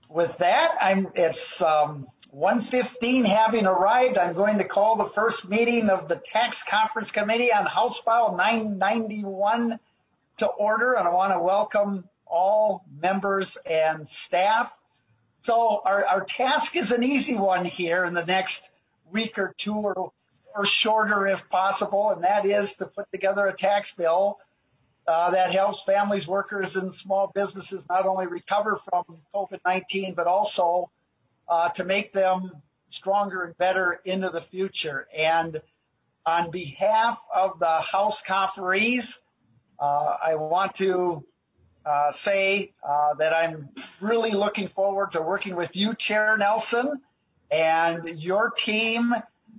with that, it's 1:15 having arrived. I'm going to call the first meeting of the Tax Conference Committee on House File 991 to order, and I want to welcome all members and staff. So our task is an easy one here in the next week or two or shorter if possible, and that is to put together a tax bill that helps families, workers, and small businesses not only recover from COVID-19, but also to make them stronger and better into the future. And on behalf of the House conferees, I want to say that I'm really looking forward to working with you, Chair Nelson, and your team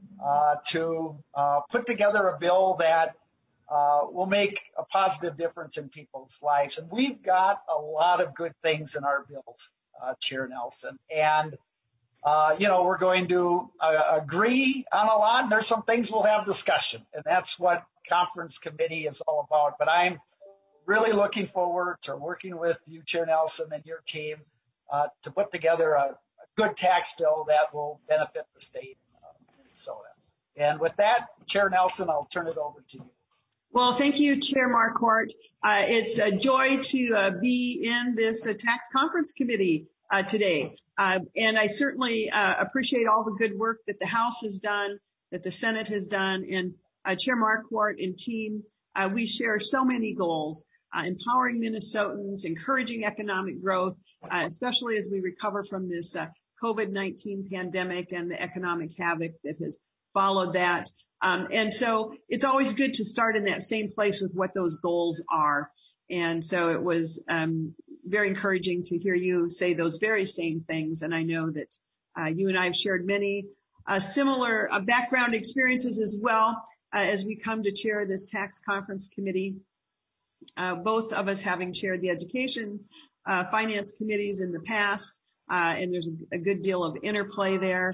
to put together a bill that will make a positive difference in people's lives. And we've got a lot of good things in our bills, Chair Nelson. And, we're going to agree on a lot, and there's some things we'll have discussion. And that's what conference committee is all about. But I'm really looking forward to working with you, Chair Nelson, and your team to put together a good tax bill that will benefit the state of Minnesota. And with that, Chair Nelson, I'll turn it over to you. Well, thank you, Chair Marquardt. It's a joy to be in this tax conference committee today. And I certainly appreciate all the good work that the House has done, that the Senate has done. And Chair Marquardt and team, we share so many goals, empowering Minnesotans, encouraging economic growth, especially as we recover from this COVID-19 pandemic and the economic havoc that has followed that. And so it's always good to start in that same place with what those goals are. And so it was very encouraging to hear you say those very same things. And I know that you and I have shared many similar background experiences as well as we come to chair this tax conference committee. Both of us having chaired the education, finance committees in the past. And there's a good deal of interplay there.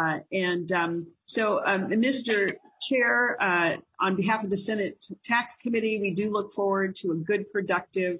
So, Mr. Chair, on behalf of the Senate Tax Committee, we do look forward to a good, productive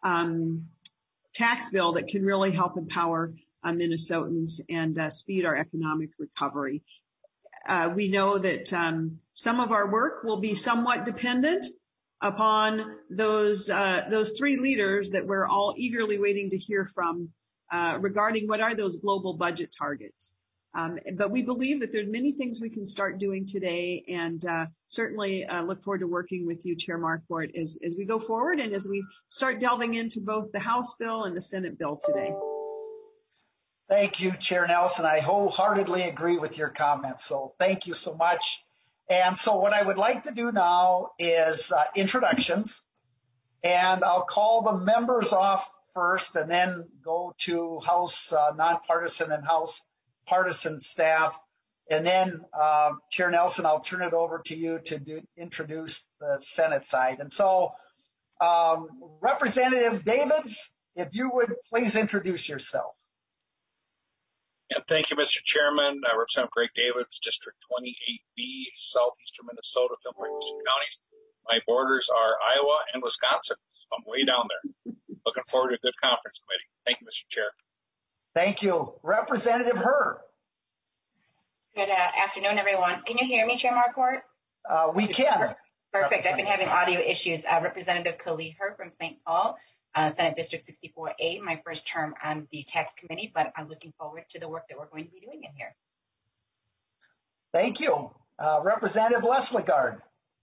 tax bill that can really help empower Minnesotans and speed our economic recovery. We know that some of our work will be somewhat dependent upon those three leaders that we're all eagerly waiting to hear from regarding what are those global budget targets. But we believe that there's many things we can start doing today, and certainly look forward to working with you, Chair Marquardt, as we go forward and as we start delving into both the House bill and the Senate bill today. Thank you, Chair Nelson. I wholeheartedly agree with your comments, so thank you so much. And so what I would like to do now is introductions, and I'll call the members off first and then go to House nonpartisan and House partisan staff. And then, Chair Nelson, I'll turn it over to you to introduce the Senate side. And so, Representative Davids, if you would please introduce yourself. Yeah, thank you, Mr. Chairman. Representative Greg Davids, District 28B, southeastern Minnesota, Fillmore counties. My borders are Iowa and Wisconsin, so I'm way down there. Looking forward to a good conference committee. Thank you, Mr. Chair. Thank you. Representative Herr. Good afternoon, everyone. Can you hear me, Chair Marquardt? We can. Perfect. I've been having audio issues. Representative Kali Herr from St. Paul, Senate District 64A, my first term on the tax committee, but I'm looking forward to the work that we're going to be doing in here. Thank you. Representative Leslegard.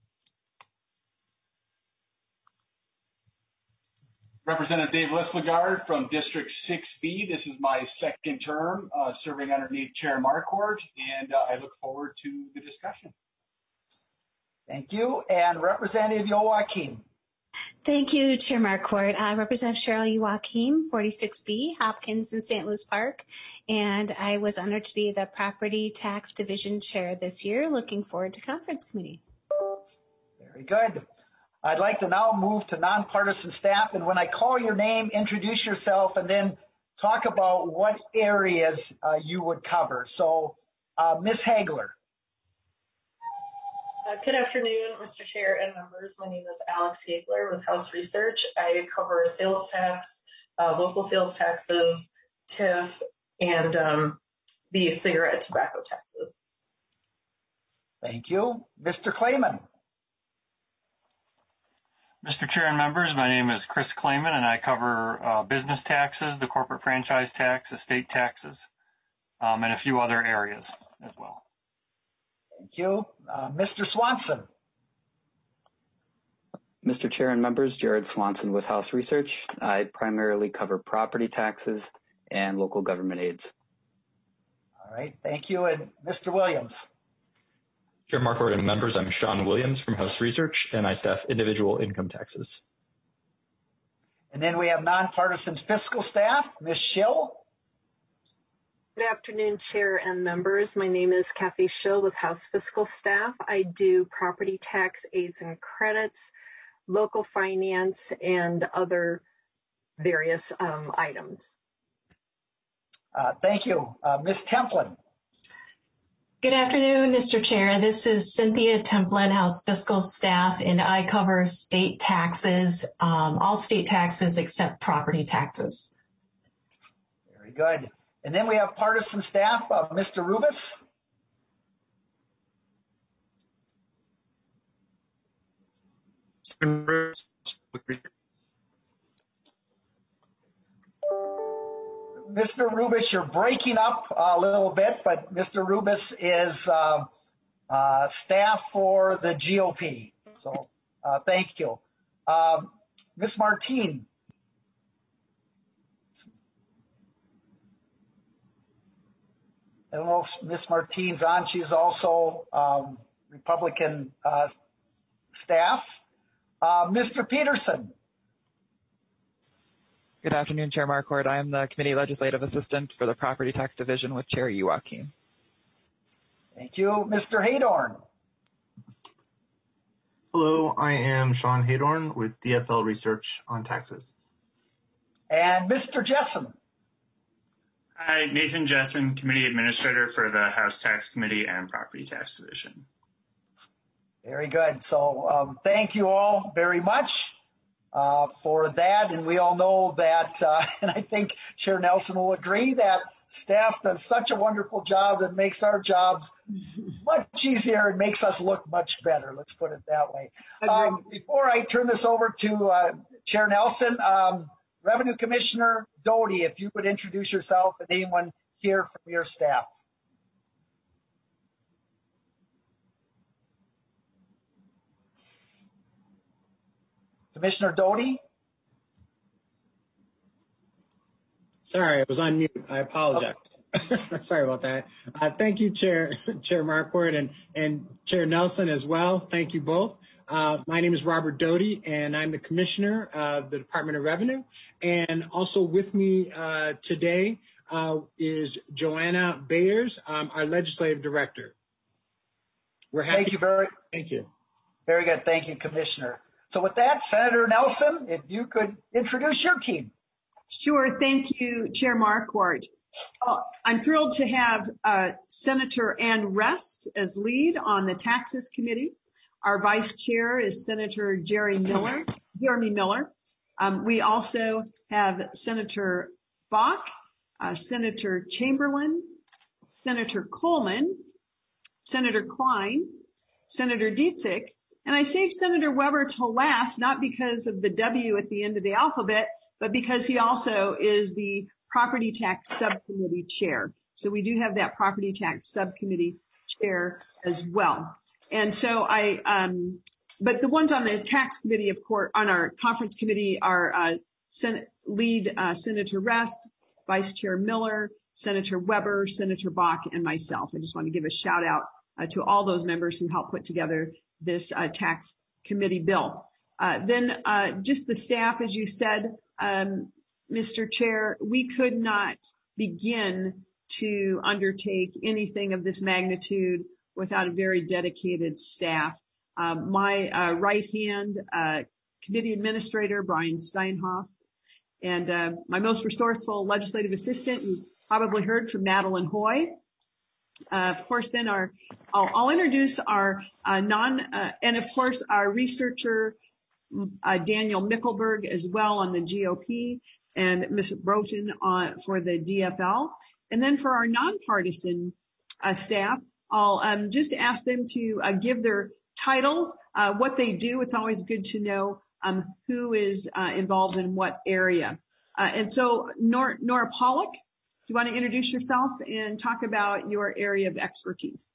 Representative Dave Leslegard from District 6B. This is my second term serving underneath Chair Marquardt, and I look forward to the discussion. Thank you. And Representative Joachim. Thank you, Chair Marquardt. Representative Cheryl Joachim, 46B, Hopkins and St. Louis Park. And I was honored to be the Property Tax Division Chair this year. Looking forward to conference committee. Very good. I'd like to now move to nonpartisan staff. And when I call your name, introduce yourself and then talk about what areas you would cover. So, Ms. Hagler. Good afternoon, Mr. Chair and members. My name is Alex Hagler with House Research. I cover sales tax, local sales taxes, TIF, and the cigarette and tobacco taxes. Thank you. Mr. Clayman. Mr. Chair and members, my name is Chris Clayman, and I cover business taxes, the corporate franchise tax, estate taxes, and a few other areas as well. Thank you. Mr. Swanson. Mr. Chair and members, Jared Swanson with House Research. I primarily cover property taxes and local government aids. All right, thank you. And Mr. Williams. Chair Marquardt and members, I'm Sean Williams from House Research, and I staff individual income taxes. And then we have nonpartisan fiscal staff, Ms. Schill. Good afternoon, Chair and members. My name is Kathy Schill with House Fiscal Staff. I do property tax aids and credits, local finance, and other various items. Thank you. Ms. Templin. Good afternoon, Mr. Chair. This is Cynthia Templin, House Fiscal Staff, and I cover state taxes, all state taxes except property taxes. Very good. And then we have partisan staff, Mr. Rubis. Mr. Rubis, you're breaking up a little bit, but Mr. Rubis is staff for the GOP. So thank you. Ms. Martine. I don't know if Ms. Martine's on. She's also Republican staff. Mr. Peterson. Good afternoon, Chair Marquardt. I am the Committee Legislative Assistant for the Property Tax Division with Chair Joachim. Thank you. Mr. Haydorn. Hello, I am Sean Haydorn with DFL Research on Taxes. And Mr. Jessen. Hi, Nathan Jessen, Committee Administrator for the House Tax Committee and Property Tax Division. Very good. So thank you all very much for that. And we all know that, and I think Chair Nelson will agree, that staff does such a wonderful job that makes our jobs much easier and makes us look much better. Let's put it that way. Before I turn this over to Chair Nelson, Revenue Commissioner Doty, if you could introduce yourself and anyone here from your staff. Commissioner Doty? Sorry, I was on mute. I apologize. Okay. Sorry about that. Thank you, Chair Marquardt and Chair Nelson as well. Thank you both. My name is Robert Doty, and I'm the Commissioner of the Department of Revenue. And also with me today is Joanna Bayers, our Legislative Director. We're happy. Thank you. Very good. Thank you, Commissioner. So with that, Senator Nelson, if you could introduce your team. Sure. Thank you, Chair Marquardt. I'm thrilled to have Senator Ann Rest as lead on the Taxes Committee. Our Vice Chair is Senator Jeremy Miller. We also have Senator Bach, Senator Chamberlain, Senator Coleman, Senator Klein, Senator Dietzick, and I saved Senator Weber till last, not because of the W at the end of the alphabet, but because he also is the Property Tax Subcommittee Chair. So we do have that Property Tax Subcommittee Chair as well. And so but the ones on the Tax Committee, of course, on our Conference Committee are lead Senator Rest, Vice Chair Miller, Senator Weber, Senator Bach, and myself. I just want to give a shout out to all those members who helped put together this Tax Committee bill. Then just the staff, as you said, Mr. Chair, we could not begin to undertake anything of this magnitude without a very dedicated staff. My right hand committee administrator, Brian Steinhoff, and my most resourceful legislative assistant, you probably heard from Madeline Hoy. Of course, then I'll introduce our and of course our researcher, Daniel Mickelberg as well on the GOP. and Ms. Broughton for the DFL. And then for our nonpartisan staff, I'll just ask them to give their titles, what they do. It's always good to know who is involved in what area. And so Nora Pollock, do you want to introduce yourself and talk about your area of expertise?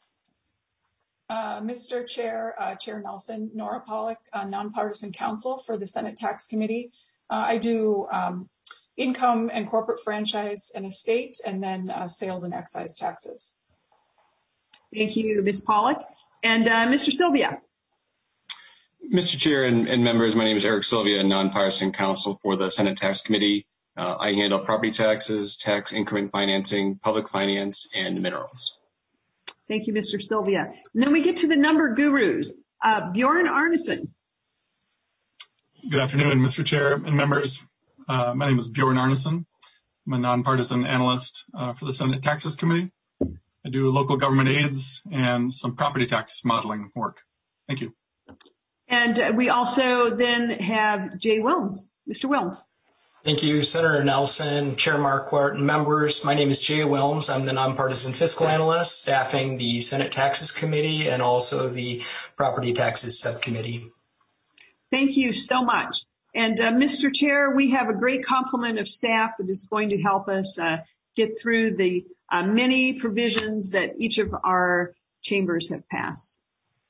Mr. Chair, Chair Nelson, Nora Pollock, Nonpartisan Counsel for the Senate Tax Committee. I do income and corporate franchise and estate, and then sales and excise taxes. Thank you, Ms. Pollock. And Mr. Sylvia. Mr. Chair and members, my name is Eric Sylvia, Nonpartisan Counsel for the Senate Tax Committee. I handle property taxes, tax increment financing, public finance, and minerals. Thank you, Mr. Sylvia. And then we get to the number gurus. Bjorn Arneson. Good afternoon, Mr. Chair and members. My name is Bjorn Arneson. I'm a nonpartisan analyst for the Senate Taxes Committee. I do local government aids and some property tax modeling work. Thank you. And we also then have Jay Wilms. Mr. Wilms. Thank you, Senator Nelson, Chair Marquardt, and members. My name is Jay Wilms. I'm the nonpartisan fiscal analyst staffing the Senate Taxes Committee and also the Property Taxes Subcommittee. Thank you so much. And Mr. Chair, we have a great complement of staff that is going to help us get through the many provisions that each of our chambers have passed.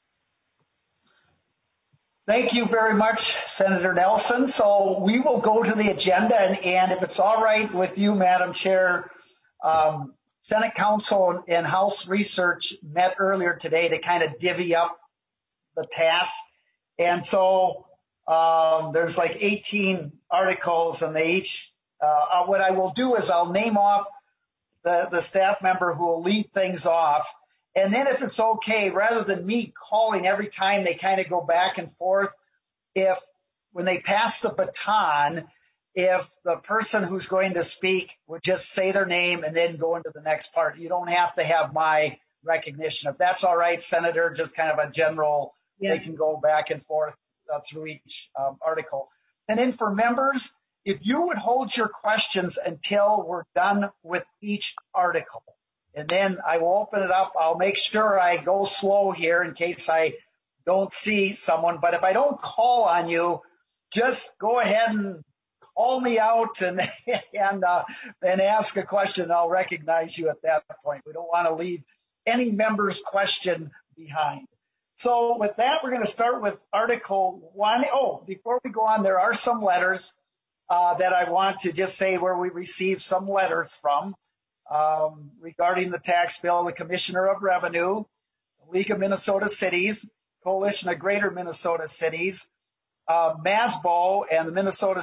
Thank you very much, Senator Nelson. So we will go to the agenda, and if it's all right with you, Madam Chair, Senate Council and House Research met earlier today to kind of divvy up the task. And so there's like 18 articles, and they each, what I will do is I'll name off the staff member who will lead things off. And then if it's okay, rather than me calling every time they kind of go back and forth, if when they pass the baton, if the person who's going to speak would just say their name and then go into the next part. You don't have to have my recognition. If that's all right, Senator, just kind of a general, yes. They can go back and forth through each article. And then for members, if you would hold your questions until we're done with each article. And then I will open it up. I'll make sure I go slow here in case I don't see someone. But if I don't call on you, just go ahead and call me out and ask a question. I'll recognize you at that point. We don't want to leave any member's question behind. So with that, we're going to start with Article 1. Oh, before we go on, there are some letters that I want to just say where we received some letters from. Regarding the tax bill, the Commissioner of Revenue, the League of Minnesota Cities, Coalition of Greater Minnesota Cities, MASBO, and the Minnesota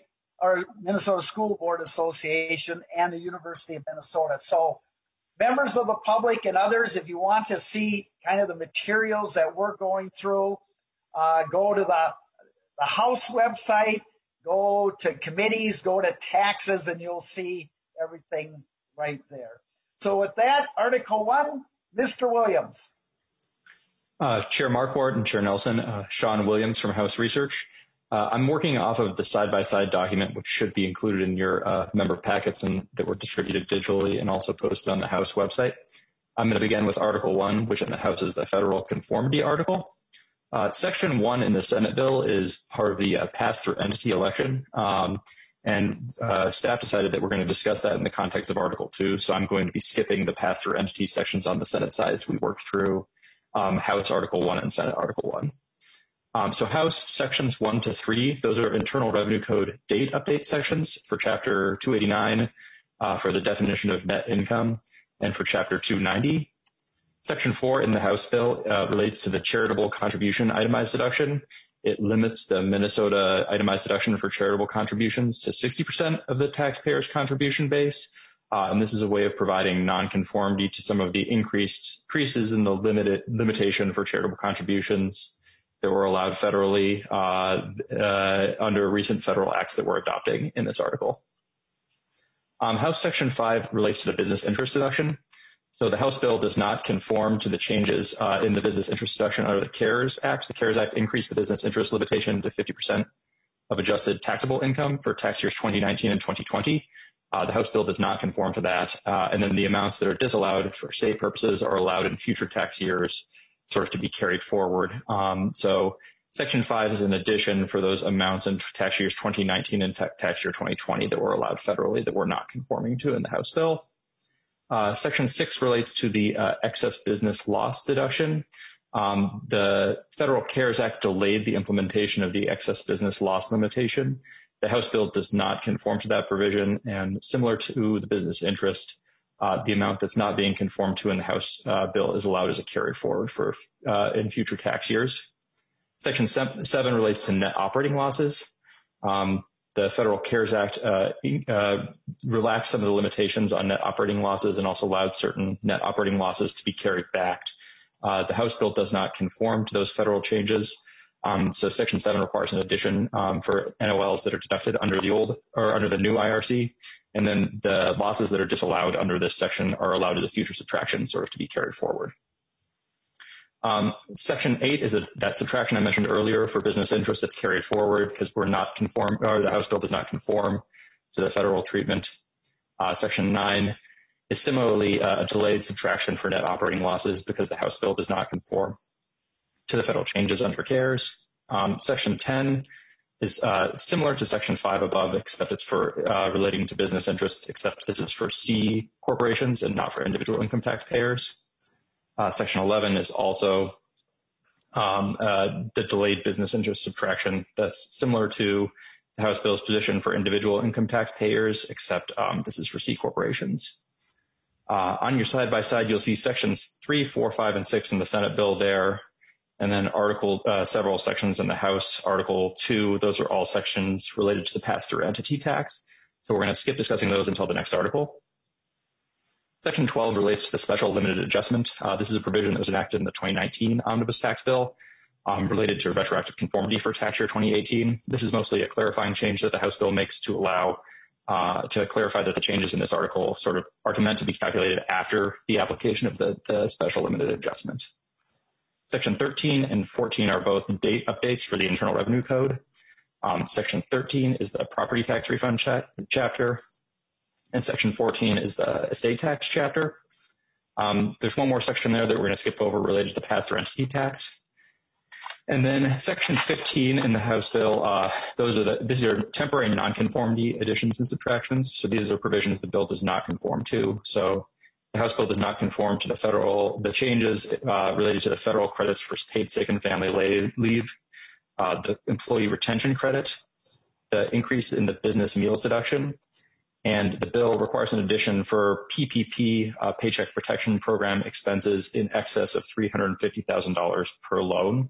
School Board Association, and the University of Minnesota. So members of the public and others, if you want to see kind of the materials that we're going through, go to the House website, go to committees, go to taxes, and you'll see everything right there. So with that, Article 1, Mr. Williams. Chair Marquardt and Chair Nelson, Sean Williams from House Research. I'm working off of the side-by-side document, which should be included in your member packets and that were distributed digitally and also posted on the House website. I'm going to begin with Article 1, which in the House is the federal conformity article. Section 1 in the Senate bill is part of the pass-through entity election. And staff decided that we're going to discuss that in the context of Article 2. So I'm going to be skipping the pass-through entity sections on the Senate side as we work through House Article 1 and Senate Article 1. So House Sections 1 to 3, those are Internal Revenue Code date update sections for Chapter 289 for the definition of net income, and for Chapter 290. Section 4 in the House bill relates to the charitable contribution itemized deduction. It limits the Minnesota itemized deduction for charitable contributions to 60% of the taxpayer's contribution base. And this is a way of providing nonconformity to some of the increases in the limitation for charitable contributions that were allowed federally under recent federal acts that we're adopting in this article. House Section 5 relates to the business interest deduction. So the House bill does not conform to the changes in the business interest deduction under the CARES Act. The CARES Act increased the business interest limitation to 50% of adjusted taxable income for tax years 2019 and 2020. The House bill does not conform to that. And then the amounts that are disallowed for state purposes are allowed in future tax years sort of to be carried forward. So Section 5 is an addition for those amounts in tax years 2019 and tax year 2020 that were allowed federally that we're not conforming to in the House bill. Section 6 relates to the excess business loss deduction. The Federal CARES Act delayed the implementation of the excess business loss limitation. The House bill does not conform to that provision, and similar to the business interest, the amount that's not being conformed to in the House bill is allowed as a carry forward for in future tax years. Section 7 relates to net operating losses. The Federal CARES Act relaxed some of the limitations on net operating losses and also allowed certain net operating losses to be carried back. The House bill does not conform to those federal changes. So Section 7 requires an addition for NOLs that are deducted under the old or under the new IRC, and then the losses that are disallowed under this section are allowed as a future subtraction, sort of to be carried forward. Section 8 is that subtraction I mentioned earlier for business interest that's carried forward because we're not conform, or the House bill does not conform to the federal treatment. Section 9 is similarly a delayed subtraction for net operating losses because the House bill does not conform to the federal changes under CARES. Section 10 is similar to Section 5 above, except it's for relating to business interest, except this is for C corporations and not for individual income tax payers. Section 11 is also the delayed business interest subtraction that's similar to the House bill's position for individual income tax payers, except this is for C corporations. On your side-by-side, you'll see sections 3, 4, 5, and 6 in the Senate bill there, and then several sections in the House. Article 2, those are all sections related to the pass-through entity tax. So we're going to skip discussing those until the next article. Section 12 relates to the special limited adjustment. This is a provision that was enacted in the 2019 omnibus tax bill related to retroactive conformity for tax year 2018. This is mostly a clarifying change that the House bill makes to allow to clarify that the changes in this article sort of are meant to be calculated after the application of the special limited adjustment. Section 13 and 14 are both date updates for the Internal Revenue Code. Section 13 is the property tax refund chapter, and Section 14 is the estate tax chapter. There's one more section there that we're going to skip over related to the pass-through entity tax. And then Section 15 in the House bill, these are temporary nonconformity additions and subtractions. So these are provisions the bill does not conform to. So the House bill does not conform to the changes related to the federal credits for paid sick and family leave, the employee retention credit, the increase in the business meals deduction, and the bill requires an addition for PPP, Paycheck Protection Program expenses in excess of $350,000 per loan.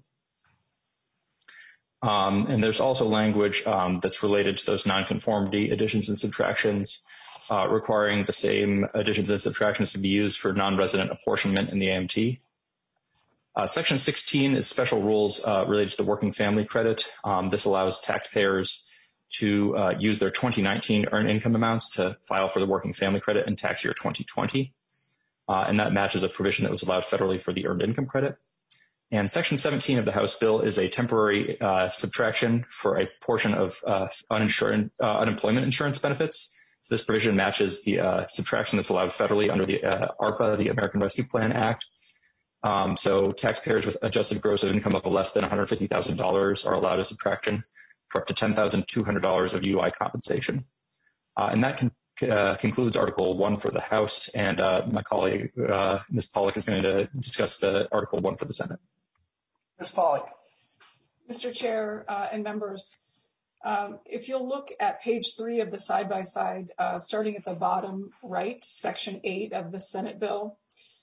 And there's also language that's related to those nonconformity additions and subtractions, requiring the same additions and subtractions to be used for non-resident apportionment in the AMT. Section 16 is special rules related to the working family credit. This allows taxpayers to use their 2019 earned income amounts to file for the working family credit in tax year 2020. And that matches a provision that was allowed federally for the earned income credit. And Section 17 of the House bill is a temporary subtraction for a portion of unemployment insurance benefits. So this provision matches the subtraction that's allowed federally under the ARPA, the American Rescue Plan Act. So taxpayers with adjusted gross income of less than $150,000 are allowed a subtraction for up to $10,200 of UI compensation. And that concludes Article 1 for the House, and my colleague, Ms. Pollack, is going to discuss the Article 1 for the Senate. Ms. Pollack. Mr. Chair and members, if you'll look at page 3 of the side-by-side, starting at the bottom right, Section 8 of the Senate bill,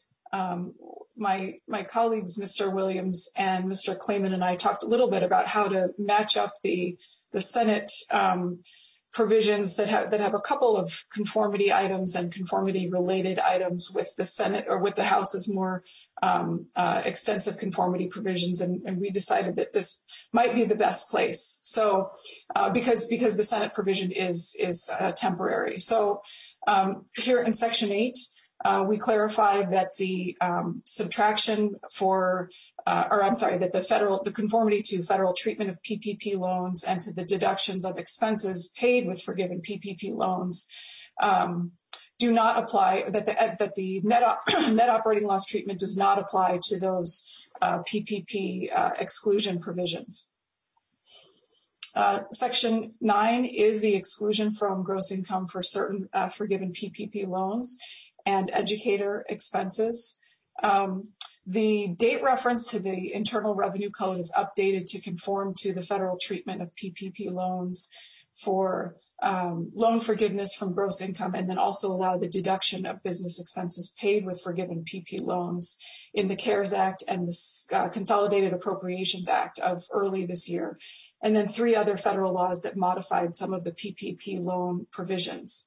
my colleagues, Mr. Williams and Mr. Klayman, and I talked a little bit about how to match up the Senate provisions that have a couple of conformity items and conformity related items with the Senate or with the House's more extensive conformity provisions, and we decided that this might be the best place. So because the Senate provision is temporary. So here in Section 8, We clarified that the subtraction for, that the conformity to federal treatment of PPP loans and to the deductions of expenses paid with forgiven PPP loans do not apply, that the net operating loss treatment does not apply to those PPP exclusion provisions. Section 9 is the exclusion from gross income for certain forgiven PPP loans and educator expenses. The date reference to the Internal Revenue Code is updated to conform to the federal treatment of PPP loans for loan forgiveness from gross income, and then also allow the deduction of business expenses paid with forgiven PP loans in the CARES Act and the Consolidated Appropriations Act of early this year, and then 3 other federal laws that modified some of the PPP loan provisions.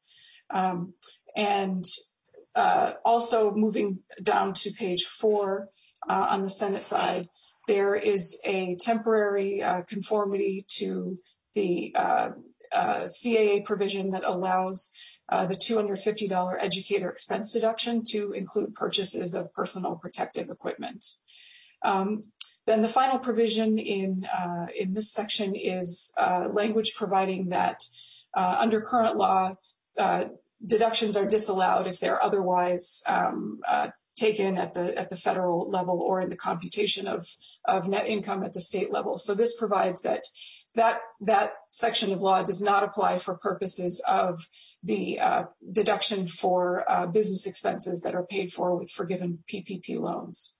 Also moving down to page 4 on the Senate side, there is a temporary conformity to the CAA provision that allows the $250 educator expense deduction to include purchases of personal protective equipment. Then the final provision in this section is language providing that under current law, deductions are disallowed if they're otherwise taken at the federal level or in the computation of net income at the state level. So this provides that section of law does not apply for purposes of the deduction for business expenses that are paid for with forgiven PPP loans.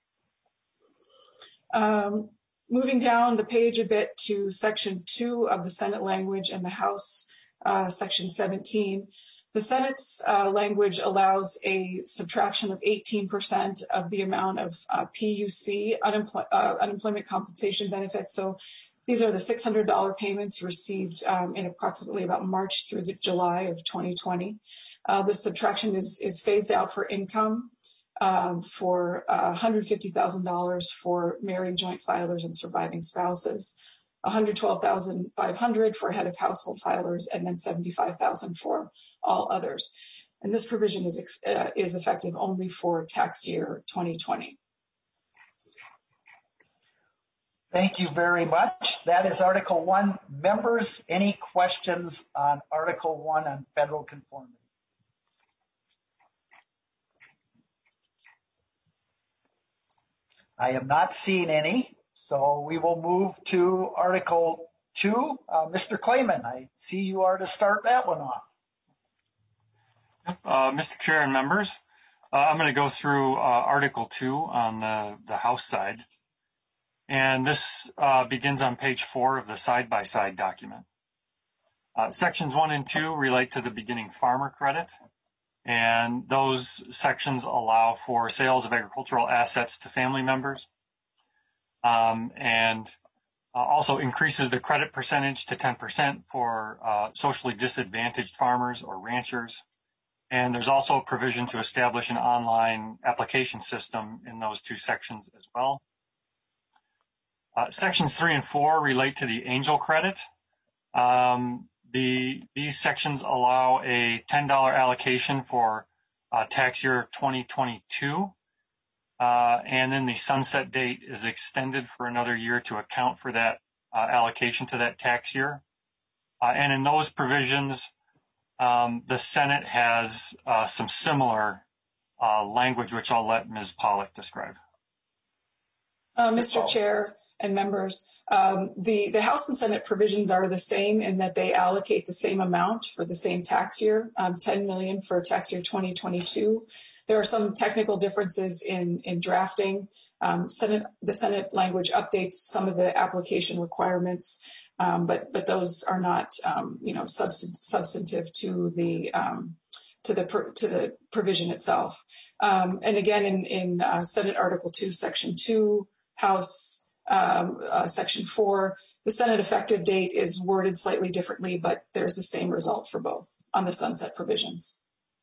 Moving down the page a bit to section 2 of the Senate language and the House section 17, the Senate's language allows a subtraction of 18% of the amount of PUC, unemployment compensation benefits. So these are the $600 payments received in approximately about March through July of 2020. The subtraction is phased out for income for $150,000 for married joint filers and surviving spouses, $112,500 for head of household filers, and then $75,000 for all others. And this provision is effective only for tax year 2020. Thank you very much. That is Article 1. Members, any questions on Article 1 on federal conformity? I am not seeing any, so we will move to Article 2. Mr. Klayman, I see you are to start that one off. Mr. Chair and members, I'm going to go through Article 2 on the House side. And this begins on page 4 of the side-by-side document. Sections 1 and 2 relate to the beginning farmer credit, and those sections allow for sales of agricultural assets to family members, and also increases the credit percentage to 10% for socially disadvantaged farmers or ranchers. And there's also a provision to establish an online application system in those 2 sections as well. Sections 3 and 4 relate to the angel credit. These sections allow a $10 allocation for tax year 2022, and then the sunset date is extended for another year to account for that allocation to that tax year. And in those provisions, the Senate has some similar language, which I'll let Ms. Pollack describe. Mr. Chair and members, the House and Senate provisions are the same in that they allocate the same amount for the same tax year, $10 million for tax year 2022. There are some technical differences in drafting. The Senate language updates some of the application requirements, but those are not, substantive to the provision itself. And again, in Senate Article 2, Section 2, House Section 4, the Senate effective date is worded slightly differently, but there's the same result for both on the sunset provisions.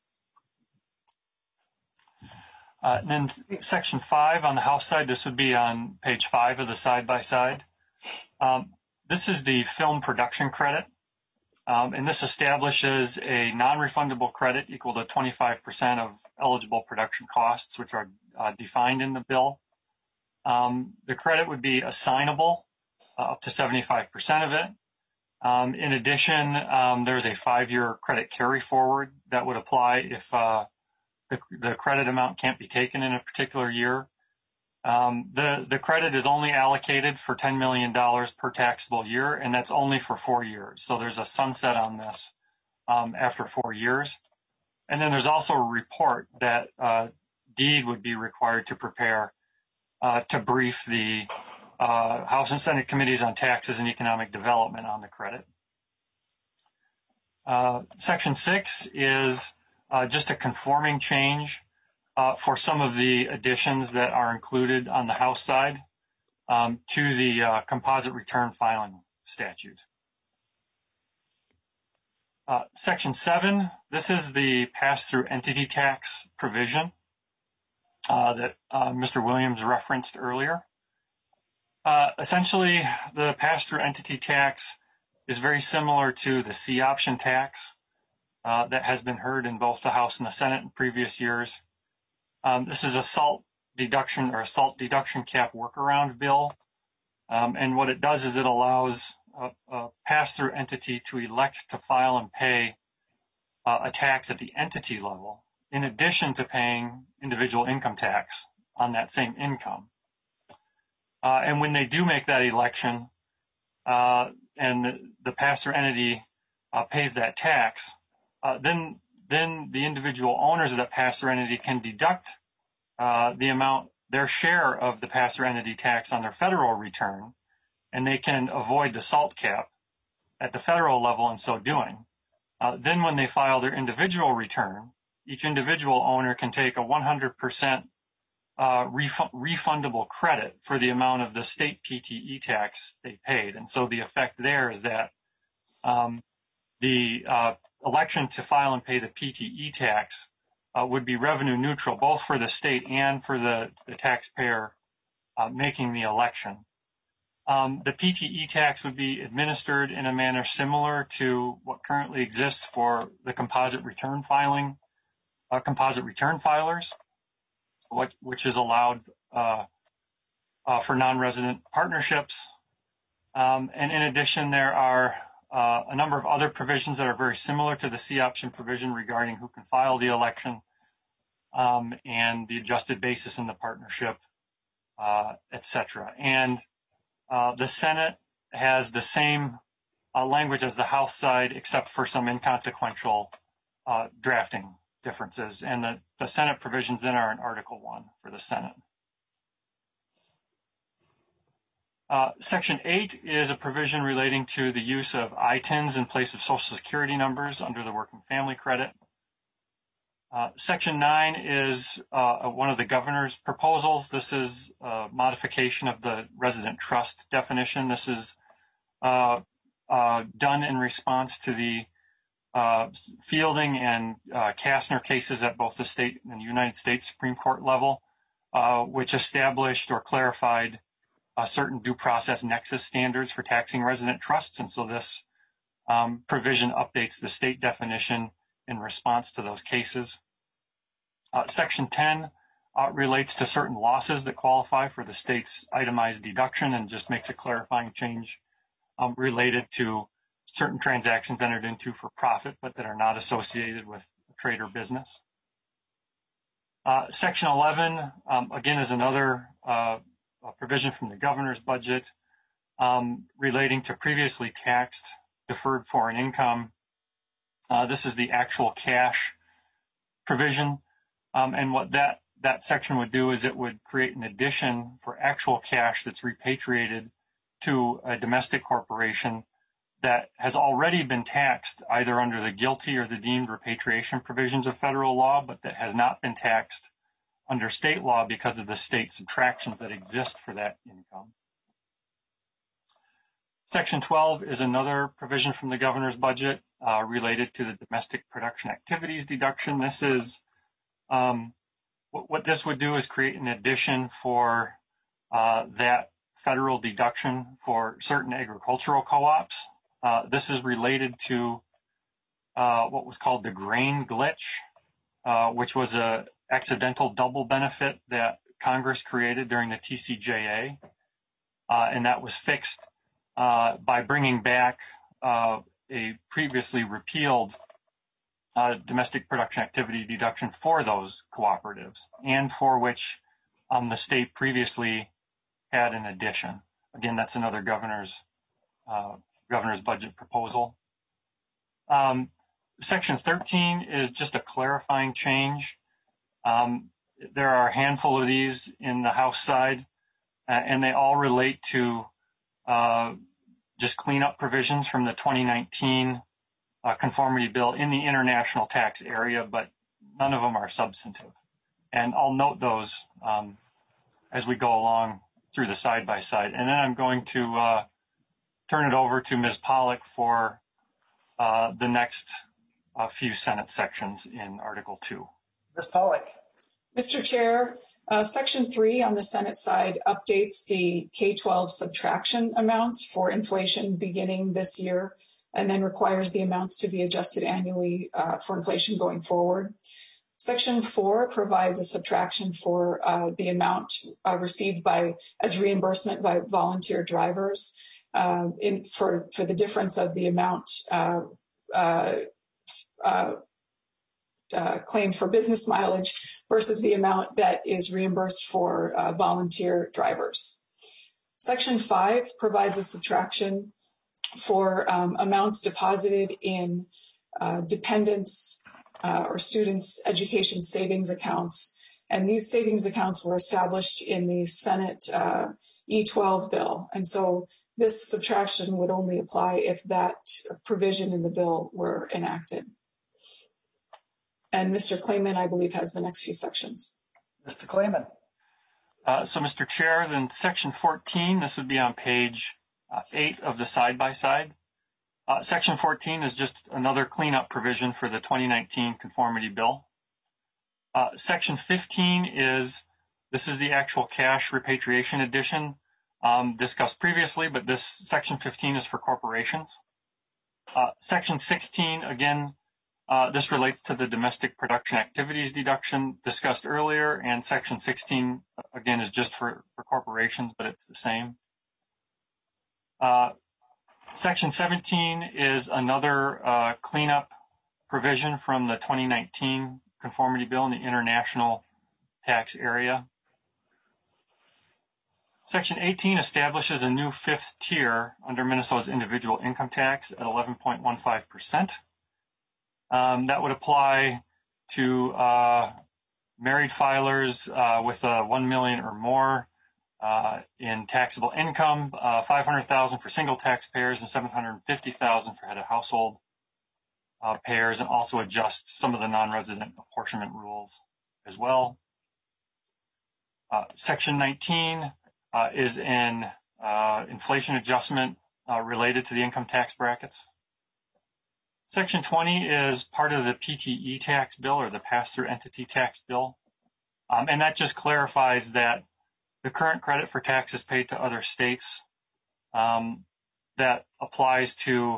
And then Section 5 on the House side, this would be on page 5 of the side-by-side. This is the film production credit. And this establishes a non-refundable credit equal to 25% of eligible production costs, which are defined in the bill. The credit would be assignable up to 75% of it. In addition, there's a 5-year credit carry forward that would apply if the credit amount can't be taken in a particular year. The credit is only allocated for $10 million per taxable year, and that's only for 4 years. So there's a sunset on this after 4 years. And then there's also a report that DEED would be required to prepare to brief the House and Senate Committees on Taxes and Economic Development on the credit. Section 6 is just a conforming change for some of the additions that are included on the House side to the composite return filing statute. Section 7, this is the pass-through entity tax provision that Mr. Williams referenced earlier. Essentially, the pass-through entity tax is very similar to the C option tax that has been heard in both the House and the Senate in previous years. This is a SALT deduction or a SALT deduction cap workaround bill. And what it does is it allows a pass-through entity to elect to file and pay a tax at the entity level, in addition to paying individual income tax on that same income. And when they do make that election and the pass-through entity pays that tax, then the individual owners of that pass-through entity can deduct the amount, their share of the pass-through entity tax on their federal return, and they can avoid the SALT cap at the federal level in so doing. Then when they file their individual return, each individual owner can take a 100% refundable credit for the amount of the state PTE tax they paid. And so the effect there is that the election to file and pay the PTE tax would be revenue neutral, both for the state and for the taxpayer making the election. The PTE tax would be administered in a manner similar to what currently exists for the composite return filing, composite return filers, which is allowed for non-resident partnerships. And in addition, there are a number of other provisions that are very similar to the C option provision regarding who can file the election and the adjusted basis in the partnership, et cetera. And the Senate has the same language as the House side, except for some inconsequential drafting differences. And the Senate provisions then are in Article 1 for the Senate. Section 8 is a provision relating to the use of ITINs in place of Social Security numbers under the Working Family Credit. Section 9 is one of the governor's proposals. This is a modification of the resident trust definition. This is done in response to the Fielding and Kastner cases at both the state and the United States Supreme Court level, which established or clarified certain due process nexus standards for taxing resident trusts. And so this provision updates the state definition in response to those cases. Section 10 relates to certain losses that qualify for the state's itemized deduction and just makes a clarifying change related to certain transactions entered into for profit, but that are not associated with trade or business. Section 11, again, is another provision from the governor's budget relating to previously taxed deferred foreign income. This is the actual cash provision. And what that section would do is it would create an addition for actual cash that's repatriated to a domestic corporation that has already been taxed either under the GILTI or the deemed repatriation provisions of federal law, but that has not been taxed under state law because of the state subtractions that exist for that income. Section 12 is another provision from the governor's budget related to the domestic production activities deduction. This is what this would do is create an addition for that federal deduction for certain agricultural co-ops This is related to what was called the grain glitch, which was a accidental double benefit that Congress created during the TCJA, and that was fixed by bringing back a previously repealed domestic production activity deduction for those cooperatives, and for which the state previously had an addition. Again, that's another governor's budget proposal. Section 13 is just a clarifying change. There are a handful of these in the House side, and they all relate to just cleanup provisions from the 2019 conformity bill in the international tax area, but none of them are substantive. And I'll note those as we go along through the side-by-side. And then I'm going to turn it over to Ms. Pollack for the next few Senate sections in Article 2. Ms. Pollack. Mr. Chair, Section 3 on the Senate side updates the K-12 subtraction amounts for inflation beginning this year, and then requires the amounts to be adjusted annually for inflation going forward. Section 4 provides a subtraction for the amount received as reimbursement by volunteer drivers for the difference of the amount claimed for business mileage versus the amount that is reimbursed for volunteer drivers. Section 5 provides a subtraction for amounts deposited in dependents or students' education savings accounts. And these savings accounts were established in the Senate E-12 bill. And so this subtraction would only apply if that provision in the bill were enacted. And Mr. Klayman, I believe, has the next few sections. Mr. Klayman. So, Mr. Chair, then Section 14, this would be on page 8 of the side-by-side. Section 14 is just another cleanup provision for the 2019 conformity bill. Section 15 this is the actual cash repatriation addition discussed previously, but this Section 15 is for corporations. Section 16, again, this relates to the domestic production activities deduction discussed earlier, and Section 16, again, is just for corporations, but it's the same. Section 17 is another cleanup provision from the 2019 conformity bill in the international tax area. Section 18 establishes a new fifth tier under Minnesota's individual income tax at 11.15%. That would apply to married filers with $1 million or more in taxable income, $500,000 for single taxpayers, and $750,000 for head of household payers, and also adjusts some of the non-resident apportionment rules as well. Section 19 is an inflation adjustment related to the income tax brackets. Section 20 is part of the PTE tax bill, or the pass-through entity tax bill, and that just clarifies that the current credit for taxes paid to other states that applies to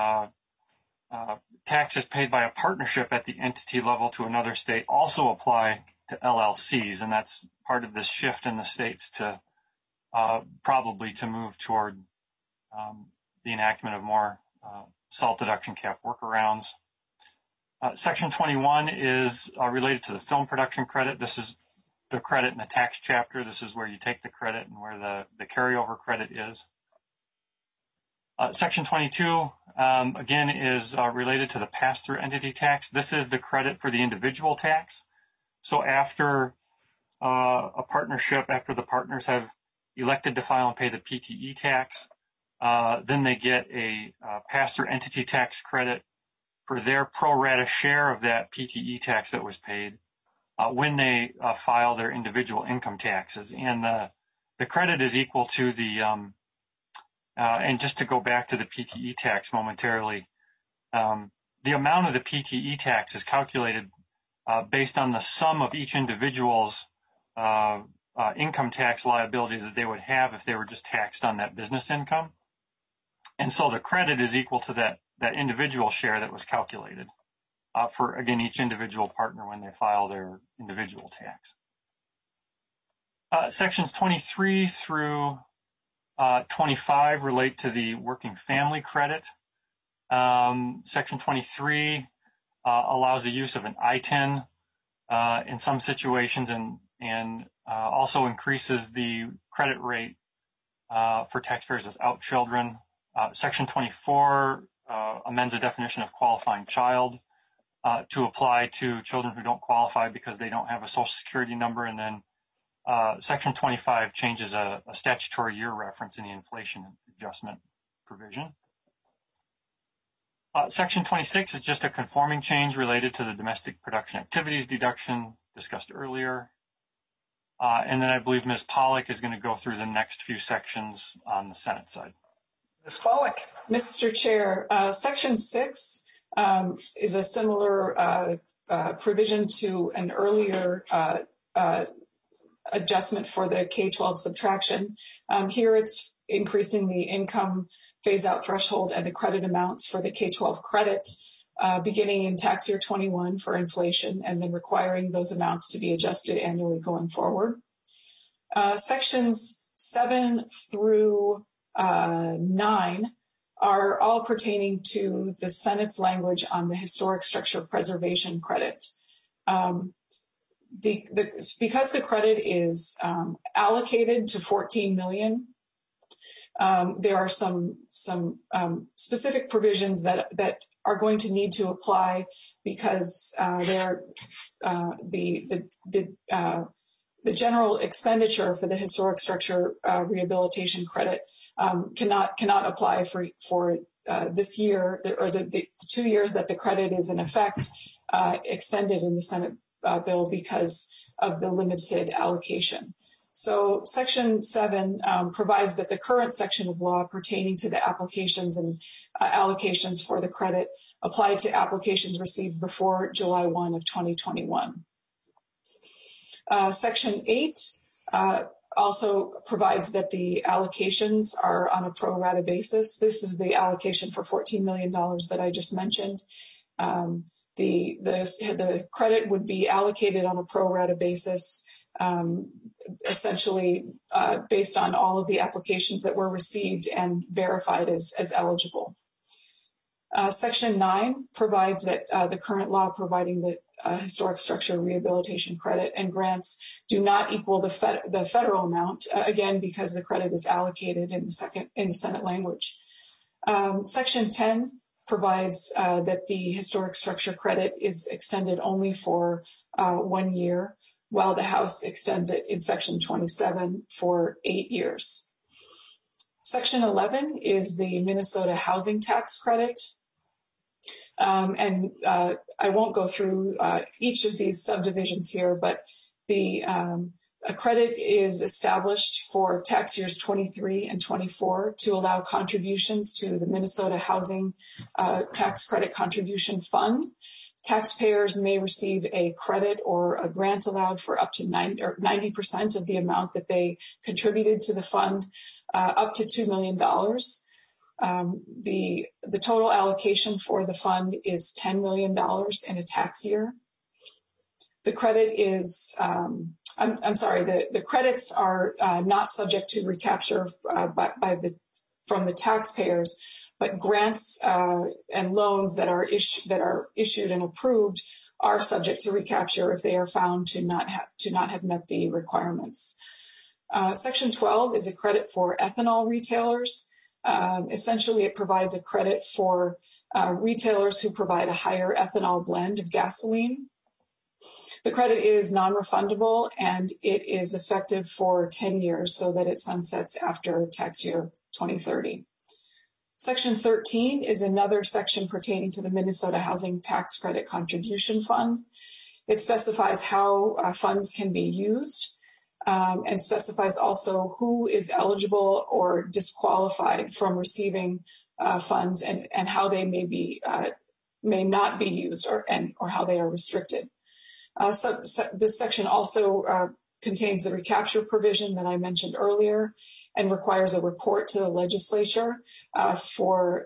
taxes paid by a partnership at the entity level to another state also apply to LLCs, and that's part of this shift in the states to probably to move toward the enactment of more SALT deduction cap workarounds. Section 21 is related to the film production credit. This is the credit in the tax chapter. This is where you take the credit and where the carryover credit is. Section 22, again, is related to the pass-through entity tax. This is the credit for the individual tax. So after a partnership, after the partners have elected to file and pay the PTE tax, then they get a pass-through entity tax credit for their pro rata share of that PTE tax that was paid when they file their individual income taxes. And the credit is equal to the, and just to go back to the PTE tax momentarily, the amount of the PTE tax is calculated based on the sum of each individual's income tax liability that they would have if they were just taxed on that business income. And so the credit is equal to that individual share that was calculated for, again, each individual partner when they file their individual tax. Sections 23 through 25 relate to the working family credit. Section 23 allows the use of an ITIN in some situations and also increases the credit rate for taxpayers without children. Section 24 amends the definition of qualifying child to apply to children who don't qualify because they don't have a Social Security number. And then Section 25 changes a statutory year reference in the inflation adjustment provision. Section 26 is just a conforming change related to the domestic production activities deduction discussed earlier. And then I believe Ms. Pollack is going to go through the next few sections on the Senate side. Ms. Pollack. Mr. Chair, Section 6 is a similar provision to an earlier adjustment for the K-12 subtraction. Here it's increasing the income phase-out threshold and the credit amounts for the K-12 credit beginning in tax year 21 for inflation and then requiring those amounts to be adjusted annually going forward. Sections 7 through 9 are all pertaining to the Senate's language on the historic structure preservation credit. Because the credit is allocated to $14 million, there are some specific provisions that are going to need to apply because the general expenditure for the historic structure rehabilitation credit cannot apply for this year or the 2 years that the credit is in effect extended in the Senate bill because of the limited allocation. So Section 7 provides that the current section of law pertaining to the applications and allocations for the credit apply to applications received before July 1 of 2021. Section 8 also provides that the allocations are on a pro rata basis. This is the allocation for $14 million that I just mentioned. The credit would be allocated on a pro rata basis, essentially based on all of the applications that were received and verified as eligible. Section 9 provides that the current law providing the historic structure rehabilitation credit and grants do not equal the federal amount, again, because the credit is allocated in the Senate language. Section 10 provides that the historic structure credit is extended only for 1 year, while the House extends it in Section 27 for 8 years. Section 11 is the Minnesota housing tax credit. And I won't go through each of these subdivisions here, but a credit is established for tax years 23 and 24 to allow contributions to the Minnesota Housing Tax Credit Contribution Fund. Taxpayers may receive a credit or a grant allowed for up to 90% of the amount that they contributed to the fund, up to $2 million. The total allocation for the fund is $10 million in a tax year. The credit is, the credits are not subject to recapture from the taxpayers, but grants and loans that are issued and approved are subject to recapture if they are found to not have met the requirements. Section 12 is a credit for ethanol retailers. Essentially, it provides a credit for retailers who provide a higher ethanol blend of gasoline. The credit is non-refundable and it is effective for 10 years so that it sunsets after tax year 2030. Section 13 is another section pertaining to the Minnesota Housing Tax Credit Contribution Fund. It specifies how funds can be used and specifies also who is eligible or disqualified from receiving funds and how they may not be used or how they are restricted. This section also contains the recapture provision that I mentioned earlier, and requires a report to the legislature for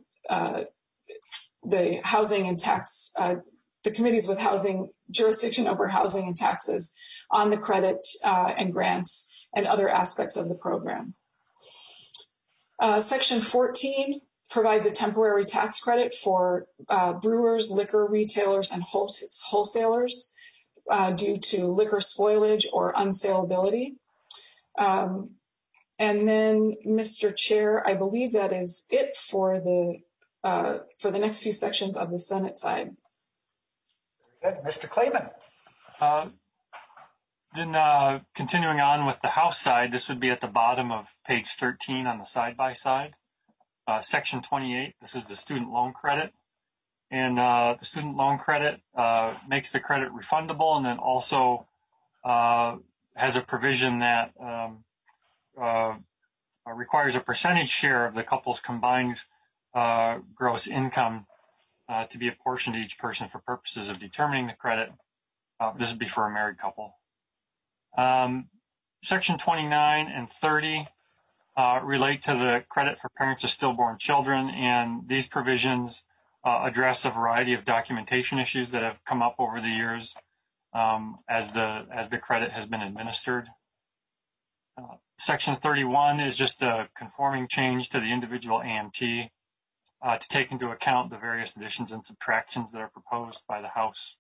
the housing and tax, the committees with housing jurisdiction over housing and taxes on the credit and grants and other aspects of the program. Section 14 provides a temporary tax credit for brewers, liquor retailers, and wholesalers due to liquor spoilage or unsaleability. And then, Mr. Chair, I believe that is it for the next few sections of the Senate side. Good. Mr. Clayman. Then continuing on with the House side, this would be at the bottom of page 13 on the side-by-side. Section 28, this is the student loan credit. And the student loan credit makes the credit refundable, and then also has a provision that requires a percentage share of the couple's combined gross income to be apportioned to each person for purposes of determining the credit. This would be for a married couple. Section 29 and 30 relate to the credit for parents of stillborn children, and these provisions address a variety of documentation issues that have come up over the years as the credit has been administered. Section 31 is just a conforming change to the individual AMT to take into account the various additions and subtractions that are proposed by the House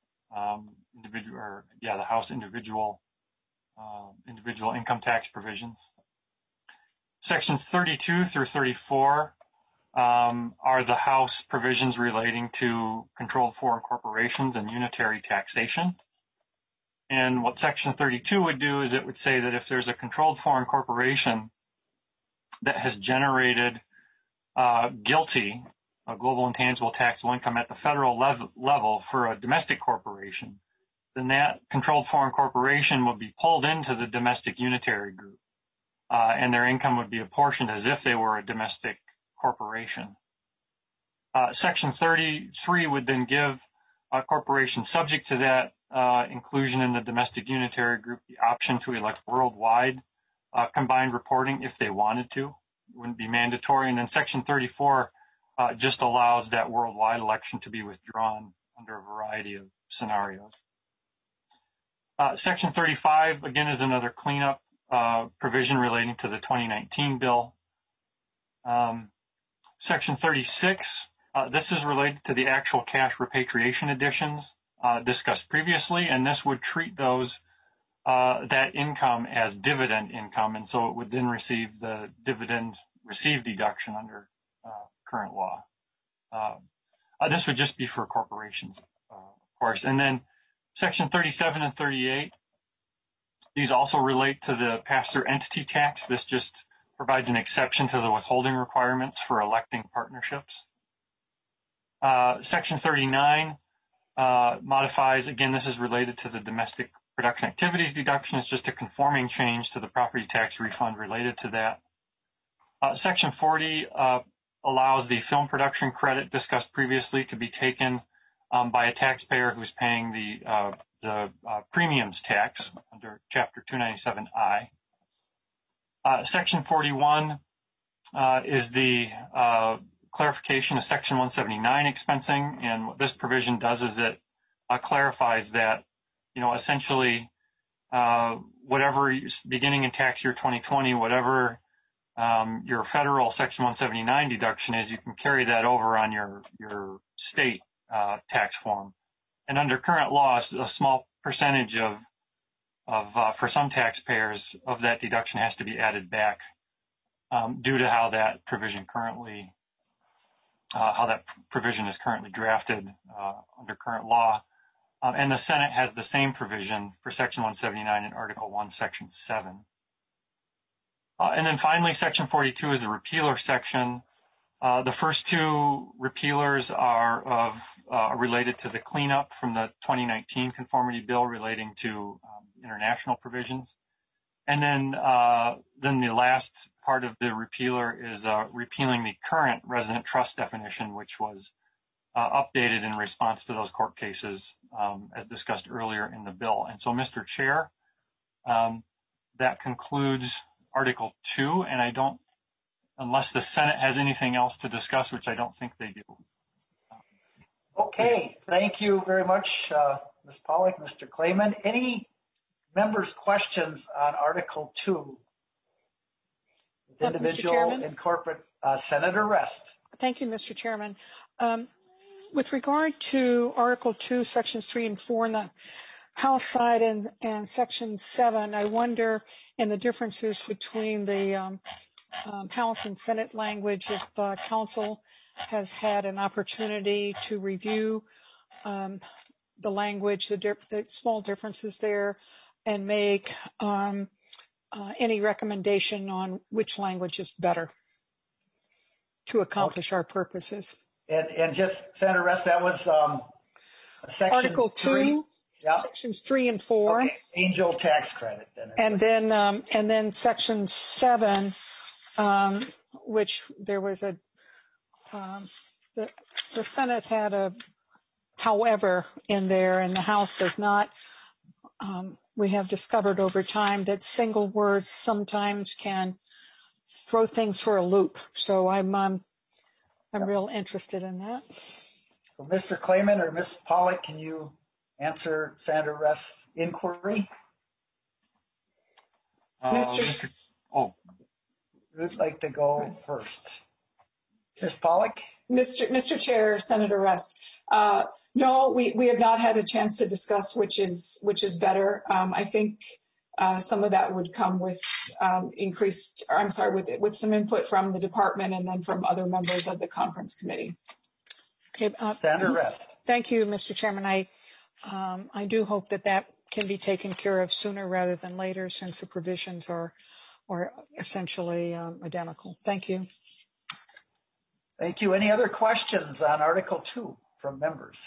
individual income tax provisions. Sections 32 through 34 are the House provisions relating to controlled foreign corporations and unitary taxation. And what Section 32 would do is it would say that if there's a controlled foreign corporation that has generated GILTI, a global intangible taxable income at the federal level for a domestic corporation, then that controlled foreign corporation would be pulled into the domestic unitary group, and their income would be apportioned as if they were a domestic corporation. Section 33 would then give a corporation subject to that inclusion in the domestic unitary group the option to elect worldwide combined reporting if they wanted to. It wouldn't be mandatory. And then Section 34 just allows that worldwide election to be withdrawn under a variety of scenarios. Section 35, again, is another cleanup provision relating to the 2019 bill. Section 36, this is related to the actual cash repatriation additions discussed previously, and this would treat those that income as dividend income, and so it would then receive the dividend received deduction under current law. This would just be for corporations, of course. And then Section 37 and 38, these also relate to the pass-through entity tax. This just provides an exception to the withholding requirements for electing partnerships. Section 39 modifies, again, this is related to the domestic production activities deduction. It's just a conforming change to the property tax refund related to that. Section 40 allows the film production credit discussed previously to be taken by a taxpayer who's paying the premiums tax under Chapter 297I. Section 41 is the clarification of Section 179 expensing, and what this provision does is it clarifies that, essentially whatever beginning in tax year 2020, whatever your federal Section 179 deduction is, you can carry that over on your state tax form. And under current law, a small percentage of for some taxpayers of that deduction has to be added back due to how that provision is currently drafted under current law. And the Senate has the same provision for Section 179 in Article 1, Section 7. And then finally, Section 42 is the repealer section. The first two repealers are related to the cleanup from the 2019 conformity bill relating to international provisions. And then the last part of the repealer is repealing the current resident trust definition, which was updated in response to those court cases as discussed earlier in the bill. And so, Mr. Chair, that concludes Article 2, and I don't, unless the Senate has anything else to discuss, which I don't think they do. Okay, thank you very much, Ms. Pollack, Mr. Clayman. Any members' questions on Article 2? Individual and corporate. Senator Rest. Thank you, Mr. Chairman. With regard to Article 2, Sections 3 and 4 in the House side and Section 7, I wonder in the differences between the House and Senate language if Council has had an opportunity to review the language, the small differences there, and make any recommendation on which language is better to accomplish our purposes. And just, Senator Rest, that was Section Article 2, yep. Sections 3 and 4. Okay. Angel tax credit. And then Section 7, which there was a, the Senate had a however in there, and the House does not. We have discovered over time that single words sometimes can throw things for a loop. So I'm real interested in that. So Mr. Clayman or Ms. Pollack, can you answer Senator Rest's inquiry? Who'd like to go first? Ms. Pollack? Mr. Chair, Senator Rest. No, we have not had a chance to discuss which is better. I think some of that would come with with some input from the department and then from other members of the conference committee. Okay, Senator Rest. Thank you, Mr. Chairman. I do hope that can be taken care of sooner rather than later, since the provisions are essentially identical. Thank you. Thank you. Any other questions on Article 2 from members?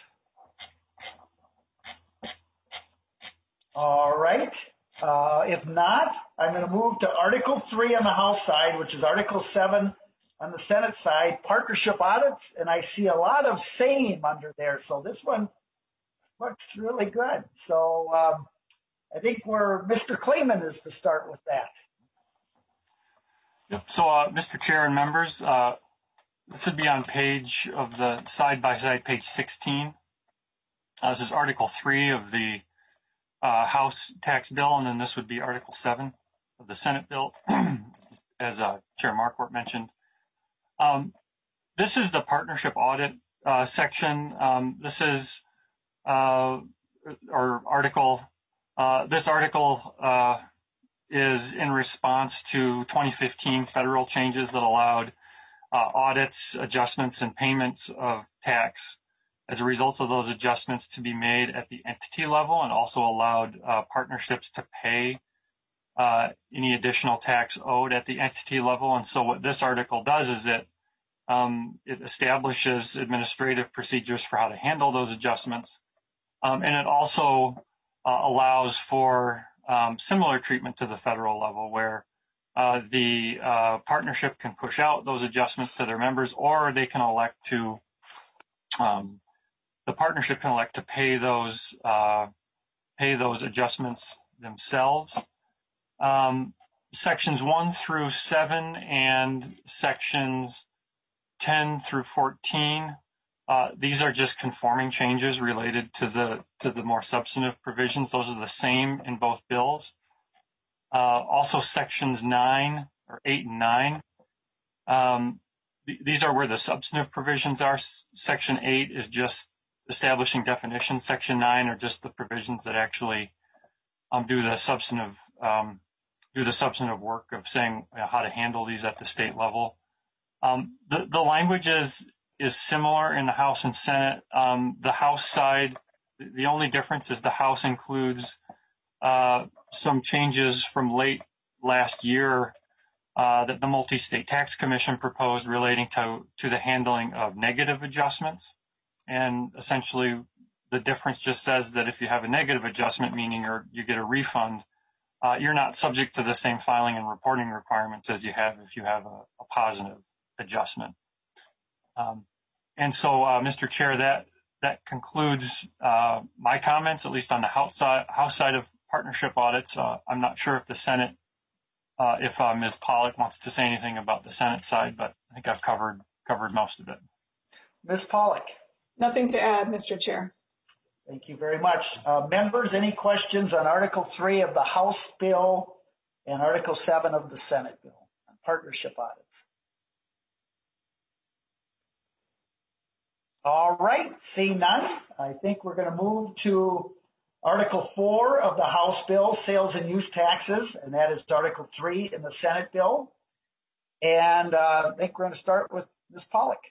All right. If not, I'm going to move to Article 3 on the House side, which is Article 7 on the Senate side, partnership audits, and I see a lot of same under there. So this one looks really good. So I think Mr. Clayman is to start with that. Yep. So, Mr. Chair and members, this would be on page of the side-by-side, page 16. This is Article 3 of the House tax bill, and then this would be Article 7 of the Senate bill, as Chair Marquardt mentioned. This is the partnership audit section. This is our article. This article is in response to 2015 federal changes that allowed audits, adjustments, and payments of tax as a result of those adjustments to be made at the entity level, and also allowed partnerships to pay any additional tax owed at the entity level. And so what this article does is it establishes administrative procedures for how to handle those adjustments. And it also allows for similar treatment to the federal level, where the partnership can push out those adjustments to their members, or they can elect to, the partnership can elect to pay those adjustments themselves. Sections 1 through 7 and sections 10 through 14, these are just conforming changes related to the more substantive provisions. Those are the same in both bills. Also sections 8 and 9. These are where the substantive provisions are. Section 8 is just establishing definitions. Section 9 are just the provisions that actually do the substantive work of saying how to handle these at the state level. The language is similar in the House and Senate. The House side, the only difference is the House includes some changes from late last year that the Multi-State Tax Commission proposed relating to the handling of negative adjustments. And essentially, the difference just says that if you have a negative adjustment, meaning you get a refund, you're not subject to the same filing and reporting requirements as you have if you have a positive adjustment. And so, Mr. Chair, that concludes my comments, at least on the House side of partnership audits. I'm not sure if the Senate if Ms. Pollock wants to say anything about the Senate side, but I think I've covered most of it. Ms. Pollock. Nothing to add, Mr. Chair. Thank you very much. Members, any questions on Article 3 of the House bill and Article 7 of the Senate bill on partnership audits? All right, see none. I think we're going to move to Article 4 of the House bill, sales and use taxes, and that is Article 3 in the Senate bill. And I think we're going to start with Ms. Pollock.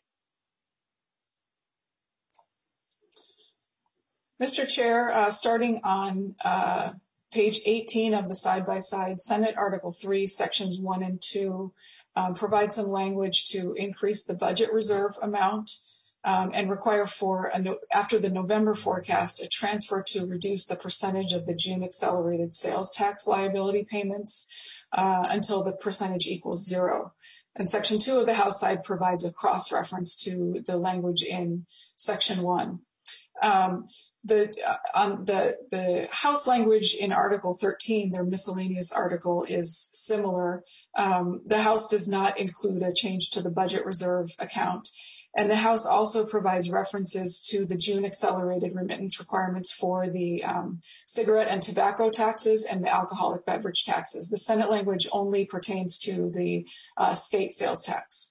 Mr. Chair, starting on page 18 of the side-by-side, Senate Article 3, Sections 1 and 2 provide some language to increase the budget reserve amount and require after the November forecast, a transfer to reduce the percentage of the June accelerated sales tax liability payments until the percentage equals 0. And Section 2 of the House side provides a cross-reference to the language in Section 1. The House language in Article 13, their miscellaneous article, is similar. The House does not include a change to the budget reserve account. And the House also provides references to the June accelerated remittance requirements for the cigarette and tobacco taxes and the alcoholic beverage taxes. The Senate language only pertains to the state sales tax.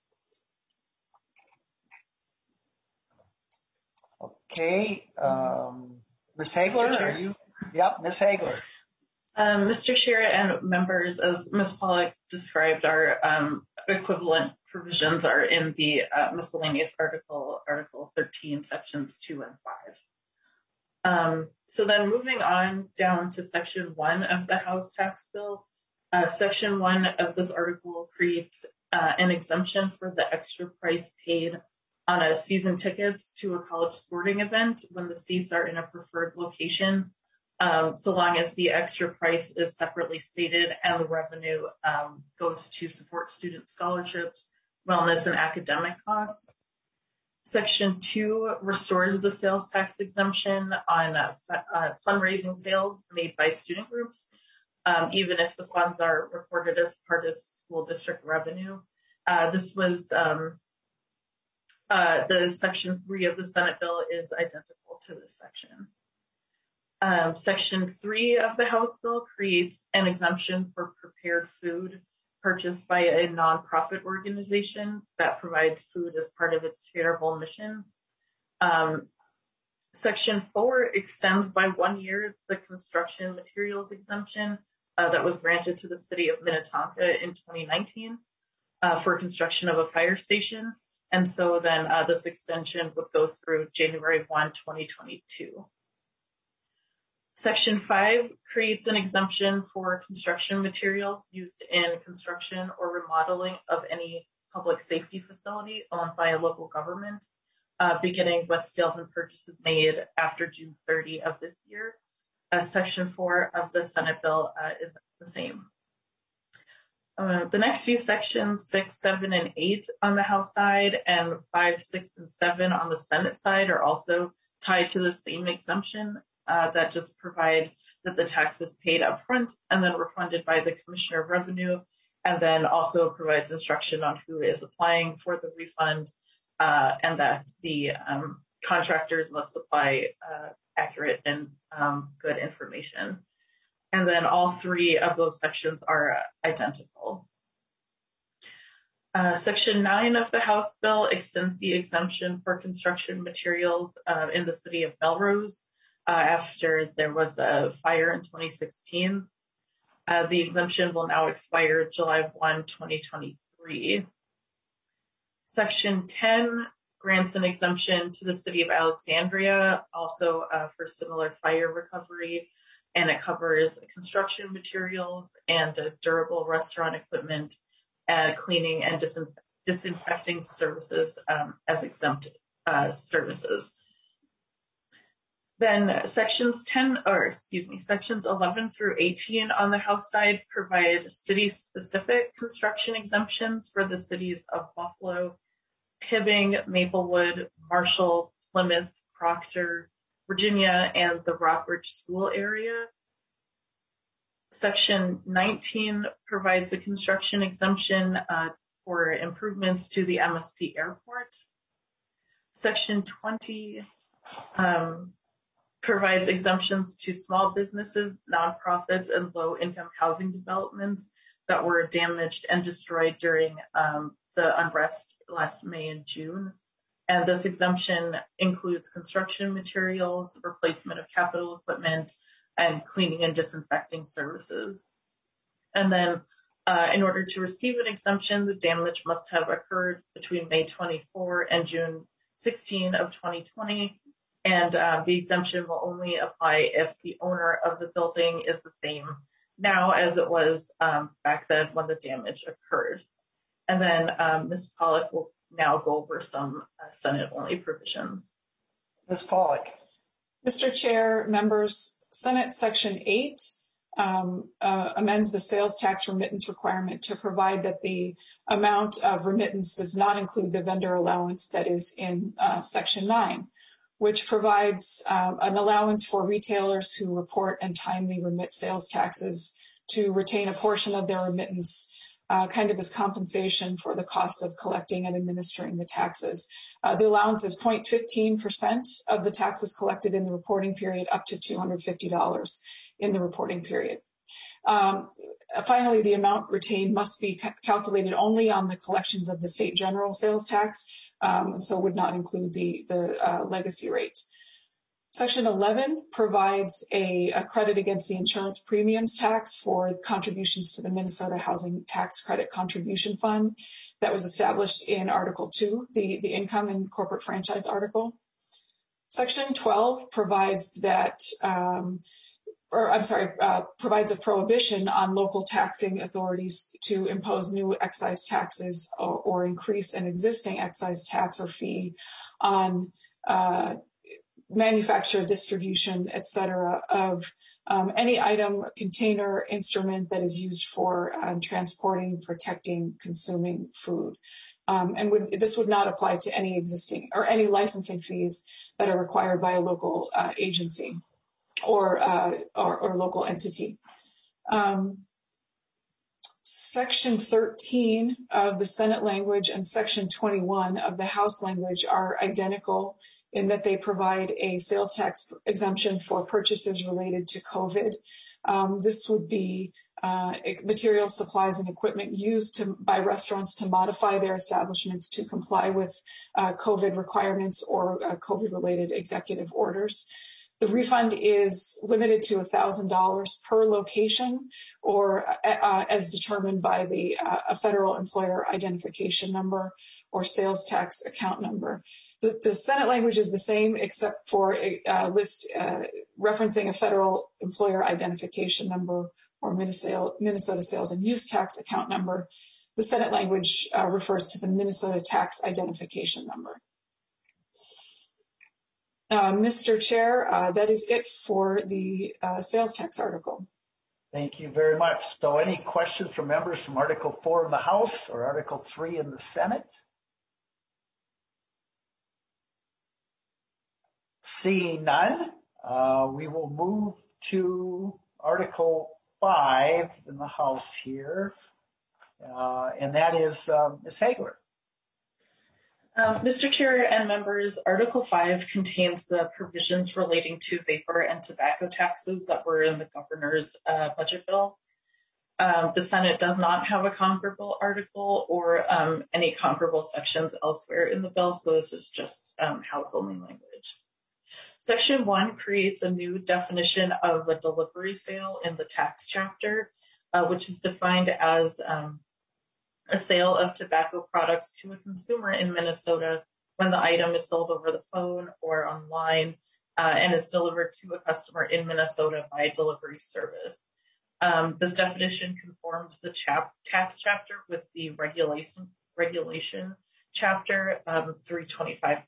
Okay, Ms. Hagler, are you? Yep, Ms. Hagler. Mr. Chair and members, as Ms. Pollock described, our equivalent provisions are in the miscellaneous article, Article 13, Sections 2 and 5. So then moving on down to Section 1 of the House tax bill, Section 1 of this article creates an exemption for the extra price paid on a season tickets to a college sporting event when the seats are in a preferred location, so long as the extra price is separately stated and the revenue goes to support student scholarships, wellness, and academic costs. Section 2 restores the sales tax exemption on fundraising sales made by student groups, even if the funds are reported as part of school district revenue. This was the Section 3 of the Senate bill is identical to this section. Section 3 of the House bill creates an exemption for prepared food purchased by a nonprofit organization that provides food as part of its charitable mission. Section 4 extends by 1 year the construction materials exemption that was granted to the city of Minnetonka in 2019 for construction of a fire station. And so then this extension would go through January 1, 2022. Section 5 creates an exemption for construction materials used in construction or remodeling of any public safety facility owned by a local government, beginning with sales and purchases made after June 30 of this year. Section 4 of the Senate bill is the same. The next few sections, 6, 7, and 8 on the House side, and 5, 6, and 7 on the Senate side are also tied to the same exemption that just provide that the tax is paid up front and then refunded by the Commissioner of Revenue, and then also provides instruction on who is applying for the refund and that the contractors must supply accurate and good information. And then all 3 of those sections are identical. Section 9 of the House bill extends the exemption for construction materials in the city of Melrose after there was a fire in 2016. The exemption will now expire July 1, 2023. Section 10 grants an exemption to the city of Alexandria, also for similar fire recovery, and it covers construction materials and durable restaurant equipment, cleaning and disinfecting services as exempt services. Then sections 11 through 18 on the House side provide city-specific construction exemptions for the cities of Buffalo, Hibbing, Maplewood, Marshall, Plymouth, Proctor, Virginia, and the Rockbridge School area. Section 19 provides a construction exemption for improvements to the MSP airport. Section 20 provides exemptions to small businesses, nonprofits, and low-income housing developments that were damaged and destroyed during the unrest last May and June. And this exemption includes construction materials, replacement of capital equipment, and cleaning and disinfecting services. And then in order to receive an exemption, the damage must have occurred between May 24 and June 16 of 2020. And the exemption will only apply if the owner of the building is the same now as it was back then when the damage occurred. And then Ms. Pollack will now go over some Senate-only provisions. Ms. Pollack. Mr. Chair, members, Senate Section 8 amends the sales tax remittance requirement to provide that the amount of remittance does not include the vendor allowance that is in Section 9, which provides an allowance for retailers who report and timely remit sales taxes to retain a portion of their remittance kind of as compensation for the cost of collecting and administering the taxes. The allowance is 0.15% of the taxes collected in the reporting period up to $250 in the reporting period. Finally, the amount retained must be calculated only on the collections of the state general sales tax, so would not include the legacy rate. Section 11 provides a credit against the insurance premiums tax for contributions to the Minnesota Housing Tax Credit Contribution Fund that was established in Article 2, the income and corporate franchise article. Section 12 provides that, provides a prohibition on local taxing authorities to impose new excise taxes or increase an existing excise tax or fee on manufacture, distribution, et cetera, of any item, container, instrument that is used for transporting, protecting, consuming food. This would not apply to any existing or any licensing fees that are required by a local agency or local entity. Section 13 of the Senate language and Section 21 of the House language are identical in that they provide a sales tax exemption for purchases related to COVID. This would be materials, supplies, and equipment used by restaurants to modify their establishments to comply with COVID requirements or COVID-related executive orders. The refund is limited to $1,000 per location or as determined by a federal employer identification number or sales tax account number. The Senate language is the same except for a list referencing a federal employer identification number or Minnesota sales and use tax account number. The Senate language refers to the Minnesota tax identification number. Mr. Chair, that is it for the sales tax article. Thank you very much. So any questions from members from Article 4 in the House or Article 3 in the Senate? Seeing none, we will move to Article 5 in the House here, and that is Ms. Hagler. Mr. Chair and members, Article 5 contains the provisions relating to vapor and tobacco taxes that were in the governor's budget bill. The Senate does not have a comparable article or any comparable sections elsewhere in the bill, so this is just House-only language. Section 1 creates a new definition of a delivery sale in the tax chapter, which is defined as a sale of tobacco products to a consumer in Minnesota when the item is sold over the phone or online and is delivered to a customer in Minnesota by a delivery service. This definition conforms the tax chapter with the regulation chapter 325F.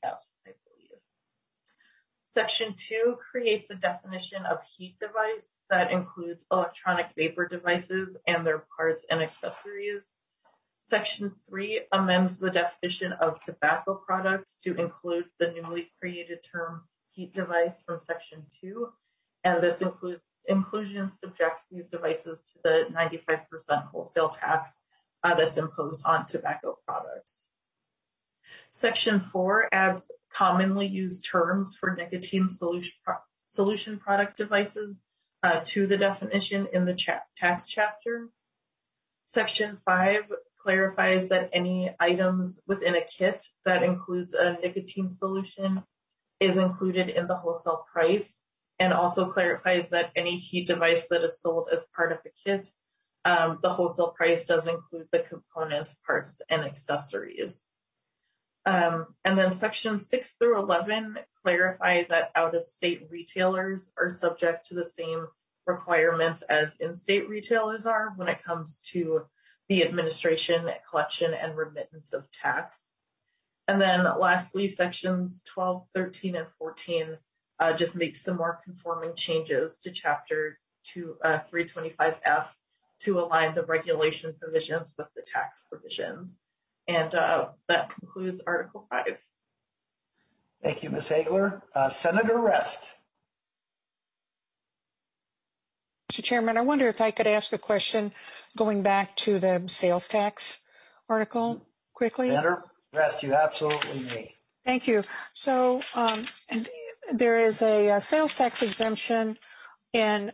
Section 2 creates a definition of heat device that includes electronic vapor devices and their parts and accessories. Section 3 amends the definition of tobacco products to include the newly created term heat device from Section 2, and this includes inclusion subjects these devices to the 95% wholesale tax that's imposed on tobacco products. Section 4 adds commonly used terms for nicotine solution product devices to the definition in the tax chapter. Section 5 clarifies that any items within a kit that includes a nicotine solution is included in the wholesale price, and also clarifies that any heat device that is sold as part of a kit, the wholesale price does include the components, parts, and accessories. And then section 6 through 11 clarify that out-of-state retailers are subject to the same requirements as in-state retailers are when it comes to the administration, collection, and remittance of tax. And then lastly, sections 12, 13, and 14 just make some more conforming changes to chapter 325F to align the regulation provisions with the tax provisions. And that concludes Article 5. Thank you, Ms. Hagler. Senator Rest. Mr. Chairman, I wonder if I could ask a question going back to the sales tax article quickly. Senator Rest, you absolutely may. Thank you. So there is a sales tax exemption in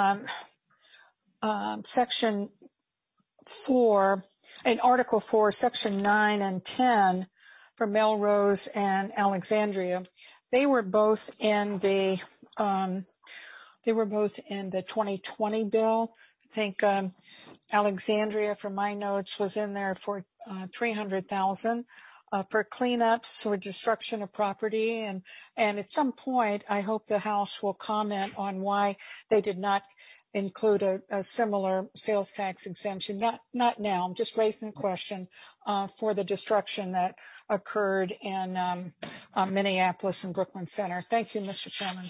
section 4, in Article 4, section 9 and 10 for Melrose and Alexandria. They were both in the 2020 bill. I think Alexandria, from my notes, was in there for $300,000 for cleanups or destruction of property. And at some point, I hope the House will comment on why they did not include a similar sales tax exemption. Not now. I'm just raising the question for the destruction that occurred in Minneapolis and Brooklyn Center. Thank you, Mr. Chairman.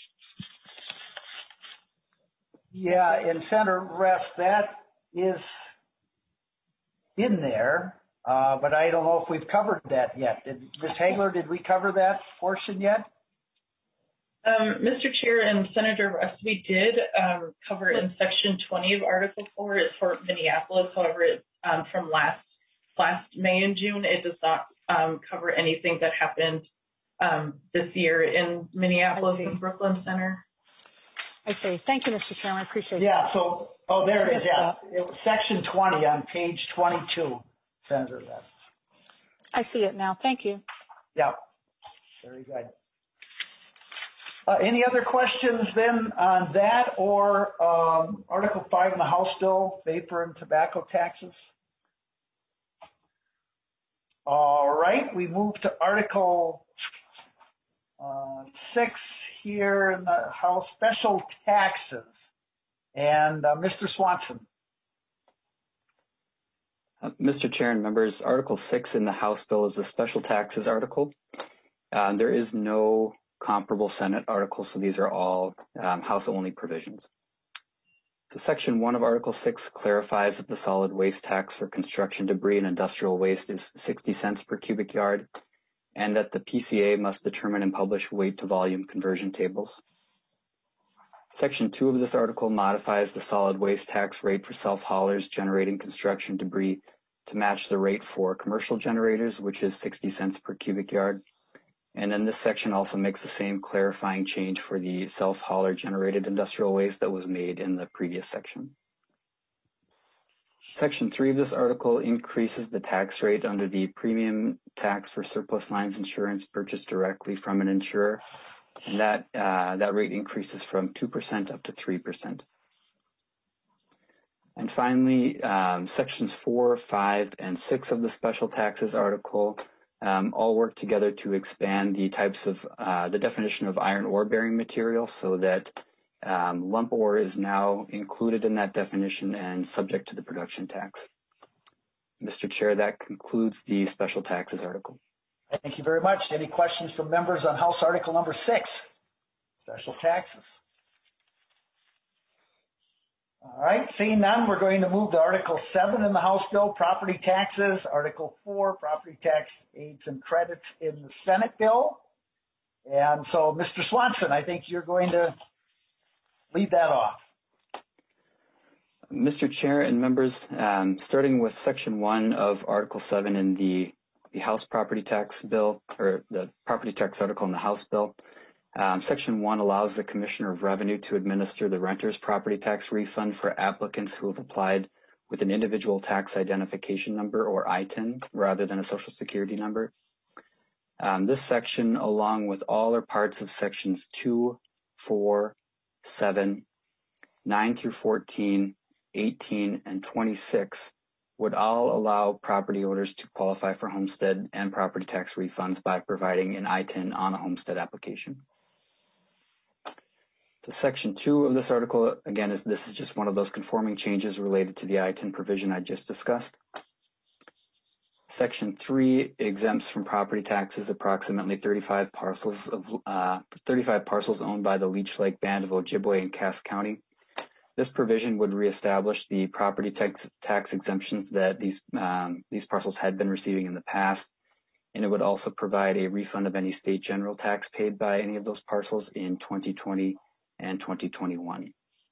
Yeah, and Senator Rest, that is in there, but I don't know if we've covered that yet. Ms. Hagler, did we cover that portion yet? Mr. Chair and Senator Rest, we did cover in section 20 of Article 4 is for Minneapolis. However, from last May and June, it does not cover anything that happened this year in Minneapolis and Brooklyn Center. I see. Thank you, Mr. Chairman. I appreciate that. Yeah, so, there it is. Yeah, it was section 20 on page 22, Senator Rest. I see it now. Thank you. Yeah, very good. Any other questions then on that or Article 5 in the House bill, vapor and tobacco taxes? All right, we move to Article 6 here in the House, special taxes. And Mr. Swanson. Mr. Chair and members, Article 6 in the House bill is the special taxes article. There is no comparable Senate articles, so these are all House-only provisions. So Section 1 of Article 6 clarifies that the solid waste tax for construction debris and industrial waste is 60 cents per cubic yard, and that the PCA must determine and publish weight-to-volume conversion tables. Section 2 of this article modifies the solid waste tax rate for self-haulers generating construction debris to match the rate for commercial generators, which is 60 cents per cubic yard. And then this section also makes the same clarifying change for the self-hauler generated industrial waste that was made in the previous section. Section 3 of this article increases the tax rate under the premium tax for surplus lines insurance purchased directly from an insurer. And that rate increases from 2% up to 3%. And finally, sections 4, 5, and 6 of the special taxes article all work together to expand the types of the definition of iron ore bearing material so that lump ore is now included in that definition and subject to the production tax. Mr. Chair, that concludes the special taxes article. Thank you very much. Any questions from members on House Article number 6, special taxes? All right, seeing none, we're going to move to Article 7 in the House bill, property taxes. Article 4, property tax aids and credits in the Senate bill. And so, Mr. Swanson, I think you're going to Lead that off. Mr. Chair and members, starting with Section 1 of Article 7 in the House Property Tax Bill, or the Property Tax Article in the House Bill, Section 1 allows the Commissioner of Revenue to administer the renter's property tax refund for applicants who have applied with an individual tax identification number, or ITIN, rather than a Social Security number. This section, along with all or parts of Sections 2, 4, 7, 9 through 14, 18, and 26, would all allow property owners to qualify for homestead and property tax refunds by providing an ITIN on a homestead application. So Section 2 of this article, again, this is just one of those conforming changes related to the ITIN provision I just discussed. Section 3 exempts from property taxes approximately 35 parcels owned by the Leech Lake Band of Ojibwe in Cass County. This provision would reestablish the property tax exemptions that these parcels had been receiving in the past, and it would also provide a refund of any state general tax paid by any of those parcels in 2020 and 2021.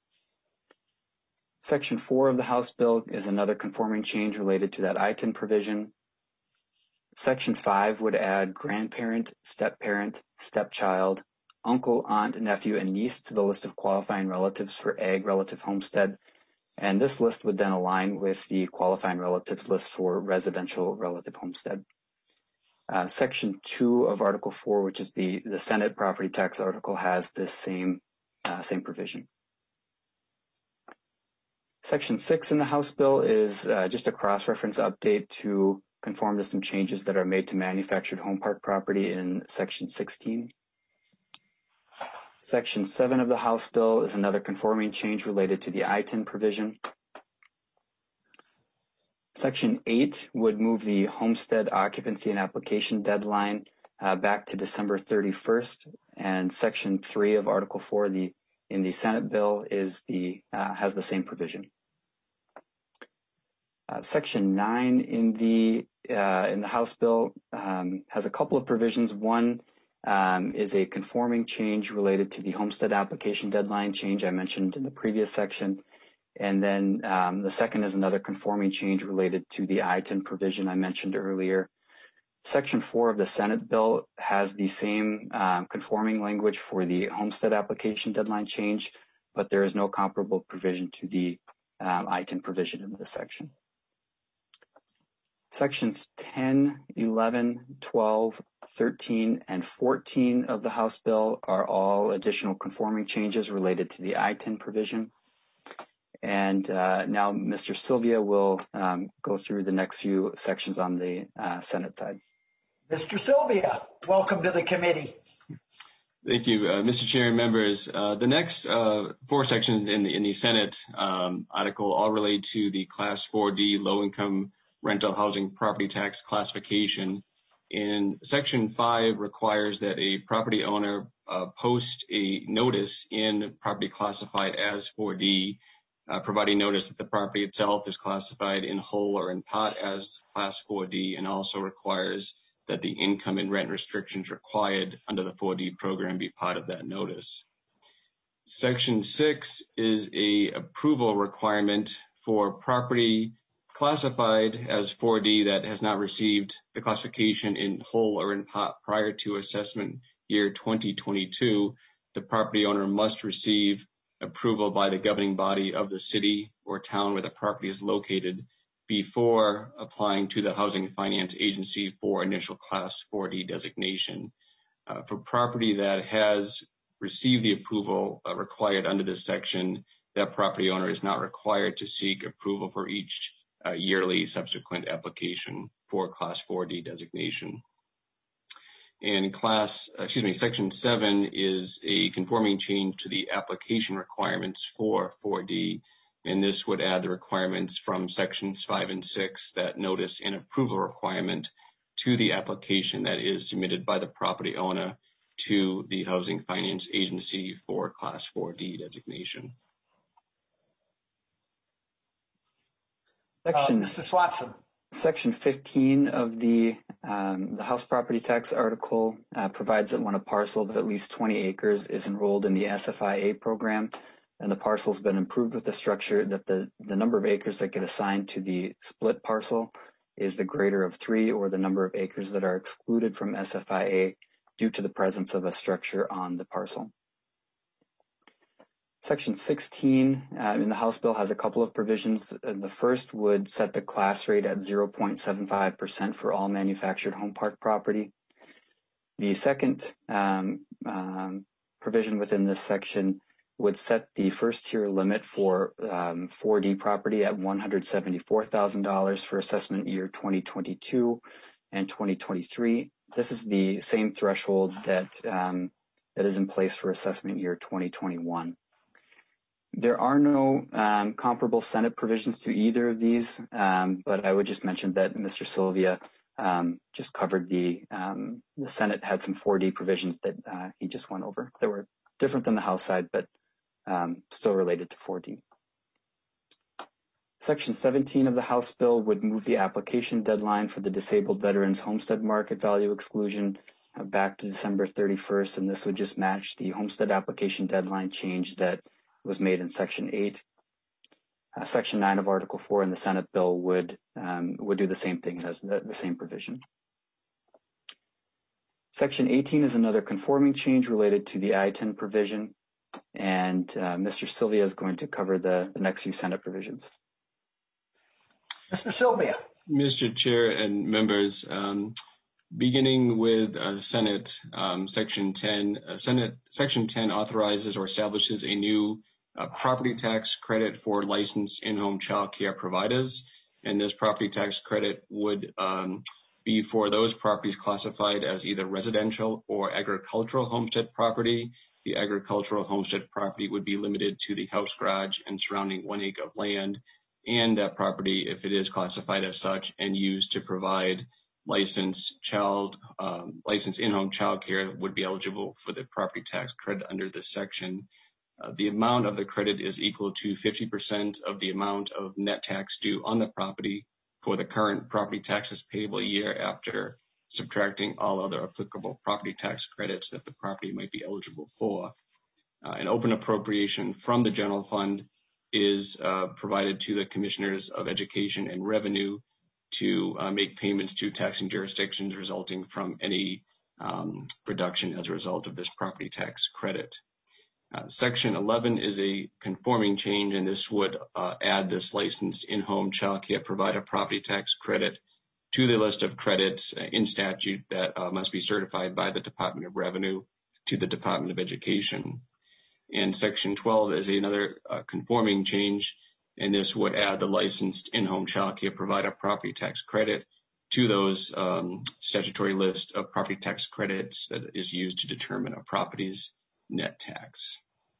Section 4 of the House Bill is another conforming change related to that ITIN provision. Section 5 would add grandparent, step-parent, stepchild, uncle, aunt, nephew, and niece to the list of qualifying relatives for ag relative homestead, and this list would then align with the qualifying relatives list for residential relative homestead. Section 2 of Article 4, which is the Senate property tax article, has this same provision. Section 6 in the House bill is just a cross-reference update to conform to some changes that are made to manufactured home park property in Section 16. Section 7 of the House bill is another conforming change related to the ITIN provision. Section 8 would move the homestead occupancy and application deadline back to December 31st, and Section 3 of Article 4 in the Senate bill has the same provision. Section 9 in the House bill has a couple of provisions. One is a conforming change related to the homestead application deadline change I mentioned in the previous section. And then the second is another conforming change related to the ITIN provision I mentioned earlier. Section 4 of the Senate bill has the same conforming language for the homestead application deadline change, but there is no comparable provision to the ITIN provision in this section. Sections 10, 11, 12, 13, and 14 of the House bill are all additional conforming changes related to the ITIN provision. And now Mr. Sylvia will go through the next few sections on the Senate side. Mr. Sylvia, welcome to the committee. Thank you, Mr. Chair and members. The next four sections in the Senate article all relate to the Class 4D low-income rental housing property tax classification. And Section 5 requires that a property owner post a notice in property classified as 4D, providing notice that the property itself is classified in whole or in part as Class 4D, and also requires that the income and rent restrictions required under the 4D program be part of that notice. Section 6 is a approval requirement for property classified as 4D that has not received the classification in whole or in part prior to assessment year 2022. The property owner must receive approval by the governing body of the city or town where the property is located before applying to the Housing Finance Agency for initial Class 4D designation. For property that has received the approval required under this section, that property owner is not required to seek approval for each yearly subsequent application for Class 4D designation. And Section 7 is a conforming change to the application requirements for 4D, and this would add the requirements from Sections 5 and 6, that notice and approval requirement, to the application that is submitted by the property owner to the Housing Finance Agency for Class 4D designation. Mr. Swanson. Section 15 of the House Property Tax article provides that when a parcel of at least 20 acres is enrolled in the SFIA program, and the parcel's been improved with the structure that the number of acres that get assigned to the split parcel is the greater of 3, or the number of acres that are excluded from SFIA due to the presence of a structure on the parcel. Section 16 in the House bill has a couple of provisions. The first would set the class rate at 0.75% for all manufactured home park property. The second provision within this section would set the first tier limit for 4D property at $174,000 for assessment year 2022 and 2023. This is the same threshold that is in place for assessment year 2021. There are no comparable Senate provisions to either of these, but I would just mention that Mr. Sylvia just covered the Senate had some 4D provisions that he just went over that were different than the House side, but still related to 4D. Section 17 of the House bill would move the application deadline for the disabled veterans homestead market value exclusion back to December 31st, and this would just match the homestead application deadline change that was made in Section 8. Section 9 of Article 4 in the Senate bill would do the same thing. It has the same provision. Section 18 is another conforming change related to the I-10 provision, and Mr. Sylvia is going to cover the next few Senate provisions. Mr. Sylvia. Mr. Chair and members, beginning with Senate, Section 10, Section 10 authorizes or establishes a new property tax credit for licensed in-home child care providers, and this property tax credit would be for those properties classified as either residential or agricultural homestead property. The agricultural homestead property would be limited to the house, garage, and surrounding 1 acre of land, and that property, if it is classified as such and used to provide licensed in-home child care, would be eligible for the property tax credit under this section. The amount of the credit is equal to 50% of the amount of net tax due on the property for the current property taxes payable year after subtracting all other applicable property tax credits that the property might be eligible for. An open appropriation from the general fund is provided to the Commissioners of Education and Revenue to make payments to taxing jurisdictions resulting from any reduction as a result of this property tax credit. Section 11 is a conforming change, and this would add this licensed in-home child care provider property tax credit to the list of credits in statute that must be certified by the Department of Revenue to the Department of Education. And Section 12 is another conforming change, and this would add the licensed in-home child care provider property tax credit to those statutory list of property tax credits that is used to determine a property's net tax.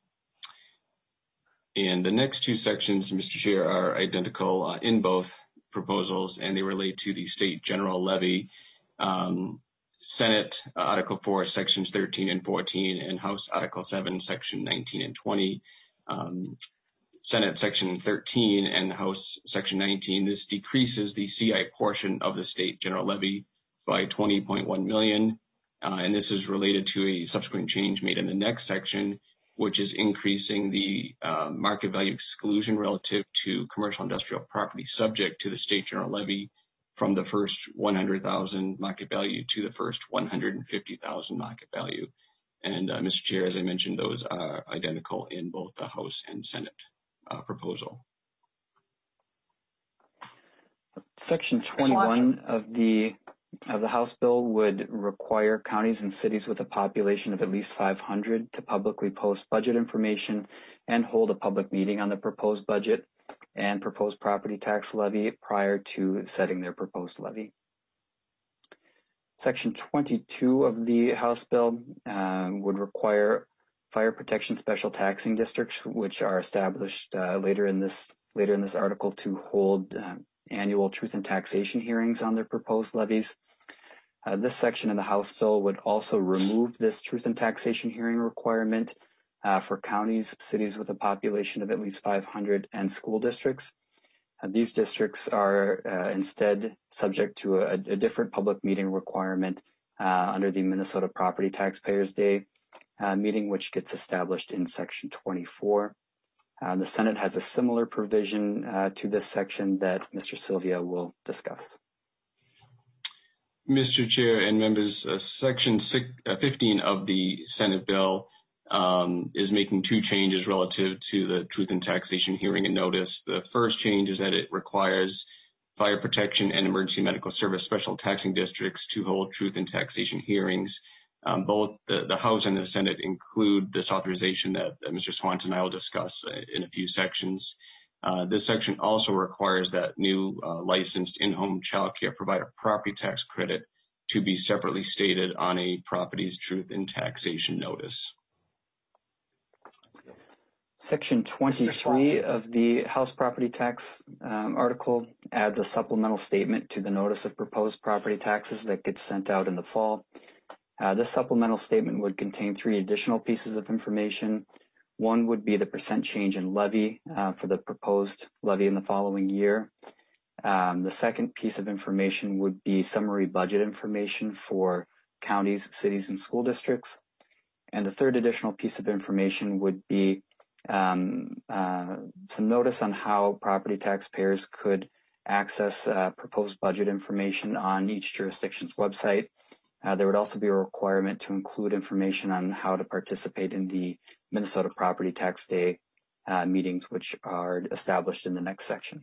And the next two sections, Mr. Chair, are identical in both proposals, and they relate to the state general levy. Senate Article 4, Sections 13 and 14, and House Article 7, Section 19 and 20. Senate Section 13 and House Section 19, this decreases the CI portion of the state general levy by $20.1 million. And this is related to a subsequent change made in the next section, which is increasing the market value exclusion relative to commercial industrial property subject to the state general levy from the first 100,000 market value to the first 150,000 market value. And Mr. Chair, as I mentioned, those are identical in both the House and Senate proposal. Section 21 of the House bill would require counties and cities with a population of at least 500 to publicly post budget information and hold a public meeting on the proposed budget and proposed property tax levy prior to setting their proposed levy. Section 22 of the House bill would require fire protection special taxing districts, which are established later in this article, to hold annual truth and taxation hearings on their proposed levies. This section in the House bill would also remove this truth and taxation hearing requirement for counties, cities with a population of at least 500, and school districts. These districts are instead subject to a different public meeting requirement under the Minnesota Property Taxpayers Day meeting, which gets established in Section 24. The Senate has a similar provision to this section that Mr. Sylvia will discuss. Mr. Chair and members, Section 15 of the Senate bill is making two changes relative to the Truth in Taxation hearing and notice. The first change is that it requires fire protection and emergency medical service special taxing districts to hold truth in taxation hearings. Both the House and the Senate include this authorization that Mr. Swanson and I will discuss in a few sections. This section also requires that new licensed in-home child care provider property tax credit to be separately stated on a property's truth in taxation notice. Section 23 of the House property tax article adds a supplemental statement to the notice of proposed property taxes that gets sent out in the fall. This supplemental statement would contain 3 additional pieces of information. One would be the % change in levy for the proposed levy in the following year. The second piece of information would be summary budget information for counties, cities, and school districts. And the third additional piece of information would be some notice on how property taxpayers could access proposed budget information on each jurisdiction's website. There would also be a requirement to include information on how to participate in the Minnesota Property Tax Day meetings, which are established in the next section.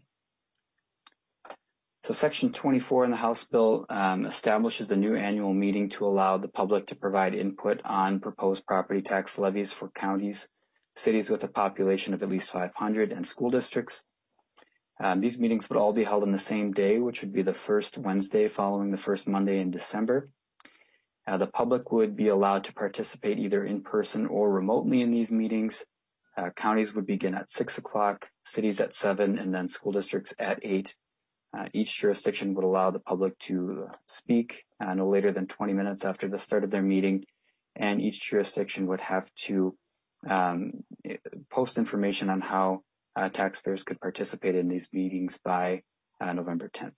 So Section 24 in the House bill establishes a new annual meeting to allow the public to provide input on proposed property tax levies for counties, cities with a population of at least 500, and school districts. These meetings would all be held on the same day, which would be the first Wednesday following the first Monday in December. The public would be allowed to participate either in person or remotely in these meetings. Counties would begin at 6 o'clock, cities at 7, and then school districts at 8. Each jurisdiction would allow the public to speak no later than 20 minutes after the start of their meeting, and each jurisdiction would have to post information on how taxpayers could participate in these meetings by November 10th.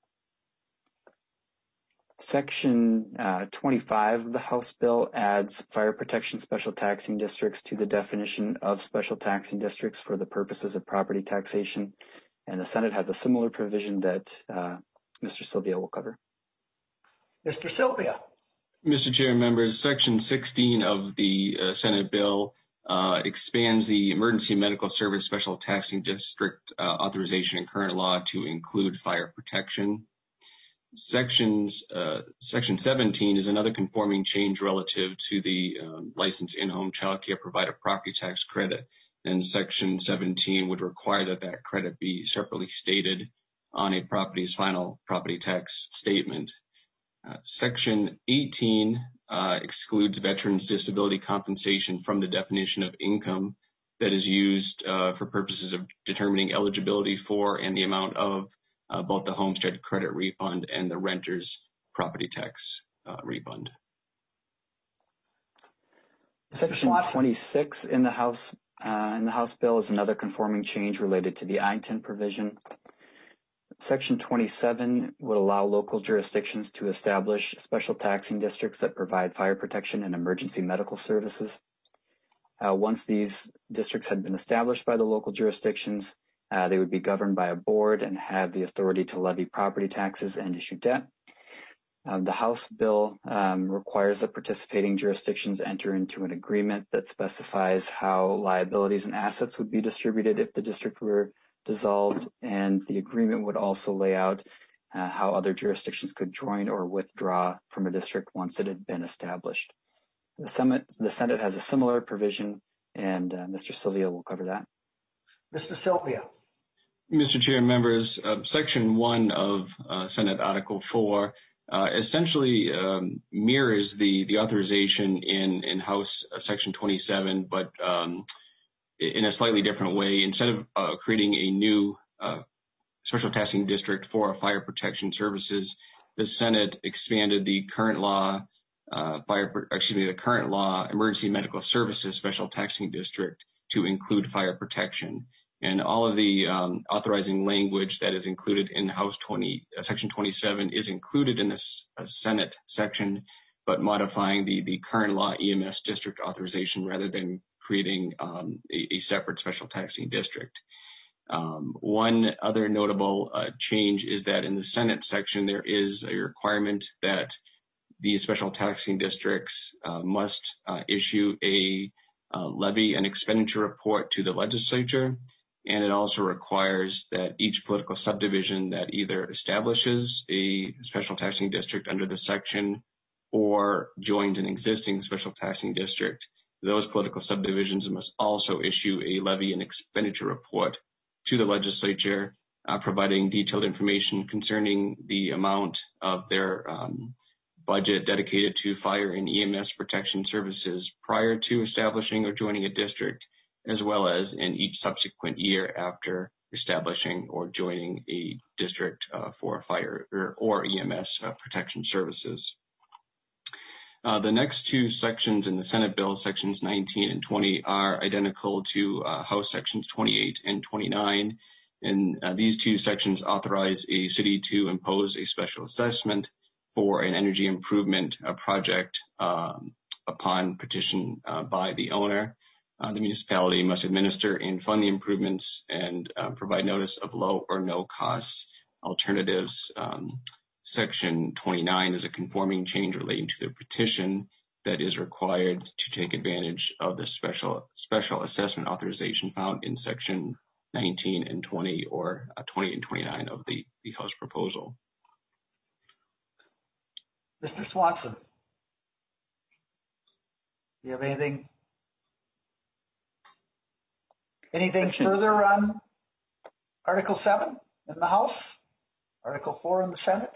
Section 25 of the House bill adds fire protection special taxing districts to the definition of special taxing districts for the purposes of property taxation, and the Senate has a similar provision that Mr. Sylvia will cover. Mr. Sylvia. Mr. Chair and members, Section 16 of the Senate bill expands the emergency medical service special taxing district authorization in current law to include fire protection. Section 17 is another conforming change relative to the licensed in-home child care provider property tax credit, and Section 17 would require that credit be separately stated on a property's final property tax statement. Section 18 excludes veterans' disability compensation from the definition of income that is used for purposes of determining eligibility for and the amount of both the homestead credit refund and the renter's property tax refund. Section 26 in the House bill is another conforming change related to the I-10 provision. Section 27 would allow local jurisdictions to establish special taxing districts that provide fire protection and emergency medical services. Once these districts had been established by the local jurisdictions, they would be governed by a board and have the authority to levy property taxes and issue debt. The House bill requires that participating jurisdictions enter into an agreement that specifies how liabilities and assets would be distributed if the district were dissolved, and the agreement would also lay out how other jurisdictions could join or withdraw from a district once it had been established. The Senate has a similar provision, and Mr. Sylvia will cover that. Mr. Sylvia. Mr. Chair and members, Section 1 of Senate Article 4 essentially mirrors the authorization in House Section 27, but in a slightly different way. Instead of creating a new special taxing district for fire protection services, the Senate expanded the current law emergency medical services special taxing district to include fire protection. And all of the authorizing language that is included in Section 27 is included in this Senate section, but modifying the current law EMS district authorization rather than creating a separate special taxing district. One other notable change is that in the Senate section, there is a requirement that these special taxing districts must issue a levy and expenditure report to the legislature. And it also requires that each political subdivision that either establishes a special taxing district under the section or joins an existing special taxing district, those political subdivisions must also issue a levy and expenditure report to the legislature, providing detailed information concerning the amount of their budget dedicated to fire and EMS protection services prior to establishing or joining a district, as well as in each subsequent year after establishing or joining a district for fire or EMS protection services. The next two sections in the Senate bill, sections 19 and 20, are identical to House sections 28 and 29. And these two sections authorize a city to impose a special assessment for an energy improvement project upon petition by the owner. The municipality must administer and fund the improvements and provide notice of low or no cost alternatives. Section 29 is a conforming change relating to the petition that is required to take advantage of the special assessment authorization found in section 19 and 20 or 20 and 29 of the House proposal. Mr. Swanson, do you have anything further on Article 7 in the House? Article 4 in the Senate?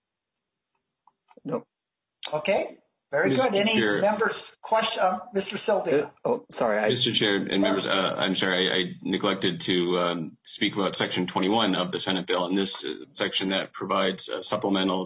No. Okay, very good. Any members' question? Mr. Sylvia. Mr. Chair and members, I'm sorry, I neglected to speak about Section 21 of the Senate bill, and this section that provides a supplemental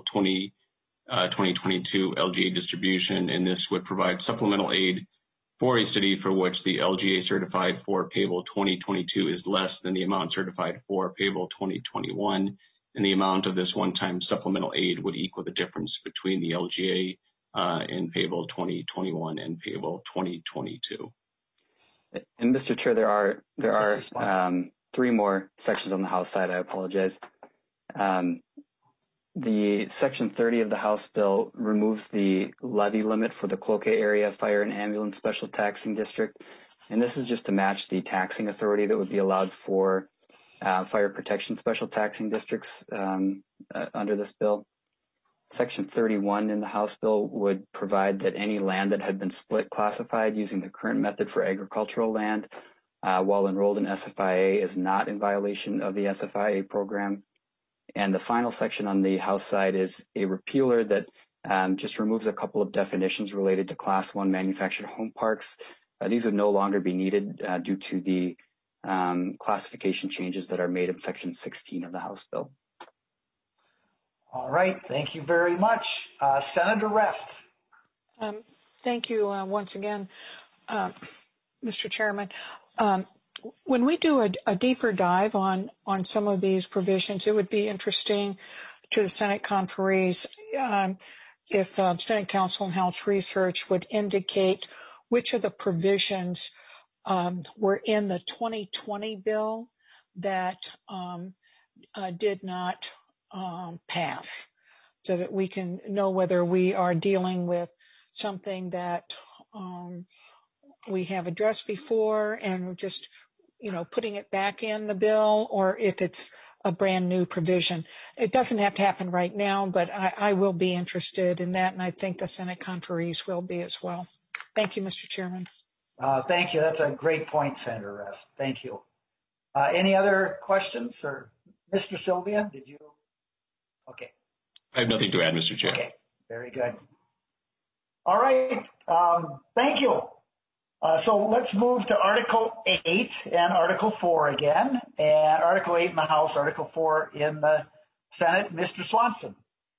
2022 LGA distribution, and this would provide supplemental aid for a city for which the LGA certified for payable 2022 is less than the amount certified for payable 2021. And the amount of this one-time supplemental aid would equal the difference between the LGA in payable 2021 and payable 2022. And Mr. Chair, there are three more sections on the House side. I apologize. The Section 30 of the House bill removes the levy limit for the Cloquet area fire and ambulance special taxing district. And this is just to match the taxing authority that would be allowed for fire protection special taxing districts under this bill. Section 31 in the House bill would provide that any land that had been split classified using the current method for agricultural land while enrolled in SFIA is not in violation of the SFIA program. And the final section on the House side is a repealer that just removes a couple of definitions related to Class 1 manufactured home parks. These would no longer be needed due to the classification changes that are made in Section 16 of the House bill. All right, thank you very much. Senator Rest. Thank you once again, Mr. Chairman. When we do a deeper dive on some of these provisions, it would be interesting to the Senate conferees if Senate Council and House Research would indicate which of the provisions were in the 2020 bill that did not pass, so that we can know whether we are dealing with something that we have addressed before and just putting it back in the bill, or if it's a brand new provision. It doesn't have to happen right now, but I will be interested in that, and I think the Senate conferees will be as well. Thank you, Mr. Chairman. Thank you. That's a great point, Senator Rest. Thank you. Any other questions? Or Mr. Sylvia, did you? Okay. I have nothing to add, Mr. Chair. Okay, very good. All right. Thank you. So let's move to Article 8 and Article 4 again. And Article 8 in the House, Article 4 in the Senate. Mr. Swanson.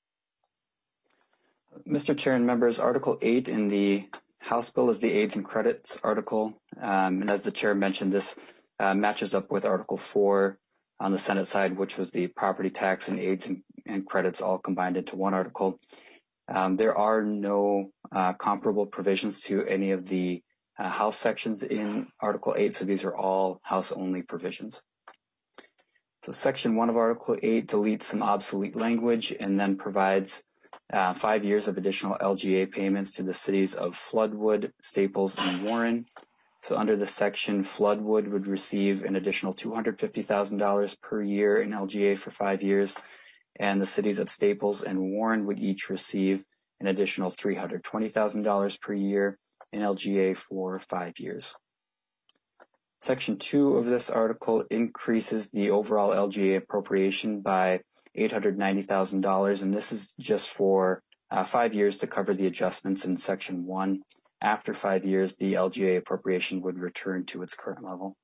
Mr. Chair and members, Article 8 in the House bill is the aids and credits article. And as the chair mentioned, this matches up with Article 4 on the Senate side, which was the property tax and aids and credits all combined into one article. There are no comparable provisions to any of the House sections in Article 8, so these are all House-only provisions. So Section 1 of Article 8 deletes some obsolete language and then provides 5 years of additional LGA payments to the cities of Floodwood, Staples, and Warren. So under this section, Floodwood would receive an additional $250,000 per year in LGA for 5 years, and the cities of Staples and Warren would each receive an additional $320,000 per year in LGA for 5 years. Section 2 of this article increases the overall LGA appropriation by $890,000, and this is just for 5 years to cover the adjustments in Section 1. After 5 years, the LGA appropriation would return to its current level.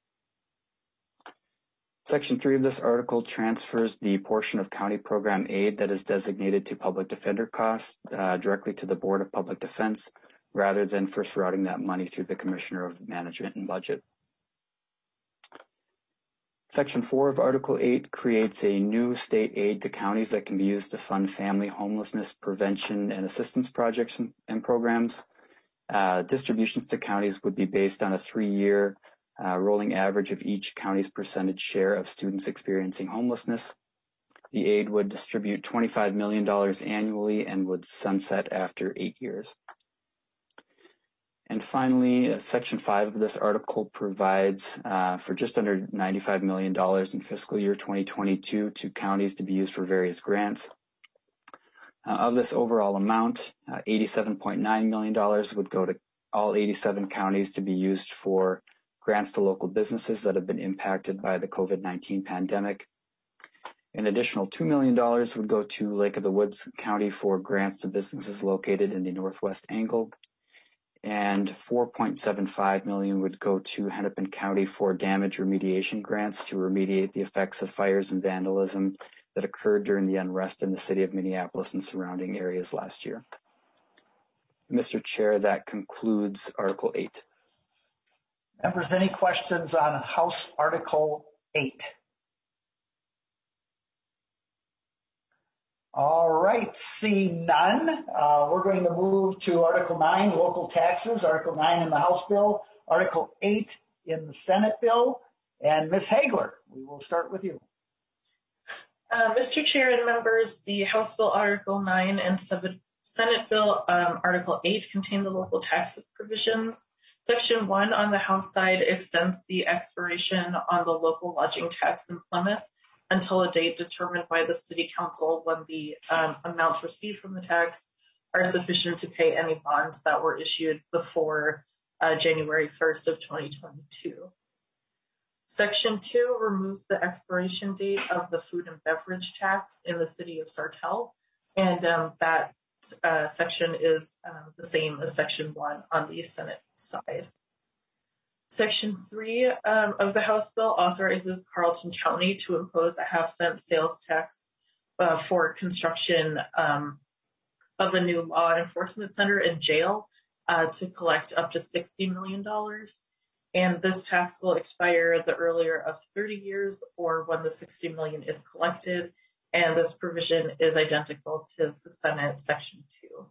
Section 3 of this article transfers the portion of county program aid that is designated to public defender costs directly to the Board of Public Defense, rather than first routing that money through the Commissioner of Management and Budget. Section 4 of Article 8 creates a new state aid to counties that can be used to fund family homelessness prevention and assistance projects and programs. Distributions to counties would be based on a 3-year rolling average of each county's percentage share of students experiencing homelessness. The aid would distribute $25 million annually and would sunset after 8 years. And finally, Section 5 of this article provides for just under $95 million in fiscal year 2022 to counties to be used for various grants. Of this overall amount, $87.9 million would go to all 87 counties to be used for grants to local businesses that have been impacted by the COVID-19 pandemic. An additional $2 million would go to Lake of the Woods County for grants to businesses located in the Northwest Angle. And $4.75 million would go to Hennepin County for damage remediation grants to remediate the effects of fires and vandalism that occurred during the unrest in the city of Minneapolis and surrounding areas last year. Mr. Chair, that concludes Article 8. Members, any questions on House Article 8? All right, see none. We're going to move to Article 9, local taxes, Article 9 in the House bill, Article 8 in the Senate bill. And Ms. Hagler, we will start with you. Mr. Chair and members, the House Bill Article 9 and Senate Bill Article 8 contain the local taxes provisions. Section 1 on the House side extends the expiration on the local lodging tax in Plymouth until a date determined by the City Council when the amounts received from the tax are sufficient to pay any bonds that were issued before January 1st of 2022. Section 2 removes the expiration date of the food and beverage tax in the city of Sartell, and that section is the same as Section 1 on the Senate side. Section 3 of the House bill authorizes Carleton County to impose a half-cent sales tax for construction of a new law enforcement center and jail to collect up to $60 million. And this tax will expire the earlier of 30 years or when the $60 million is collected. And this provision is identical to the Senate Section 2.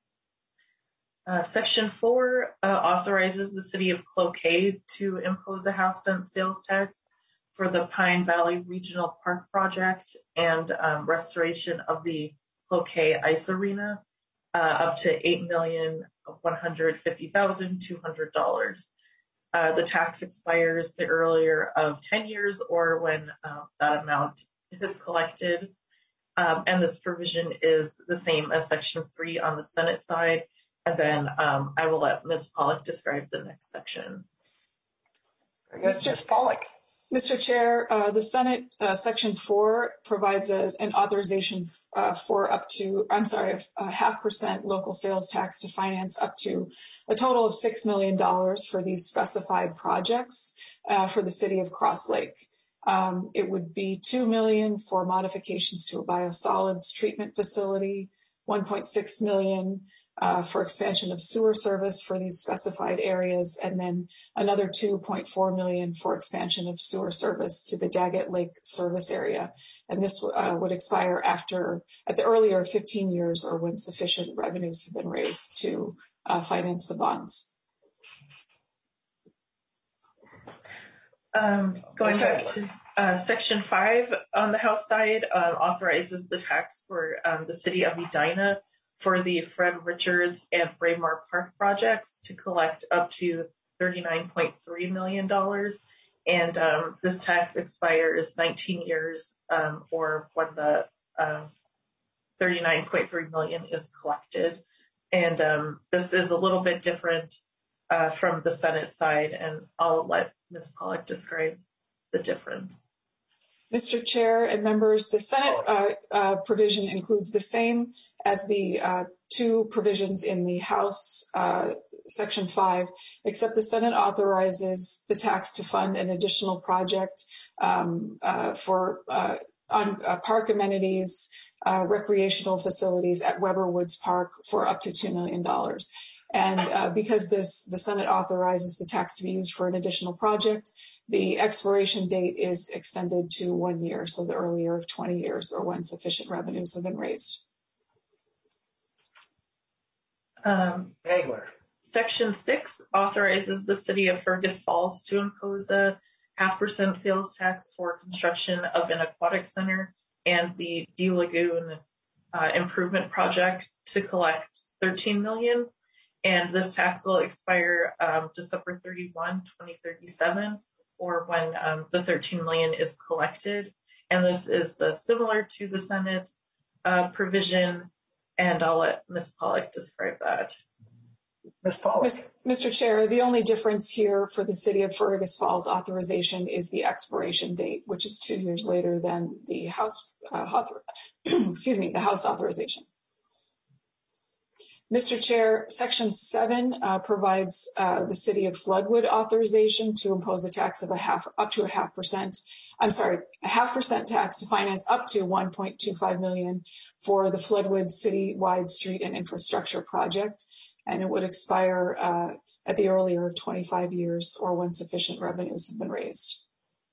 Section 4 authorizes the city of Cloquet to impose a half-cent sales tax for the Pine Valley Regional Park project and restoration of the Cloquet Ice Arena up to $8,150,200. The tax expires the earlier of 10 years or when that amount is collected. And this provision is the same as Section 3 on the Senate side. And then I will let Ms. Pollack describe the next section. Very good, Ms. Pollack. Mr. Chair, the Senate Section 4 provides an authorization for up to, a 0.5% local sales tax to finance up to a total of $6 million for these specified projects for the city of Cross Lake. It would be $2 million for modifications to a biosolids treatment facility, $1.6 million for expansion of sewer service for these specified areas, and then another $2.4 million for expansion of sewer service to the Daggett Lake service area. And this would expire at the earlier 15 years or when sufficient revenues have been raised to finance the bonds. Going back to Section 5 on the House side, authorizes the tax for the city of Edina for the Fred Richards and Braemar Park projects to collect up to $39.3 million. And this tax expires 19 years or when the $39.3 million is collected. And this is a little bit different from the Senate side, and I'll let Ms. Pollack describe the difference. Mr. Chair and members, the Senate provision includes the same as the two provisions in the House Section 5, except the Senate authorizes the tax to fund an additional project for park amenities, recreational facilities at Weber Woods Park for up to $2 million. And because the Senate authorizes the tax to be used for an additional project, the expiration date is extended to 1 year, so the earlier of 20 years or when sufficient revenues have been raised. Hagler. Section 6 authorizes the city of Fergus Falls to impose a 0.5% sales tax for construction of an aquatic center and the D Lagoon improvement project to collect $13 million. And this tax will expire December 31, 2037, or when the $13 million is collected. And this is similar to the Senate provision, and I'll let Ms. Pollack describe that. Ms. Pollack. Mr. Chair, the only difference here for the city of Fergus Falls authorization is the expiration date, which is 2 years later than the House the House authorization. Mr. Chair, Section 7 provides the city of Floodwood authorization to impose a tax of a 0.5% tax to finance up to $1.25 million for the Floodwood citywide street and infrastructure project, and it would expire at the earlier of 25 years or when sufficient revenues have been raised.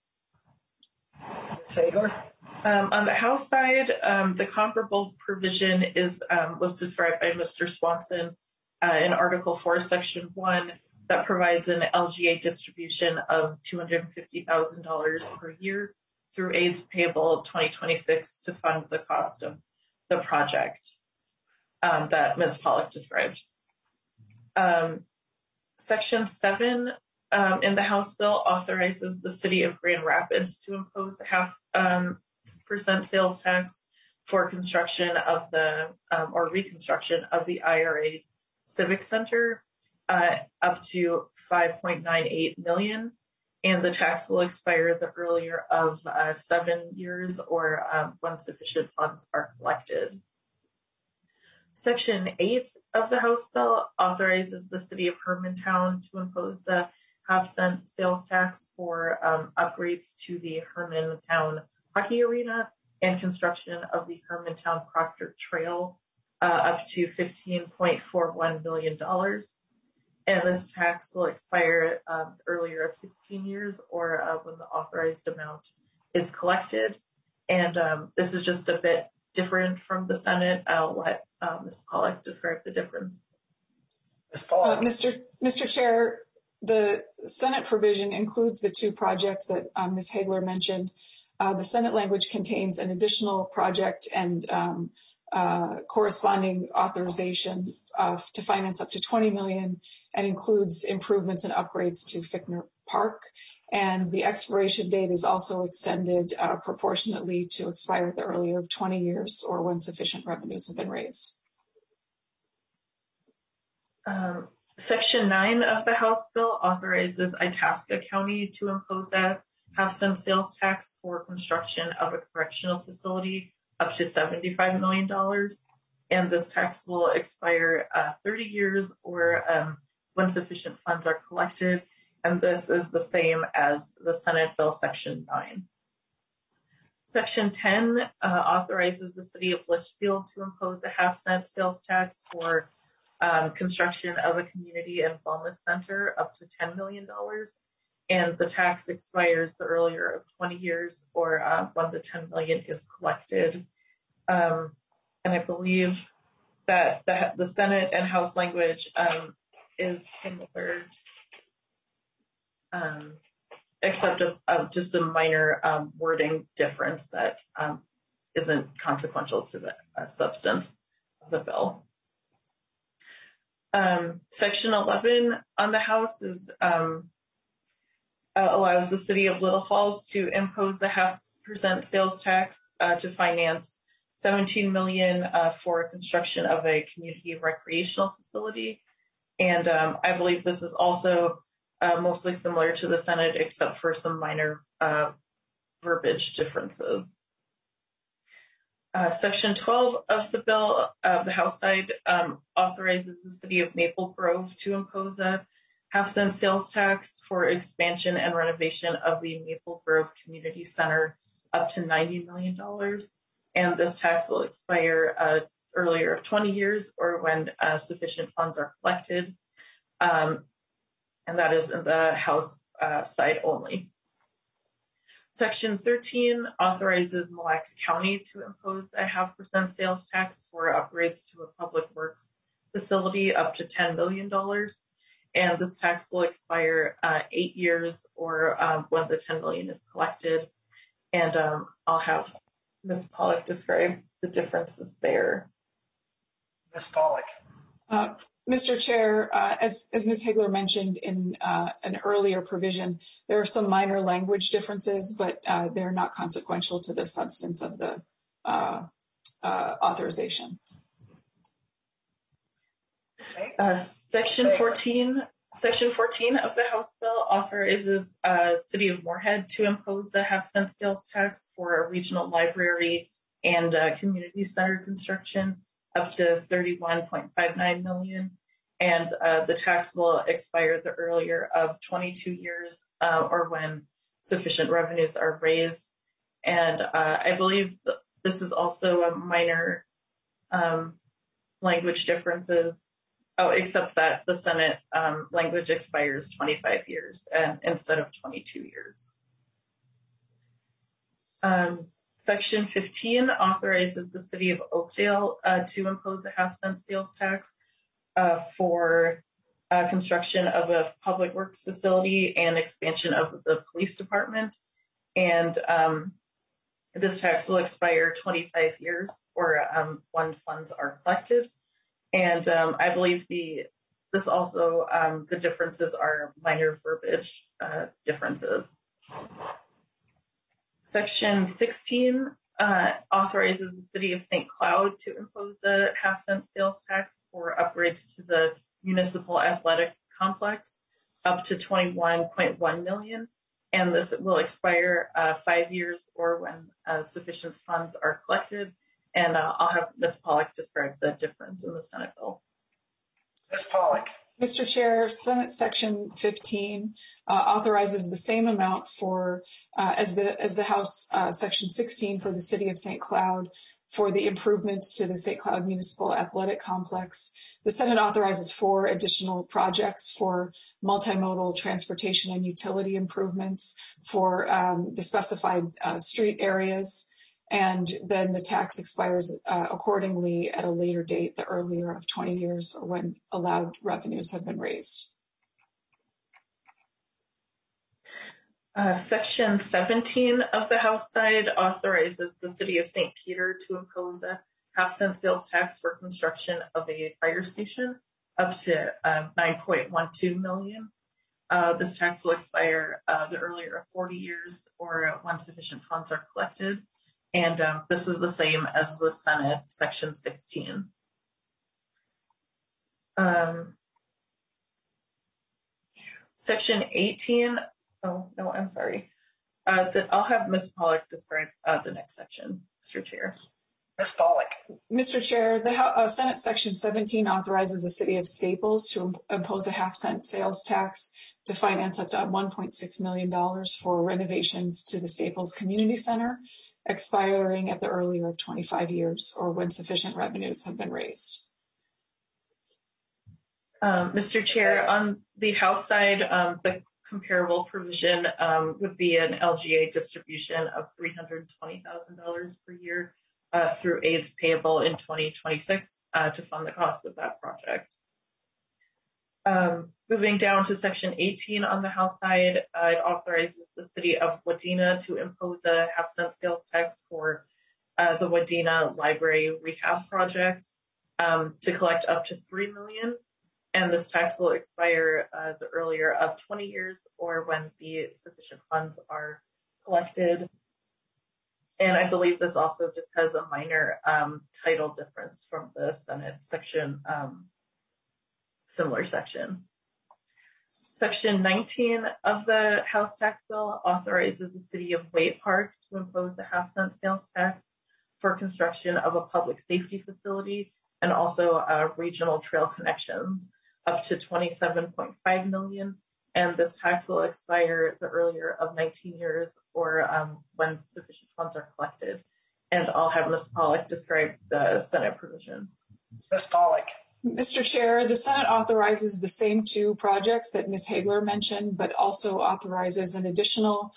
Ms. Hagler? On the House side, the comparable provision was described by Mr. Swanson in Article 4, Section 1, that provides an LGA distribution of $250,000 per year through AIDS payable 2026 to fund the cost of the project that Ms. Pollack described. Section 7 in the House bill authorizes the city of Grand Rapids to impose a 0.5% sales tax for construction of or reconstruction of the IRA Civic Center up to $5.98 million, and the tax will expire the earlier of 7 years or when sufficient funds are collected. Section 8 of the House bill authorizes the city of Hermantown to impose a 0.5-cent sales tax for upgrades to the Hermantown Hockey Arena and construction of the Hermantown Proctor Trail up to $15.41 million. And this tax will expire earlier of 16 years or when the authorized amount is collected. And this is just a bit different from the Senate. I'll let Ms. Pollack describe the difference. Ms. Pollack. Mr. Chair, the Senate provision includes the two projects that Ms. Hagler mentioned. The Senate language contains an additional project and corresponding authorization to finance up to $20 million and includes improvements and upgrades to Fickner Park. And the expiration date is also extended proportionately to expire at the earlier of 20 years or when sufficient revenues have been raised. Section 9 of the House bill authorizes Itasca County to impose a 0.5-cent sales tax for construction of a correctional facility up to $75 million. And this tax will expire 30 years or when sufficient funds are collected. And this is the same as the Senate Bill Section 9. Section 10 authorizes the city of Litchfield to impose a 0.5-cent sales tax for construction of a community and wellness center up to $10 million. And the tax expires the earlier of 20 years or when the $10 million is collected. And I believe that the Senate and House language is similar. except just a minor wording difference that isn't consequential to the substance of the bill. Section 11 on the House allows the city of Little Falls to impose the 0.5% sales tax to finance $17 million for construction of a community recreational facility. And I believe this is also mostly similar to the Senate, except for some minor verbiage differences. Section 12 of the bill, of the House side, authorizes the city of Maple Grove to impose a 0.5% sales tax for expansion and renovation of the Maple Grove Community Center up to $90 million. And this tax will expire earlier of 20 years or when sufficient funds are collected. And that is in the House side only. Section 13 authorizes Mille Lacs County to impose a 0.5% sales tax for upgrades to a public works facility up to $10 million. And this tax will expire 8 years or when the $10 million is collected. And I'll have Ms. Pollock describe the differences there. Ms. Pollock. Mr. Chair, as Ms. Hagler mentioned in an earlier provision, there are some minor language differences, but they're not consequential to the substance of the authorization. Section 14 of the House bill authorizes City of Moorhead to impose the 0.5% sales tax for a regional library and community center construction up to $31.59 million. And the tax will expire the earlier of 22 years or when sufficient revenues are raised. And I believe this is also a minor language differences. Oh, except that the Senate language expires 25 years instead of 22 years. Section 15 authorizes the city of Oakdale to impose a 0.5% sales tax for construction of a public works facility and expansion of the police department. And this tax will expire 25 years or when funds are collected. And I believe this also, the differences are minor verbiage differences. Section 16 authorizes the city of St. Cloud to impose a 0.5% sales tax for upgrades to the municipal athletic complex up to $21.1 million. And this will expire 5 years or when sufficient funds are collected. And I'll have Ms. Pollock describe the difference in the Senate bill. Ms. Pollock. Mr. Chair, Senate Section 15 authorizes the same amount for as the House Section 16 for the City of St. Cloud for the improvements to the St. Cloud Municipal Athletic Complex. The Senate authorizes 4 additional projects for multimodal transportation and utility improvements for the specified street areas. And then the tax expires accordingly at a later date, the earlier of 20 years or when allowed revenues have been raised. Section 17 of the House side authorizes the city of St. Peter to impose a 0.5% sales tax for construction of a fire station up to $9.12 million. This tax will expire the earlier of 40 years or when sufficient funds are collected. And this is the same as the Senate Section 16. Section 18, oh, no, I'm sorry. I'll have Ms. Pollock describe the next section, Mr. Chair. Ms. Pollock. Mr. Chair, the Senate Section 17 authorizes the city of Staples to impose a 0.5% sales tax to finance up to $1.6 million for renovations to the Staples Community Center, expiring at the earlier of 25 years or when sufficient revenues have been raised. Mr. Chair, on the House side, the comparable provision would be an LGA distribution of $320,000 per year through aids payable in 2026 to fund the cost of that project. Moving down to section 18 on the House side, it authorizes the city of Wadena to impose a half-cent sales tax for the Wadena Library Rehab Project to collect up to $3 million. And this tax will expire the earlier of 20 years or when the sufficient funds are collected. And I believe this also just has a minor title difference from the Senate section, similar section. Section 19 of the House tax bill authorizes the city of Waite Park to impose a half-cent sales tax for construction of a public safety facility and also regional trail connections up to $27.5 million. And this tax will expire the earlier of 19 years or when sufficient funds are collected. And I'll have Ms. Pollack describe the Senate provision. Ms. Pollack. Mr. Chair, the Senate authorizes the same two projects that Ms. Hagler mentioned, but also authorizes an additional,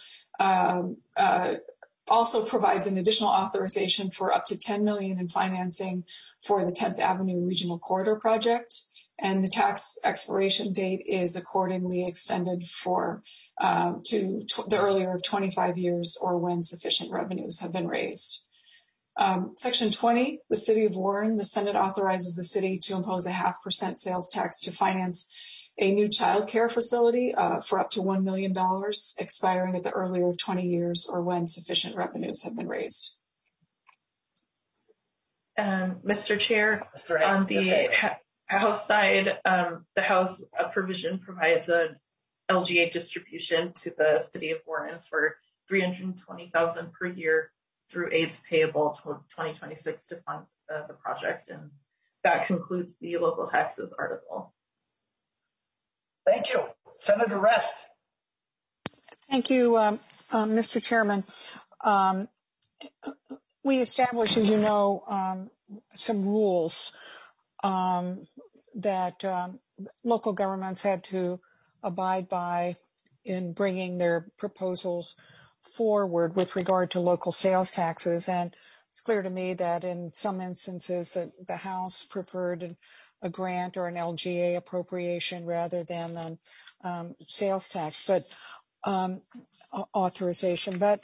also provides an additional authorization for up to $10 million in financing for the 10th Avenue Regional Corridor Project. And the tax expiration date is accordingly extended for to the earlier of 25 years or when sufficient revenues have been raised. Section 20, the City of Warren, the Senate authorizes the city to impose a 0.5% sales tax to finance a new child care facility for up to $1 million, expiring at the earlier of 20 years or when sufficient revenues have been raised. Mr. Chair, on the House side, the House provision provides an LGA distribution to the City of Warren for $320,000 per year through aids payable to 2026 to fund the project. And that concludes the local taxes article. Thank you. Senator Rest. Thank you, Mr. Chairman. We established, as you know, some rules that local governments had to abide by in bringing their proposals forward with regard to local sales taxes. And it's clear to me that in some instances that the House preferred a grant or an LGA appropriation rather than sales tax, but authorization. But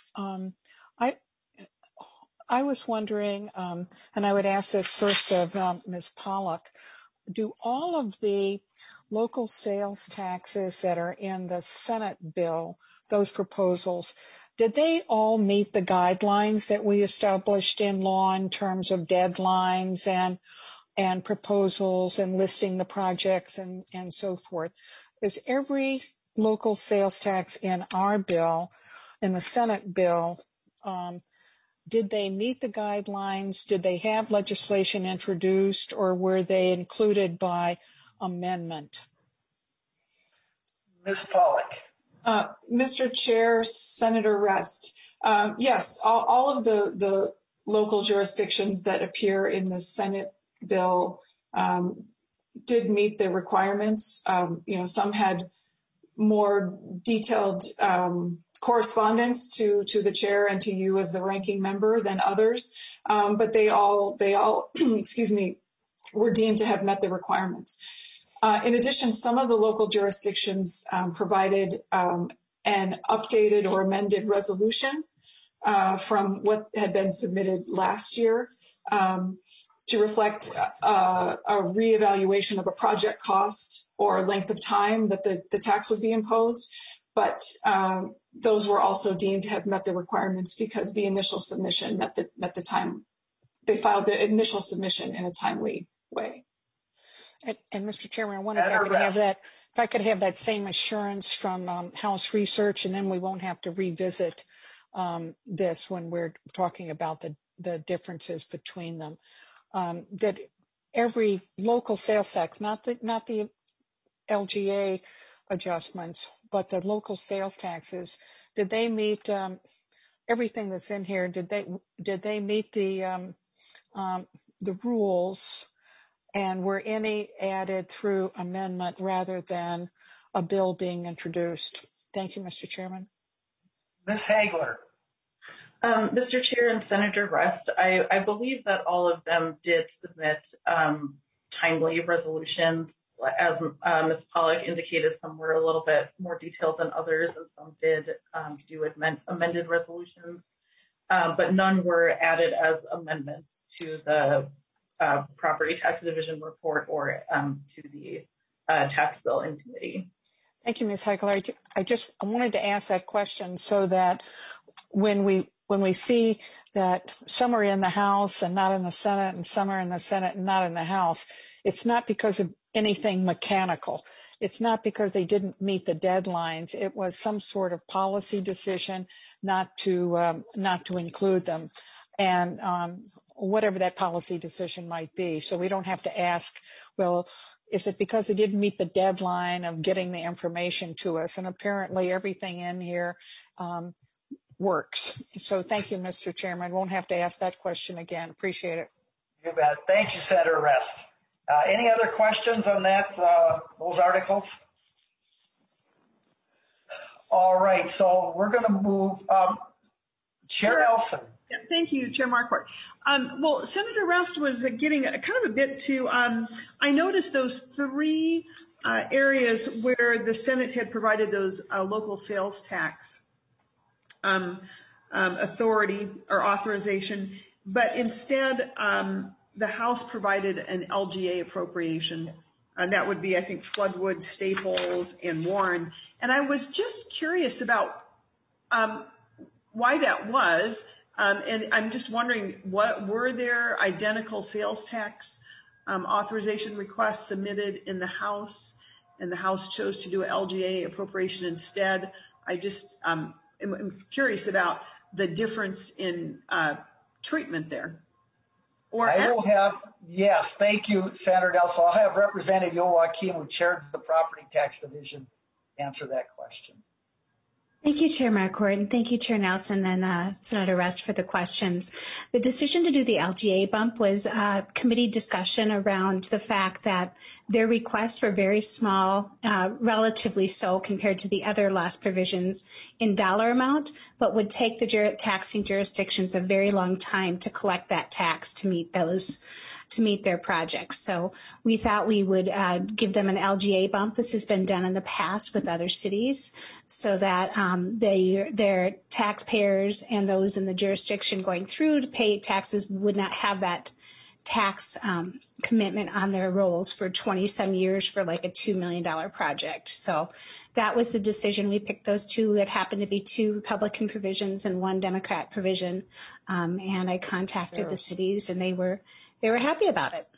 I was wondering, and I would ask this first of Ms. Pollack, do all of the local sales taxes that are in the Senate bill, those proposals, did they all meet the guidelines that we established in law in terms of deadlines and proposals and listing the projects and so forth? Is every local sales tax in our bill, in the Senate bill, did they meet the guidelines? Did they have legislation introduced, or were they included by amendment? Ms. Pollack. Mr. Chair, Senator Rest. Yes, all of the local jurisdictions that appear in the Senate bill did meet the requirements. Some had more detailed correspondence to the chair and to you as the ranking member than others, but they all excuse me, were deemed to have met the requirements. In addition, some of the local jurisdictions provided an updated or amended resolution from what had been submitted last year to reflect a reevaluation of a project cost or length of time that the tax would be imposed. But those were also deemed to have met the requirements because the initial submission met the time. They filed the initial submission in a timely way. And Mr. Chairman, I wonder if I could have that same assurance from House Research, and then we won't have to revisit this when we're talking about the differences between them. That every local sales tax, not the LGA adjustments, but the local sales taxes, did they meet everything that's in here? Did they meet the rules, and were any added through amendment rather than a bill being introduced? Thank you, Mr. Chairman. Ms. Hagler. Mr. Chair and Senator Rest, I believe that all of them did submit timely resolutions as Ms. Pollack indicated, some were a little bit more detailed than others, and some did do amended resolutions, but none were added as amendments to the property tax division report or to the tax bill in committee. Thank you, Ms. Heigler. I wanted to ask that question so that when we see that some are in the House and not in the Senate, and some are in the Senate and not in the House, it's not because of anything mechanical. It's not because they didn't meet the deadlines. It was some sort of policy decision not to include them, and whatever that policy decision might be. So we don't have to ask, well, is it because they didn't meet the deadline of getting the information to us? And apparently everything in here works. So thank you, Mr. Chairman. Won't have to ask that question again. Appreciate it. You bet. Thank you, Senator Rest. Any other questions on that, those articles? All right, so we're going to move. Chair Nelson. Yeah, thank you, Chair Marquardt. Well, Senator Rest was getting kind of a bit to, I noticed those three areas where the Senate had provided those local sales tax authority or authorization, but instead the House provided an LGA appropriation. And that would be, I think, Floodwood, Staples, and Warren. And I was just curious about why that was. And I'm just wondering, what were there identical sales tax authorization requests submitted in the House, and the House chose to do an LGA appropriation instead? I just am curious about the difference in treatment there. Or I will have, yes, thank you, Senator Nelson. I'll have Representative Youakim, who chaired the Property Tax Division, answer that question. Thank you, Chair Marquardt, and thank you, Chair Nelson and Senator Rest for the questions. The decision to do the LGA bump was a committee discussion around the fact that their requests were very small, relatively so compared to the other loss provisions in dollar amount, but would take the taxing jurisdictions a very long time to collect that tax to meet their projects. So we thought we would give them an LGA bump. This has been done in the past with other cities so that their taxpayers and those in the jurisdiction going through to pay taxes would not have that tax commitment on their rolls for 20-some years for like a $2 million project. So that was the decision. We picked those two. It happened to be two Republican provisions and one Democrat provision. And I contacted the cities, and they were happy about it.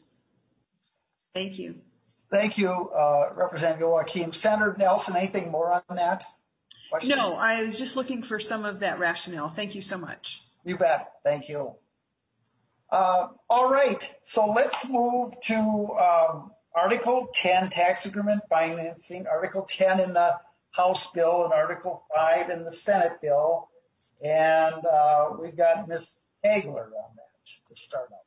Thank you. Thank you, Representative Youakim. Senator Nelson, anything more on that question? No, I was just looking for some of that rationale. Thank you so much. You bet. Thank you. All right, so let's move to Article 10, Tax Increment Financing, Article 10 in the House bill and Article 5 in the Senate bill. And we've got Ms. Hagler on that to start off.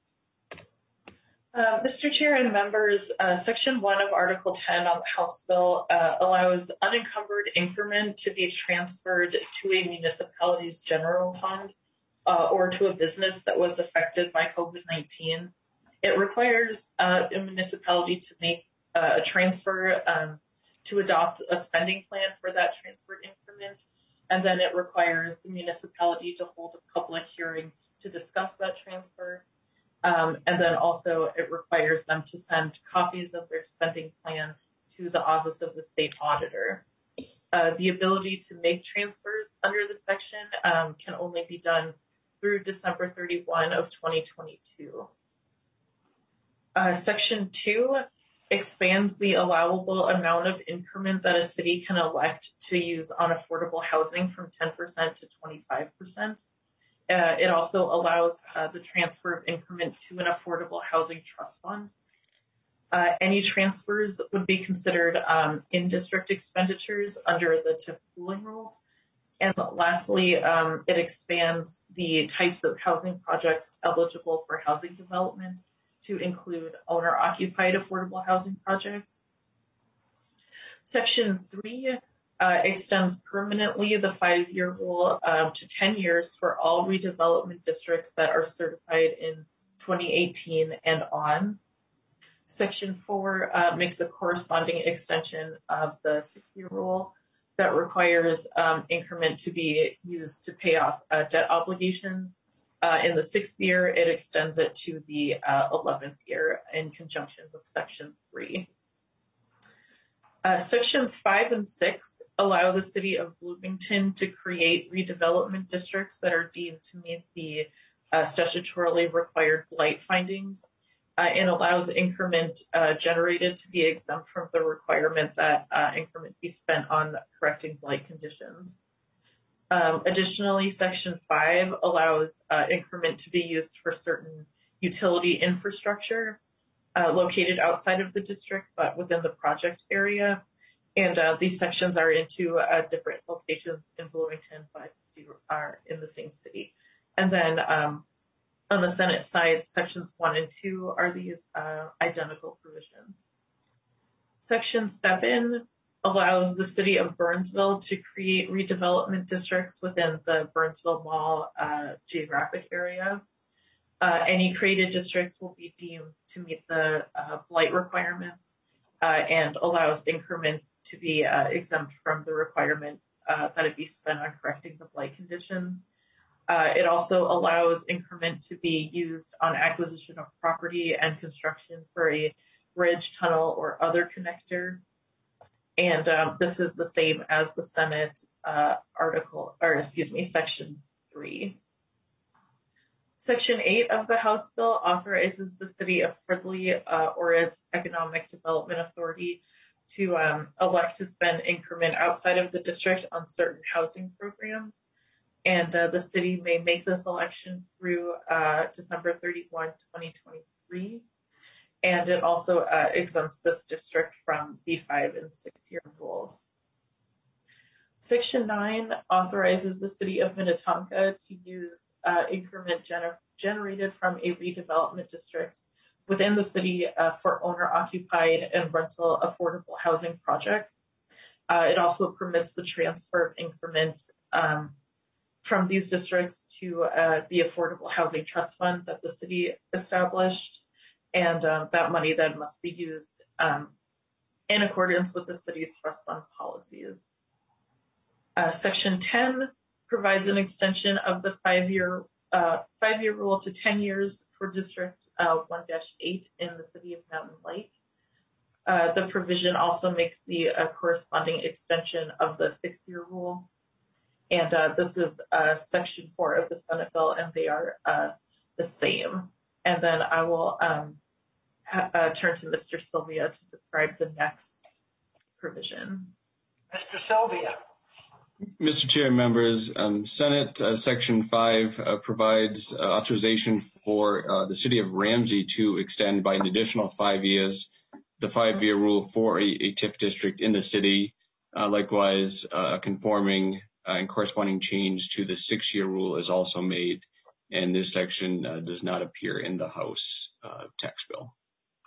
Mr. Chair and members, Section 1 of Article 10 on the House bill allows unencumbered increment to be transferred to a municipality's general fund or to a business that was affected by COVID-19. It requires a municipality to make a transfer to adopt a spending plan for that transferred increment, and then it requires the municipality to hold a public hearing to discuss that transfer. And then also it requires them to send copies of their spending plan to the Office of the State Auditor. The ability to make transfers under the section can only be done through December 31 of 2022. Section 2 expands the allowable amount of increment that a city can elect to use on affordable housing from 10% to 25%. It also allows the transfer of increment to an affordable housing trust fund. Any transfers would be considered in-district expenditures under the TIF pooling rules. And lastly, it expands the types of housing projects eligible for housing development to include owner-occupied affordable housing projects. Section 3 extends permanently the 5-year rule to 10 years for all redevelopment districts that are certified in 2018 and on. Section 4 makes a corresponding extension of the 6-year rule that requires increment to be used to pay off a debt obligation. In the 6th year, it extends it to the 11th year in conjunction with Section 3. Sections 5 and 6 allow the city of Bloomington to create redevelopment districts that are deemed to meet the statutorily required blight findings, and allows increment generated to be exempt from the requirement that increment be spent on correcting blight conditions. Additionally, Section 5 allows increment to be used for certain utility infrastructure located outside of the district, but within the project area. And these sections are in 2 different locations in Bloomington, but are in the same city. And then on the Senate side, Sections 1 and 2 are these identical provisions. Section 7 allows the city of Burnsville to create redevelopment districts within the Burnsville Mall geographic area. Any created districts will be deemed to meet the blight requirements and allows increment to be exempt from the requirement that it be spent on correcting the blight conditions. It also allows increment to be used on acquisition of property and construction for a bridge, tunnel, or other connector. And this is the same as the Senate Section 3. Section 8 of the House bill authorizes the city of Fridley or its Economic Development Authority to elect to spend increment outside of the district on certain housing programs. And the city may make this election through December 31, 2023. And it also exempts this district from the 5- and 6-year rules. Section 9 authorizes the city of Minnetonka to use increment generated from a redevelopment district within the city for owner-occupied and rental affordable housing projects. It also permits the transfer of increment from these districts to the Affordable Housing Trust Fund that the city established, and that money then must be used in accordance with the city's trust fund policies. Section 10 provides an extension of the 5-year rule to 10 years for District 1-8 in the city of Mountain Lake. The provision also makes the corresponding extension of the 6-year rule. And this is Section 4 of the Senate bill, and they are the same. And then I will turn to Mr. Sylvia to describe the next provision. Mr. Sylvia. Mr. Chair and members, Senate Section 5 provides authorization for the city of Ramsey to extend by an additional 5 years the 5-year rule for a TIF district in the city. Likewise, conforming and corresponding change to the 6-year rule is also made, and this section does not appear in the House tax bill.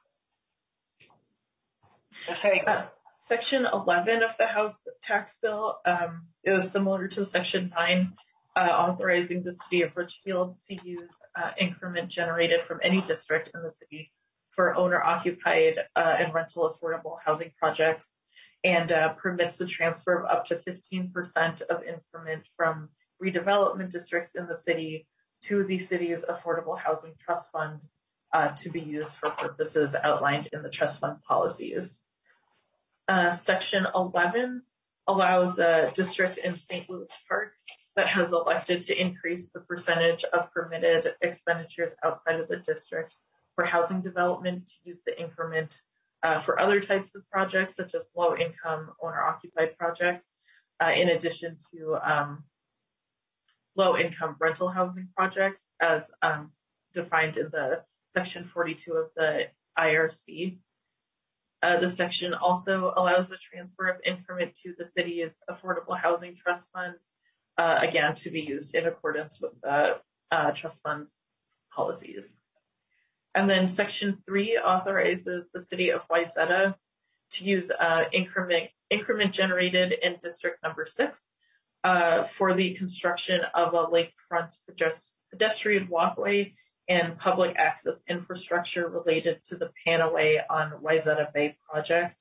Section 11 of the House tax bill is similar to Section 9, authorizing the city of Richfield to use increment generated from any district in the city for owner-occupied and rental affordable housing projects, and permits the transfer of up to 15% of increment from redevelopment districts in the city to the city's Affordable Housing Trust Fund to be used for purposes outlined in the trust fund policies. Section 11 allows a district in St. Louis Park that has elected to increase the percentage of permitted expenditures outside of the district for housing development to use the increment for other types of projects, such as low-income owner-occupied projects, in addition to low-income rental housing projects as defined in the Section 42 of the IRC. The section also allows the transfer of increment to the city's Affordable Housing Trust Fund, again, to be used in accordance with the trust fund's policies. And then Section 3 authorizes the city of Wayzata to use increment generated in District Number 6 for the construction of a lakefront pedestrian walkway and public access infrastructure related to the Panaway on Wayzata Bay project.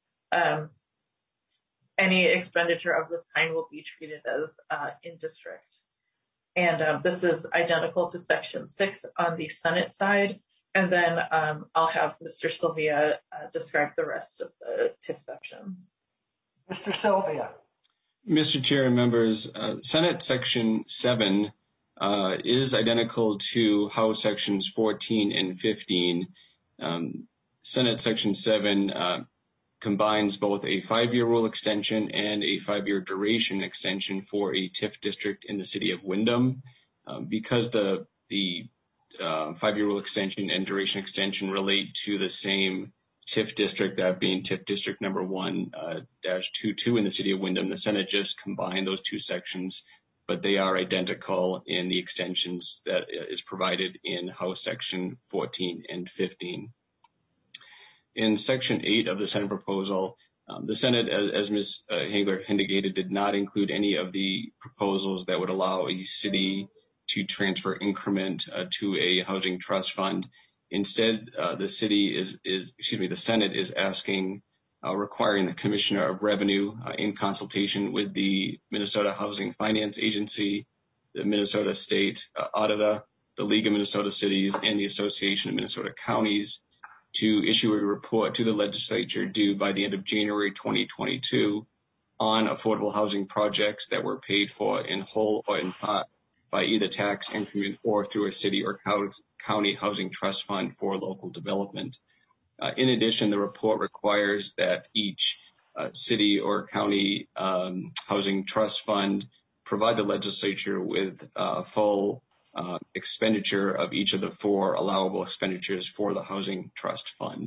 Any expenditure of this kind will be treated as in district. And this is identical to Section 6 on the Senate side. And then I'll have Mr. Sylvia describe the rest of the TIF sections. Mr. Sylvia. Mr. Chair and members, Senate Section 7 is identical to House Sections 14 and 15. Senate Section 7 combines both a 5-year rule extension and a 5-year duration extension for a TIF district in the city of Windham. Because the 5-year rule extension and duration extension relate to the same TIF district, that being TIF district number 1-22 in the city of Windham, the Senate just combined those two sections, but they are identical in the extensions that is provided in House Section 14 and 15. In Section 8 of the Senate proposal, the Senate, as Ms. Hengler indicated, did not include any of the proposals that would allow a city to transfer increment to a housing trust fund. Instead, the Senate is asking, requiring the Commissioner of Revenue in consultation with the Minnesota Housing Finance Agency, the Minnesota State Auditor, the League of Minnesota Cities, and the Association of Minnesota Counties to issue a report to the legislature due by the end of January 2022 on affordable housing projects that were paid for in whole or in part by either tax increment or through a city or county housing trust fund for local development. In addition, the report requires that each city or county housing trust fund provide the legislature with full expenditure of each of the 4 allowable expenditures for the housing trust fund.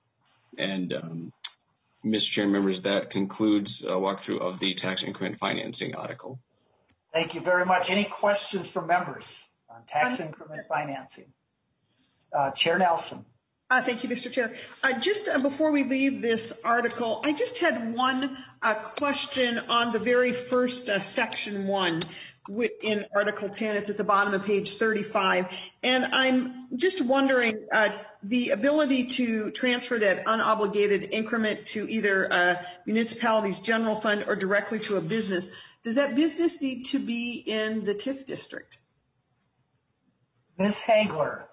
And Mr. Chair, members, that concludes a walkthrough of the tax increment financing article. Thank you very much. Any questions from members on tax increment financing? Chair Nelson. Thank you, Mr. Chair. Just before we leave this article, I just had one question on the very first Section 1 in Article 10. It's at the bottom of page 35. And I'm just wondering, the ability to transfer that unobligated increment to either a municipality's general fund or directly to a business, does that business need to be in the TIF district? Ms. Hengler.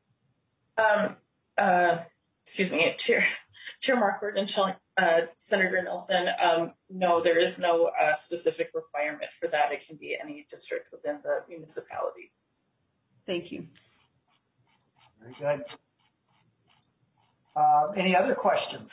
Excuse me, Chair Marquardt and Senator Nelson. No, there is no specific requirement for that. It can be any district within the municipality. Thank you. Very good. Any other questions?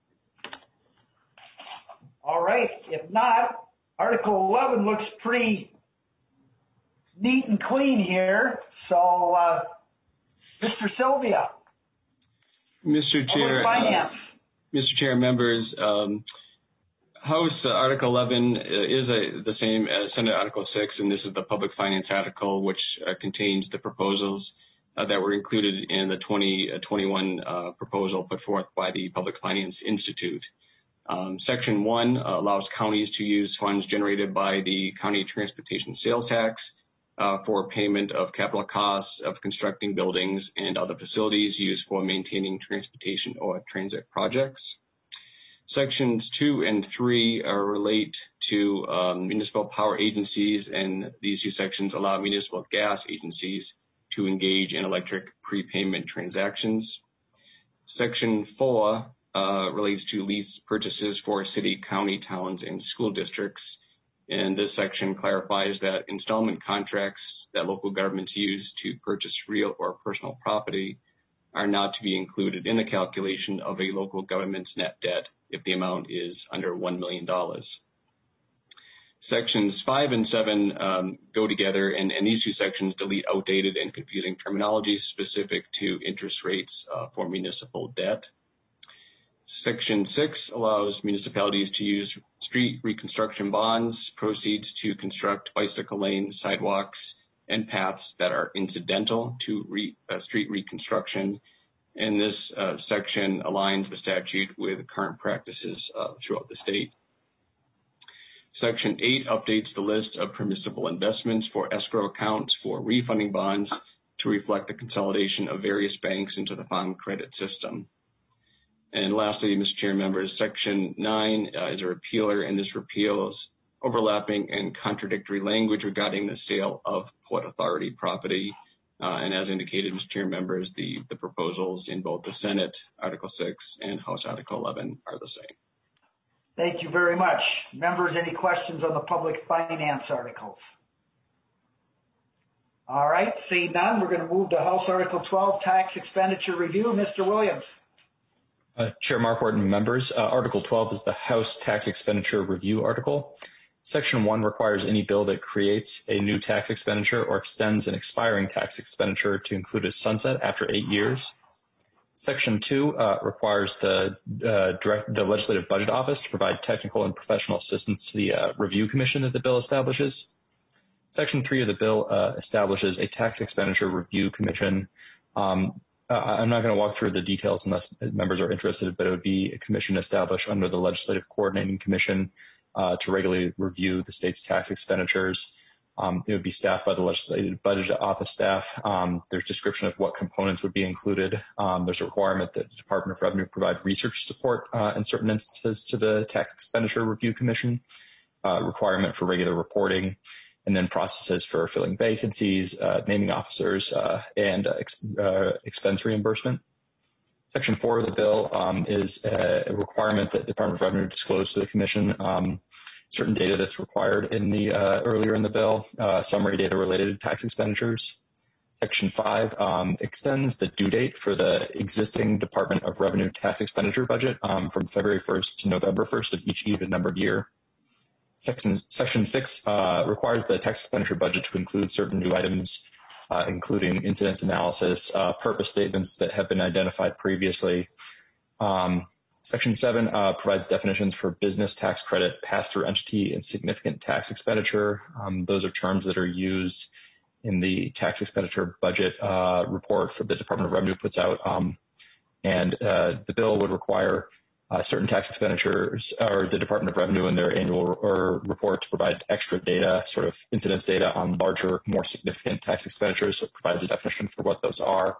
All right. If not, Article 11 looks pretty neat and clean here. So, Mr. Sylvia. Mr. Chair, Mr. Chair, members, House Article 11 is the same as Senate Article 6, and this is the public finance article, which contains the proposals that were included in the 2021 proposal put forth by the Public Finance Institute. Section 1 allows counties to use funds generated by the county transportation sales tax for payment of capital costs of constructing buildings and other facilities used for maintaining transportation or transit projects. Sections 2 and 3 relate to municipal power agencies, and these 2 sections allow municipal gas agencies to engage in electric prepayment transactions. Section 4 relates to lease purchases for city, county, towns, and school districts. And this section clarifies that installment contracts that local governments use to purchase real or personal property are not to be included in the calculation of a local government's net debt if the amount is under $1 million. Sections 5 and 7 go together, and these 2 sections delete outdated and confusing terminology specific to interest rates for municipal debt. Section 6 allows municipalities to use street reconstruction bonds, proceeds to construct bicycle lanes, sidewalks, and paths that are incidental to street reconstruction. And this section aligns the statute with current practices throughout the state. Section 8 updates the list of permissible investments for escrow accounts for refunding bonds to reflect the consolidation of various banks into the Farm Credit System. And lastly, Mr. Chair and members, Section 9 is a repealer, and this repeals overlapping and contradictory language regarding the sale of Port Authority property. And as indicated, Mr. Chair and members, the proposals in both the Senate Article 6 and House Article 11 are the same. Thank you very much. Members, any questions on the public finance articles? All right, seeing none, we're going to move to House Article 12, Tax Expenditure Review. Mr. Williams. Chair Marquardt and members, Article 12 is the House Tax Expenditure Review article. Section 1 requires any bill that creates a new tax expenditure or extends an expiring tax expenditure to include a sunset after 8 years. Section 2 requires the Legislative Budget Office to provide technical and professional assistance to the review commission that the bill establishes. Section 3 of the bill establishes a tax expenditure review commission. I'm not going to walk through the details unless members are interested, but it would be a commission established under the Legislative Coordinating Commission to regularly review the state's tax expenditures. It would be staffed by the Legislative Budget Office staff. There's description of what components would be included. There's a requirement that the Department of Revenue provide research support in certain instances to the Tax Expenditure Review Commission, requirement for regular reporting, and then processes for filling vacancies, naming officers, and expense reimbursement. Section 4 of the bill is a requirement that the Department of Revenue disclose to the Commission certain data that's required in the earlier in the bill, summary data related to tax expenditures. Section 5 extends the due date for the existing Department of Revenue tax expenditure budget from February 1st to November 1st of each even numbered year. Section 6 requires the tax expenditure budget to include certain new items, including incidence analysis, purpose statements that have been identified previously. Section 7 provides definitions for business tax credit, pass-through entity, and significant tax expenditure. Those are terms that are used in the tax expenditure budget report for the Department of Revenue puts out. And the bill would require certain tax expenditures or the Department of Revenue in their annual report to provide extra data, sort of incidence data on larger, more significant tax expenditures. So it provides a definition for what those are.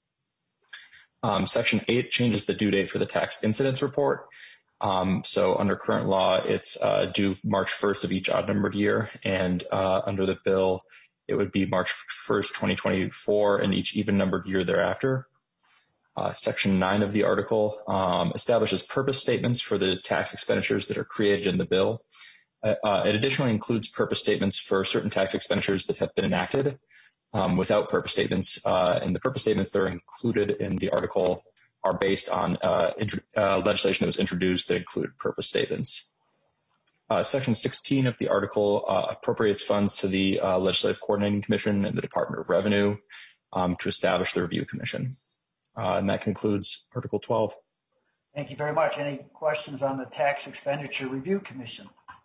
Section 8 changes the due date for the tax incidence report. So under current law, it's due March 1st of each odd numbered year. And under the bill, it would be March 1st, 2024, and each even numbered year thereafter. Section 9 of the article establishes purpose statements for the tax expenditures that are created in the bill. It additionally includes purpose statements for certain tax expenditures that have been enacted without purpose statements. And the purpose statements that are included in the article are based on legislation that was introduced that included purpose statements. Section 16 of the article appropriates funds to the Legislative Coordinating Commission and the Department of Revenue to establish the Review Commission. And that concludes Article 12. Thank you very much. Any questions on the Tax Expenditure Review Commission?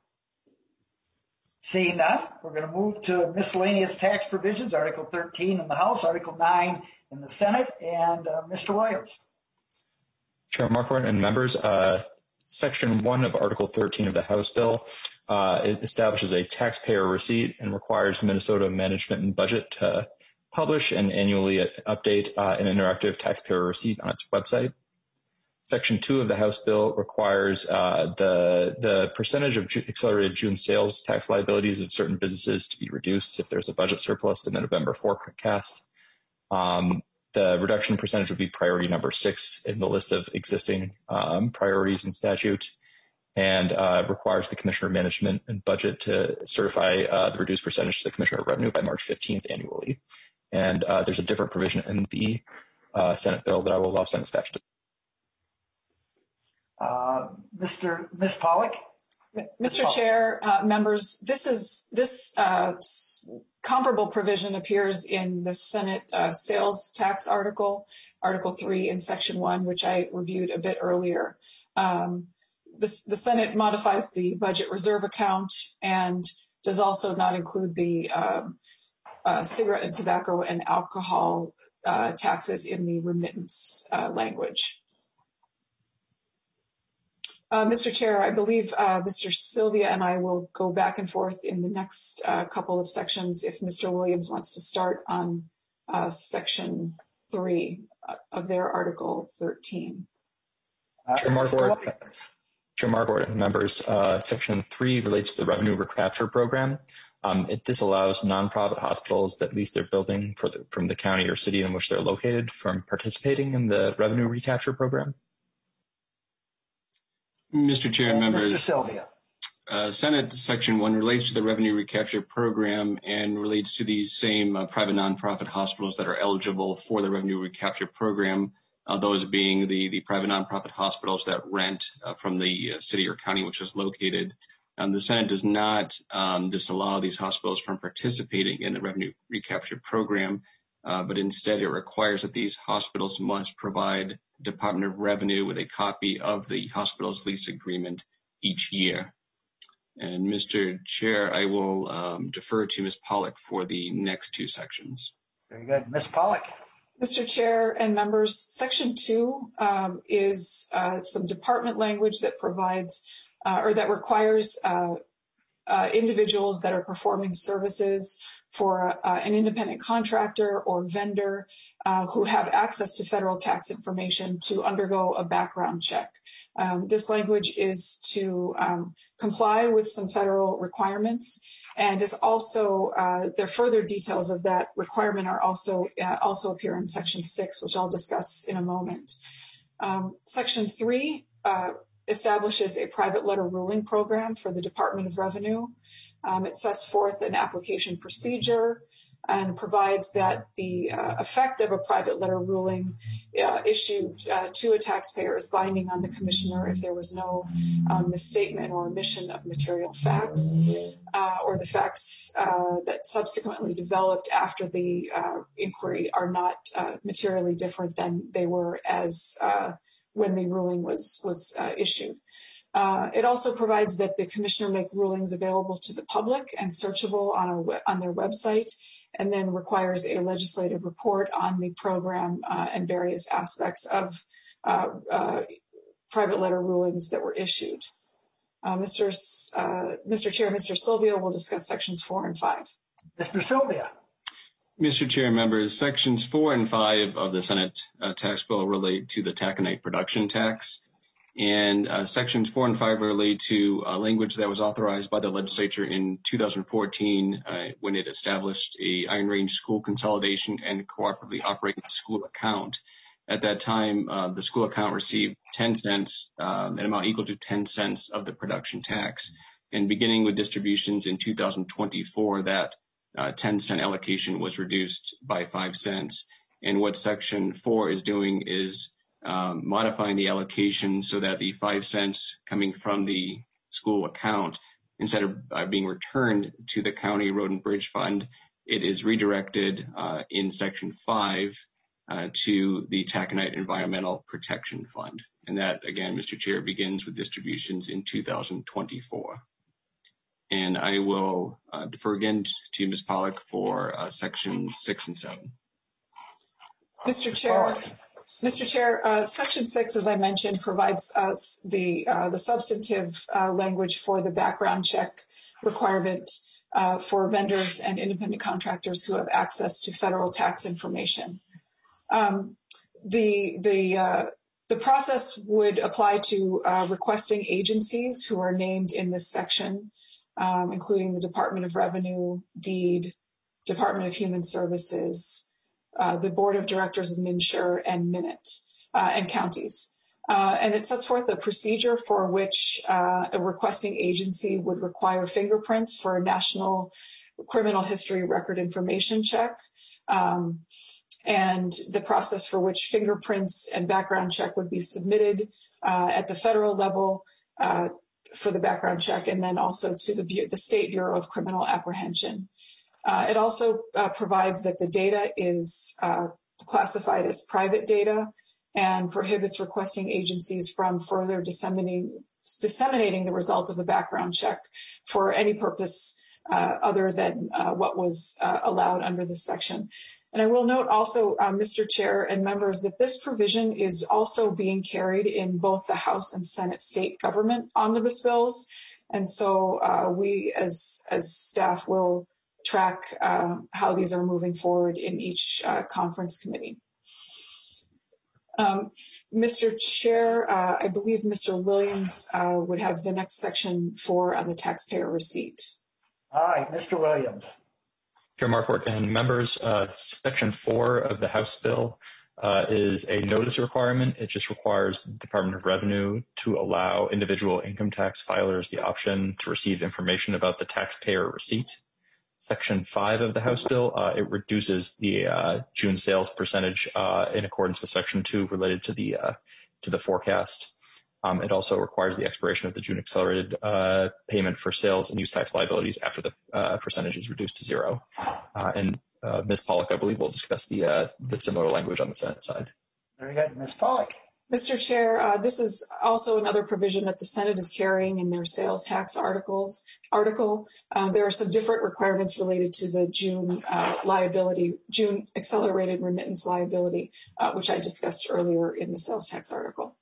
Seeing none, we're going to move to miscellaneous tax provisions, Article 13 in the House, Article 9 in the Senate, and Mr. Williams. Chair Marquardt and members, Section 1 of Article 13 of the House bill it establishes a taxpayer receipt and requires Minnesota Management and Budget to publish and annually update an interactive taxpayer receipt on its website. Section 2 of the House bill requires the percentage of accelerated June sales tax liabilities of certain businesses to be reduced if there's a budget surplus in the November forecast. The reduction percentage would be priority number 6 in the list of existing priorities in statute, and requires the Commissioner of Management and Budget to certify the reduced percentage to the Commissioner of Revenue by March 15th annually. And there's a different provision in the Senate bill that I will allow Senate staff to. Ms. Pollack. Mr. Chair, members, this comparable provision appears in the Senate sales tax article, Article 3 in Section 1, which I reviewed a bit earlier. The Senate modifies the budget reserve account and does also not include the cigarette and tobacco and alcohol taxes in the remittance language. Mr. Chair, I believe Mr. Sylvia and I will go back and forth in the next couple of sections if Mr. Williams wants to start on Section 3 of their Article 13. Chair Marquardt and members, Section 3 relates to the revenue recapture program. It disallows nonprofit hospitals that lease their building from the county or city in which they're located from participating in the revenue recapture program. Mr. Chair and members, Mr. Sylvia. Senate Section 1 relates to the revenue recapture program and relates to these same private nonprofit hospitals that are eligible for the revenue recapture program, those being the private nonprofit hospitals that rent from the city or county which is located. The Senate does not disallow these hospitals from participating in the revenue recapture program, but instead it requires that these hospitals must provide Department of Revenue with a copy of the hospital's lease agreement each year. And Mr. Chair, I will defer to Ms. Pollack for the next two sections. Very good. Ms. Pollack. Mr. Chair and members, Section 2 is some department language that provides or that requires individuals that are performing services for an independent contractor or vendor who have access to federal tax information to undergo a background check. This language is to comply with some federal requirements, and is also the further details of that requirement are also appear in Section 6, which I'll discuss in a moment. Section 3 establishes a private letter ruling program for the Department of Revenue. It sets forth an application procedure and provides that the effect of a private letter ruling issued to a taxpayer is binding on the commissioner if there was no misstatement or omission of material facts, or the facts that subsequently developed after the inquiry are not materially different than they were as when the ruling was issued. It also provides that the commissioner make rulings available to the public and searchable on their website, and then requires a legislative report on the program and various aspects of private letter rulings that were issued. Mr. Chair, Mr. Sylvia will discuss Sections 4 and 5. Mr. Sylvia. Mr. Chair, members, Sections 4 and 5 of the Senate tax bill relate to the taconite production tax. And Sections 4 and 5 relate to language that was authorized by the legislature in 2014 when it established a Iron Range school consolidation and cooperatively operating school account. At that time, the school account received 10 cents, an amount equal to 10 cents of the production tax. And beginning with distributions in 2024, that 10-cent allocation was reduced by 5 cents. And what Section 4 is doing is modifying the allocation so that the 5 cents coming from the school account, instead of being returned to the county road and bridge fund, it is redirected in Section 5 to the taconite environmental protection fund. And that, again, Mr. Chair, begins with distributions in 2024. And I will defer again to Ms. Pollack for Sections 6 and 7. Mr. Chair, Section 6, as I mentioned, provides us the substantive language for the background check requirement for vendors and independent contractors who have access to federal tax information. The process would apply to requesting agencies who are named in this section, including the Department of Revenue, DEED, Department of Human Services, the Board of Directors of MNsure and Minute, and counties. And it sets forth a procedure for which a requesting agency would require fingerprints for a national criminal history record information check, and the process for which fingerprints and background check would be submitted at the federal level for the background check, and then also to the State Bureau of Criminal Apprehension. It also provides that the data is classified as private data and prohibits requesting agencies from further disseminating the results of the background check for any purpose other than what was allowed under this section. And I will note also, Mr. Chair and members, that this provision is also being carried in both the House and Senate state government omnibus bills. And so we as staff will track how these are moving forward in each conference committee. Mr. Chair, I believe Mr. Williams would have the next section 4 on the taxpayer receipt. All right, Mr. Williams. Chair Marquardt and members, Section 4 of the House bill is a notice requirement. It just requires the Department of Revenue to allow individual income tax filers the option to receive information about the taxpayer receipt. Section 5 of the House bill, it reduces the June sales percentage in accordance with Section 2 related to the forecast. It also requires the expiration of the June accelerated payment for sales and use tax liabilities after the percentage is reduced to 0. And Ms. Pollack, I believe, will discuss the similar language on the Senate side. Very good. Ms. Pollack. Mr. Chair, this is also another provision that the Senate is carrying in their sales tax article. There are some different requirements related to the June June accelerated remittance liability, which I discussed earlier in the sales tax article.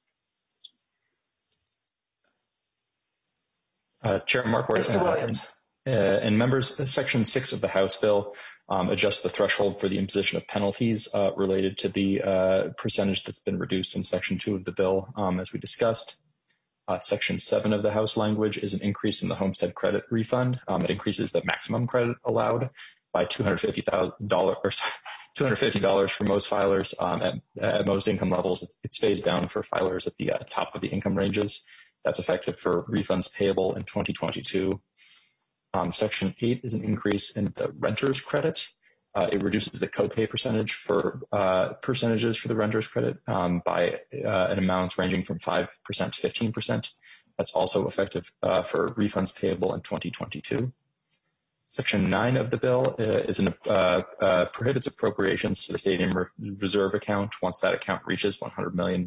Chair Marquardt and members, Section 6 of the House bill adjusts the threshold for the imposition of penalties related to the percentage that's been reduced in Section 2 of the bill, as we discussed. Section 7 of the House language is an increase in the homestead credit refund. It increases the maximum credit allowed by $250 for most filers at most income levels. It's phased down for filers at the top of the income ranges. That's effective for refunds payable in 2022. Section 8 is an increase in the renter's credit. It reduces the copay percentage for percentages for the renter's credit by an amount ranging from 5% to 15%. That's also effective for refunds payable in 2022. Section 9 of the bill prohibits appropriations to the Stadium Reserve account once that account reaches $100 million.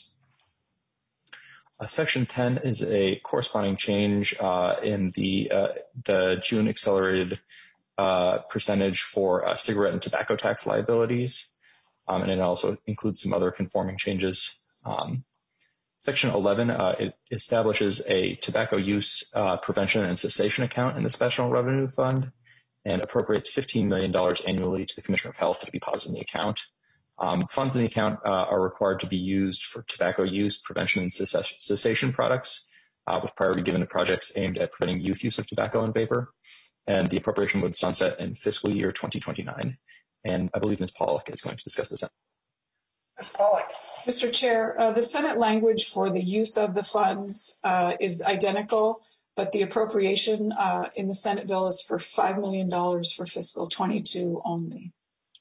Section 10 is a corresponding change in the June accelerated percentage for cigarette and tobacco tax liabilities, and it also includes some other conforming changes. Section 11, it establishes a tobacco use prevention and cessation account in the Special Revenue Fund and appropriates $15 million annually to the Commissioner of Health to be deposited in the account. Funds in the account are required to be used for tobacco use prevention and cessation products, with priority given to projects aimed at preventing youth use of tobacco and vapor. And the appropriation would sunset in fiscal year 2029. And I believe Ms. Pollack is going to discuss this. Ms. Pollack. Mr. Chair, the Senate language for the use of the funds is identical, but the appropriation in the Senate bill is for $5 million for fiscal 22 only.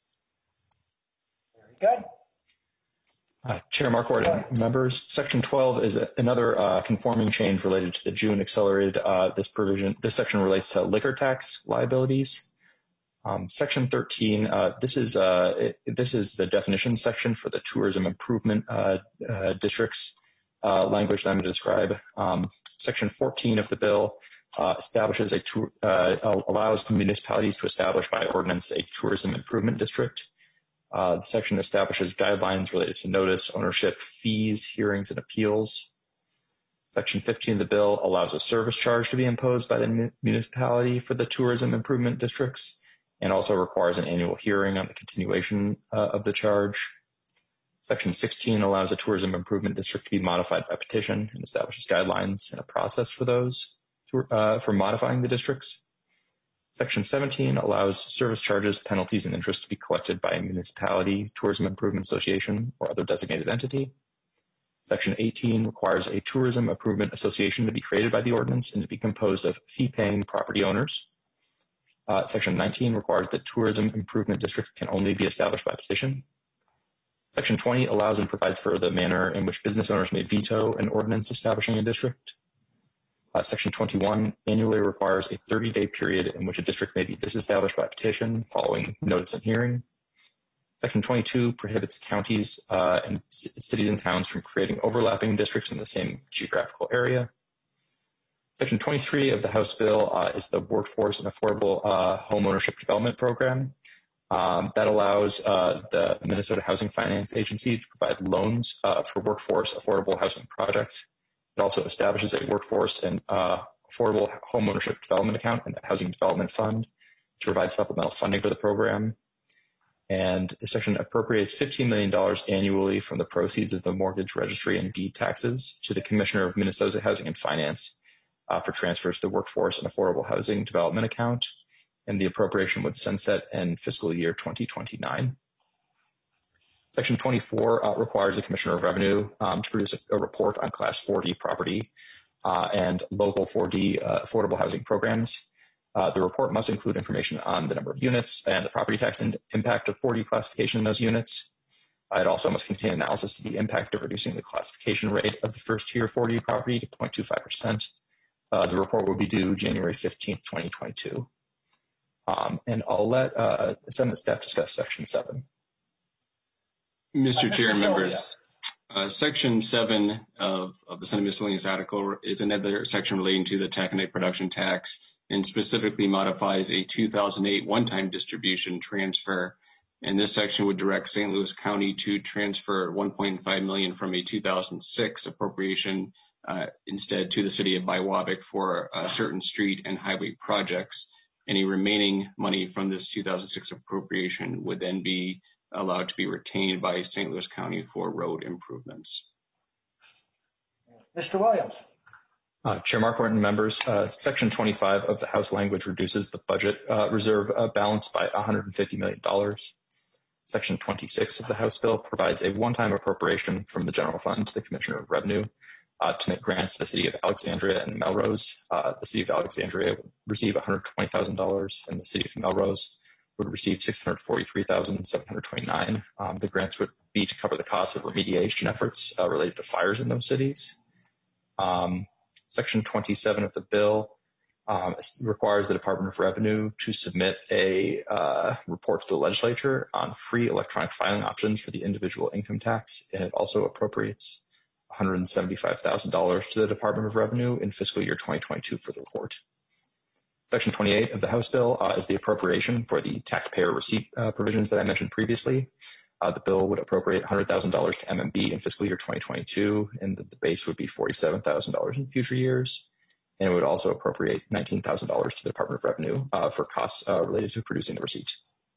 Good. Chair Marquardt and members, Section 12 is another conforming change related to the June accelerated. This section relates to liquor tax liabilities. Section 13, this is the definition section for the tourism improvement districts language that I'm going to describe. Section 14 of the bill establishes allows municipalities to establish by ordinance a tourism improvement district. The section establishes guidelines related to notice, ownership, fees, hearings, and appeals. Section 15 of the bill allows a service charge to be imposed by the municipality for the tourism improvement districts and also requires an annual hearing on the continuation of the charge. Section 16 allows a tourism improvement district to be modified by petition and establishes guidelines and a process for those for modifying the districts. Section 17 allows service charges, penalties, and interest to be collected by a municipality, tourism improvement association, or other designated entity. Section 18 requires a tourism improvement association to be created by the ordinance and to be composed of fee-paying property owners. Section 19 requires that tourism improvement districts can only be established by petition. Section 20 allows and provides for the manner in which business owners may veto an ordinance establishing a district. Section 21 annually requires a 30-day period in which a district may be disestablished by petition following notice and hearing. Section 22 prohibits counties and cities and towns from creating overlapping districts in the same geographical area. Section 23 of the House bill is the Workforce and Affordable Homeownership Development Program. That allows the Minnesota Housing Finance Agency to provide loans for workforce affordable housing projects. It also establishes a workforce and affordable homeownership development account in the Housing Development Fund to provide supplemental funding for the program. And the section appropriates $15 million annually from the proceeds of the mortgage registry and deed taxes to the Commissioner of Minnesota Housing and Finance for transfers to the Workforce and Affordable Housing Development account. And the appropriation would sunset in fiscal year 2029. Section 24 requires the Commissioner of Revenue to produce a report on Class 4D property and local 4D affordable housing programs. The report must include information on the number of units and the property tax impact of 4D classification in those units. It also must contain analysis of the impact of reducing the classification rate of the first tier 4D property to 0.25%. The report will be due January 15th, 2022. And I'll let Senate staff discuss Section 7. Mr. Chair and members, Section 7 of the Senate Miscellaneous Article is another section relating to the taconite production tax and specifically modifies a 2008 one-time distribution transfer. And this section would direct St. Louis County to transfer $1.5 million from a 2006 appropriation instead to the city of Biwabik for certain street and highway projects. Any remaining money from this 2006 appropriation would then be allowed to be retained by St. Louis County for road improvements. Mr. Williams. Chair Marquardt and members, Section 25 of the House language reduces the budget reserve balance by $150 million. Section 26 of the House bill provides a one-time appropriation from the general fund to the Commissioner of Revenue to make grants to the city of Alexandria and Melrose. The city of Alexandria would receive $120,000 and the city of Melrose would receive $643,729. The grants would be to cover the cost of remediation efforts related to fires in those cities. Section 27 of the bill requires the Department of Revenue to submit a report to the legislature on free electronic filing options for the individual income tax, and it also appropriates $175,000 to the Department of Revenue in fiscal year 2022 for the report. Section 28 of the House bill is the appropriation for the taxpayer receipt provisions that I mentioned previously. The bill would appropriate $100,000 to MMB in fiscal year 2022, and the base would be $47,000 in future years. And it would also appropriate $19,000 to the Department of Revenue for costs related to producing the receipt.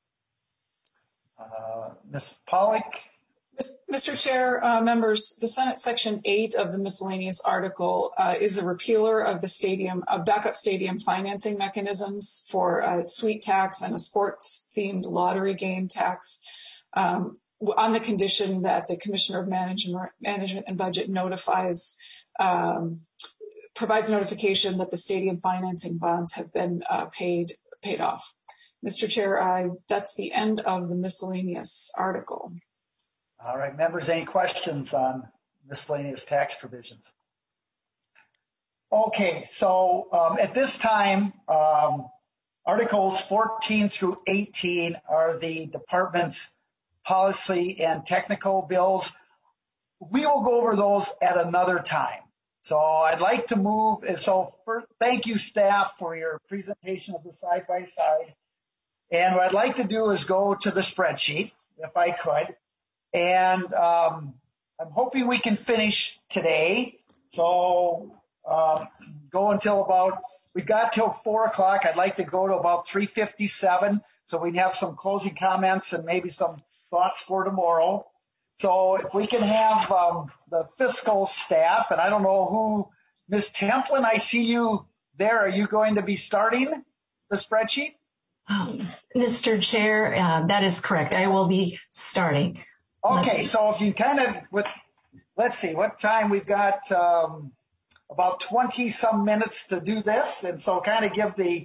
Ms. Pollack. Mr. Chair, members, the Senate Section 8 of the miscellaneous article is a repealer of the backup stadium financing mechanisms for a suite tax and a sports-themed lottery game tax on the condition that the Commissioner of Management and Budget provides notification that the stadium financing bonds have been paid off. Mr. Chair, that's the end of the miscellaneous article. All right, members, any questions on miscellaneous tax provisions? Okay, so at this time, Articles 14 through 18 are the department's policy and technical bills. We will go over those at another time. So I'd like to move, thank you staff for your presentation of the side-by-side. And what I'd like to do is go to the spreadsheet, if I could. And I'm hoping we can finish today. So go until we've got till 4 o'clock. I'd like to go to about 3:57 so we can have some closing comments and maybe some thoughts for tomorrow. So if we can have the fiscal staff, and I don't know who, Ms. Templin, I see you there. Are you going to be starting the spreadsheet? Mr. Chair, that is correct. I will be starting. Okay, so if you let's see what time we've got, about 20 some minutes to do this. And so kind of give the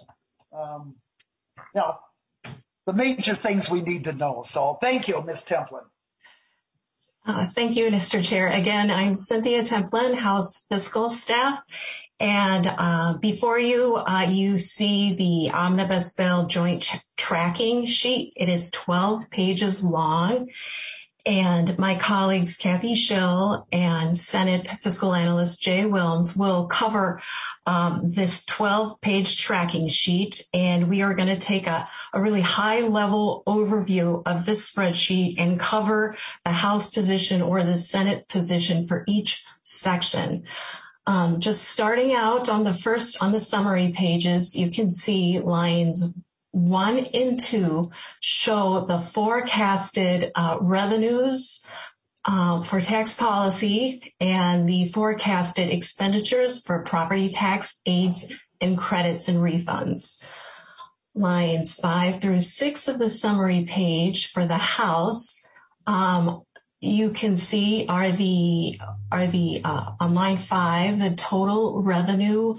major things we need to know. So thank you, Ms. Templin. Thank you, Mr. Chair. Again, I'm Cynthia Templin, House Fiscal Staff. And before you, you see the Omnibus Bill Joint Tracking Sheet. It is 12 pages long. And my colleagues, Kathy Schill and Senate Fiscal Analyst Jay Wilms, will cover this 12-page tracking sheet. And we are going to take a really high-level overview of this spreadsheet and cover the House position or the Senate position for each section. Just starting out on the summary pages, you can see lines 1 and 2 show the forecasted revenues for tax policy and the forecasted expenditures for property tax aids and credits and refunds. Lines 5 through 6 of the summary page for the House, you can see are the on line 5, the total revenue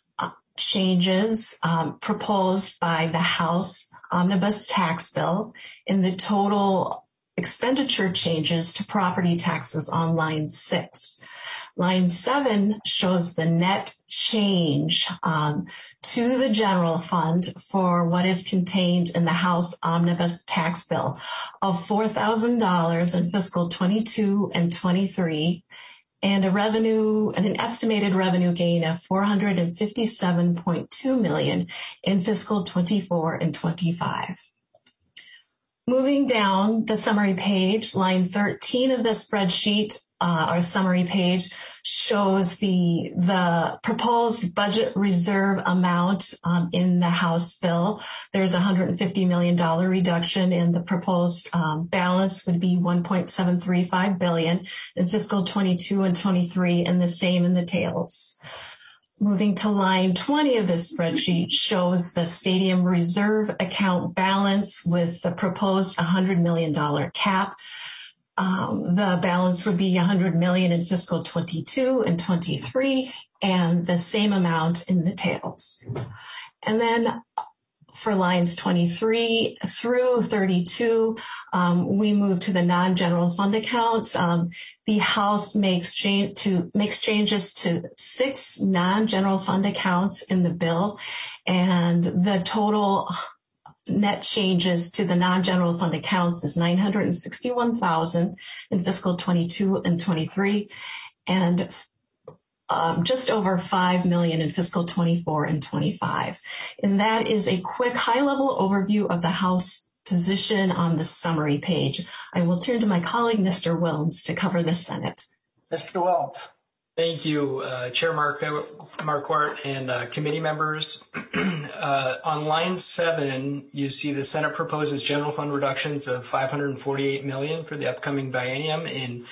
changes proposed by the House Omnibus Tax Bill, and the total expenditure changes to property taxes on line 6. Line 7 shows the net change to the general fund for what is contained in the House Omnibus Tax Bill of $4,000 in fiscal 22 and 23, and an estimated revenue gain of $457.2 million in fiscal 24 and 25. Moving down the summary page, line 13 of the spreadsheet, our summary page, shows the proposed budget reserve amount in the House bill. There's a $150 million reduction, and the proposed balance would be $1.735 billion in fiscal 22 and 23, and the same in the tails. Moving to line 20 of this spreadsheet shows the stadium reserve account balance with the proposed $100 million cap. The balance would be $100 million in fiscal 22 and 23, and the same amount in the tails. And then for lines 23 through 32, we move to the non-general fund accounts. The House makes changes to 6 non-general fund accounts in the bill, and the total net changes to the non-general fund accounts is $961,000 in fiscal 22 and 23, and just over $5 million in fiscal 24 and 25. And that is a quick high-level overview of the House position on the summary page. I will turn to my colleague, Mr. Wilms, to cover the Senate. Mr. Wilms. Thank you, Chair Marquardt and committee members. On line 7, you see the Senate proposes general fund reductions of $548 million for the upcoming biennium in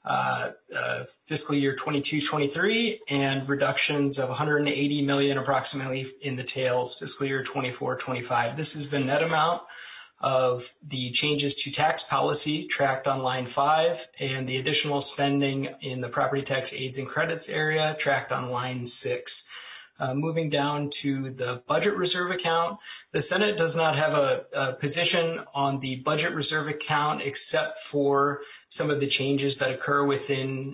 fiscal year 22-23, and reductions of $180 million approximately in the tails fiscal year 24-25. This is the net amount of the changes to tax policy tracked on line 5 and the additional spending in the property tax aids and credits area tracked on line 6. Moving down to the budget reserve account, the Senate does not have a position on the budget reserve account except for some of the changes that occur within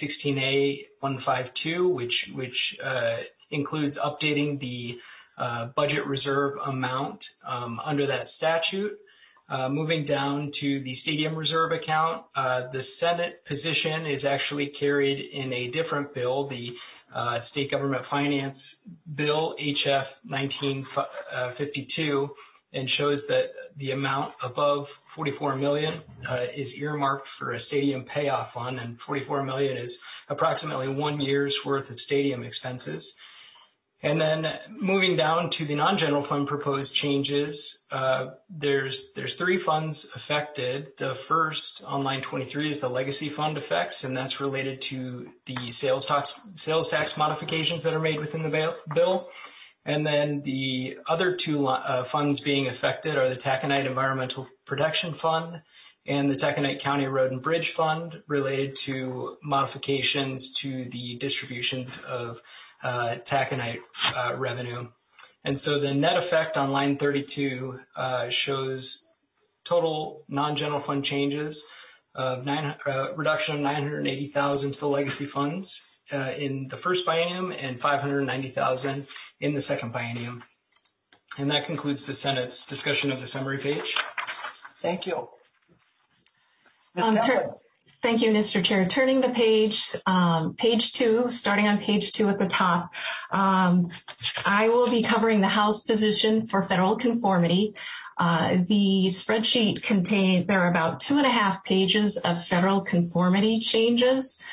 16A152, which includes updating the budget reserve amount under that statute. Moving down to the stadium reserve account, the Senate position is actually carried in a different bill, the State Government Finance Bill, HF 1952, and shows that the amount above $44 million is earmarked for a stadium payoff fund, and $44 million is approximately 1 year's worth of stadium expenses. And then moving down to the non-general fund proposed changes, there's 3 funds affected. The first on line 23 is the legacy fund effects, and that's related to the sales tax modifications that are made within the bill. And then the other 2 funds being affected are the Taconite Environmental Protection Fund and the Taconite County Road and Bridge Fund, related to modifications to the distributions of taconite revenue. And so the net effect on line 32 shows total non-general fund changes of reduction of $980,000 to the legacy funds in the first biennium and $590,000 in the second biennium. And that concludes the Senate's discussion of the summary page. Thank you. Ms. Templin. Thank you, Mr. Chair. Turning the page, page 2, starting on page 2 at the top, I will be covering the House position for federal conformity. The spreadsheet there are about 2.5 pages of federal conformity changes.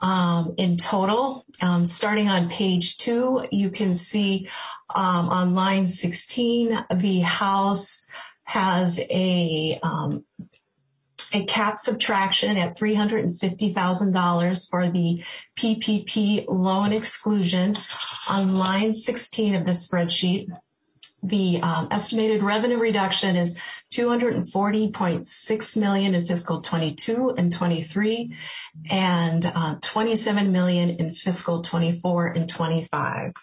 in total. Starting on page 2, you can see on line 16, the House has a cap subtraction at $350,000 for the PPP loan exclusion. On line 16 of this spreadsheet, the estimated revenue reduction is $240.6 million in fiscal 22 and 23, and $27 million in fiscal 24 and 25.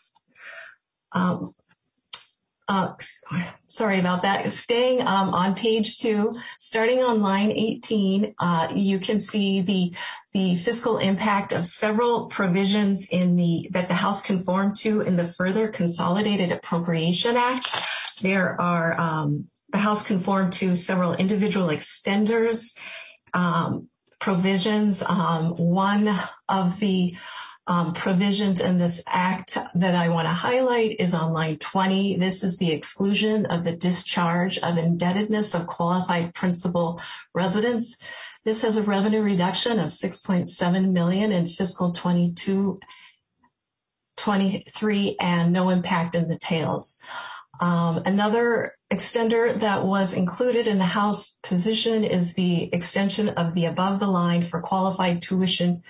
Sorry about that. Staying on page 2, starting on line 18, you can see the fiscal impact of several provisions that the House conformed to in the Further Consolidated Appropriation Act. There are the House conformed to several individual extenders provisions. One of the provisions in this act that I want to highlight is on line 20. This is the exclusion of the discharge of indebtedness of qualified principal residents. This has a revenue reduction of $6.7 million in fiscal 22-23 and no impact in the tails. Another extender that was included in the House position is the extension of the above the line for qualified tuition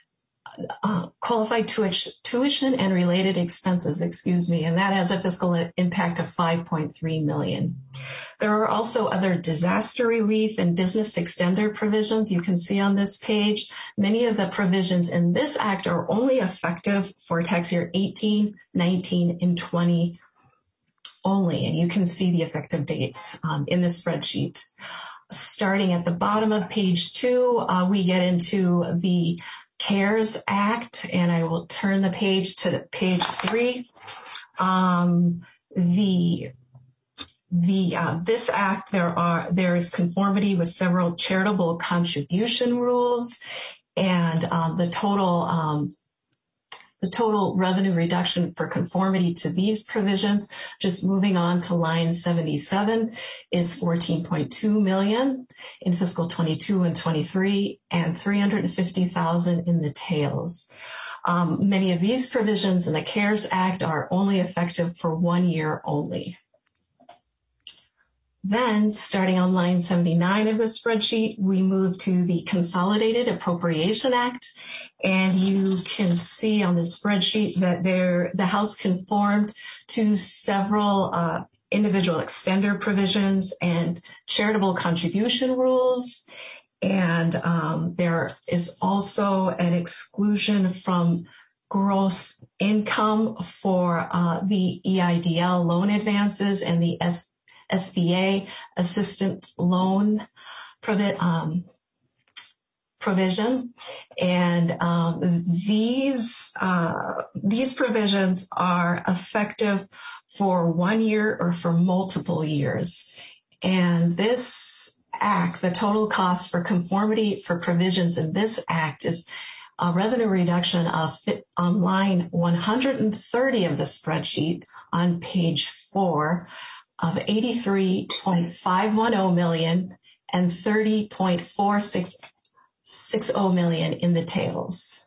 and related expenses, and that has a fiscal impact of $5.3 million. There are also other disaster relief and business extender provisions you can see on this page. Many of the provisions in this act are only effective for tax year 18, 19, and 20 only, and you can see the effective dates in this spreadsheet. Starting at the bottom of page 2, we get into the CARES Act, and I will turn the page to page 3. This act, there is conformity with several charitable contribution rules, and the total revenue reduction for conformity to these provisions, just moving on to line 77, is $14.2 million in fiscal 22 and 23, and $350,000 in the tails. Many of these provisions in the CARES Act are only effective for 1 year only. Then, starting on line 79 of the spreadsheet, we move to the Consolidated Appropriation Act, and you can see on the spreadsheet that the House conformed to several individual extender provisions and charitable contribution rules, and there is also an exclusion from gross income for the EIDL loan advances and the SBA assistance loan provision, and these provisions are effective for 1 year or for multiple years. And this act, the total cost for conformity for provisions in this act is a revenue reduction of on line 130 of the spreadsheet on page 4 of $83.510 million and $30.460 million in the tails.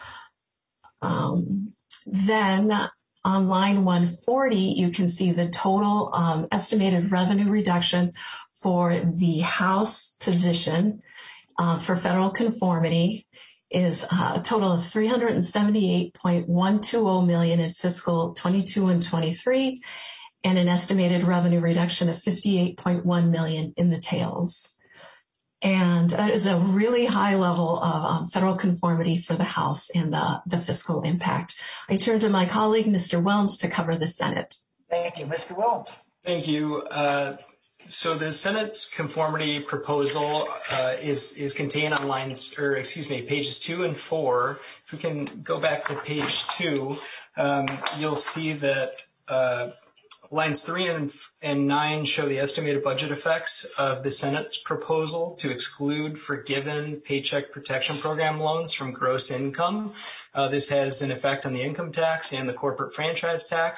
Then on line 140, you can see the total estimated revenue reduction for the House position for federal conformity is a total of $378.120 million in fiscal 22 and 23, and an estimated revenue reduction of $58.1 million in the tails. And that is a really high level of federal conformity for the House and the fiscal impact. I turn to my colleague, Mr. Wilms, to cover the Senate. Thank you. Mr. Wilms. Thank you. So the Senate's conformity proposal is contained on pages 2 and 4. If we can go back to page 2, you'll see that lines 3 and 9 show the estimated budget effects of the Senate's proposal to exclude forgiven Paycheck Protection Program loans from gross income. This has an effect on the income tax and the corporate franchise tax.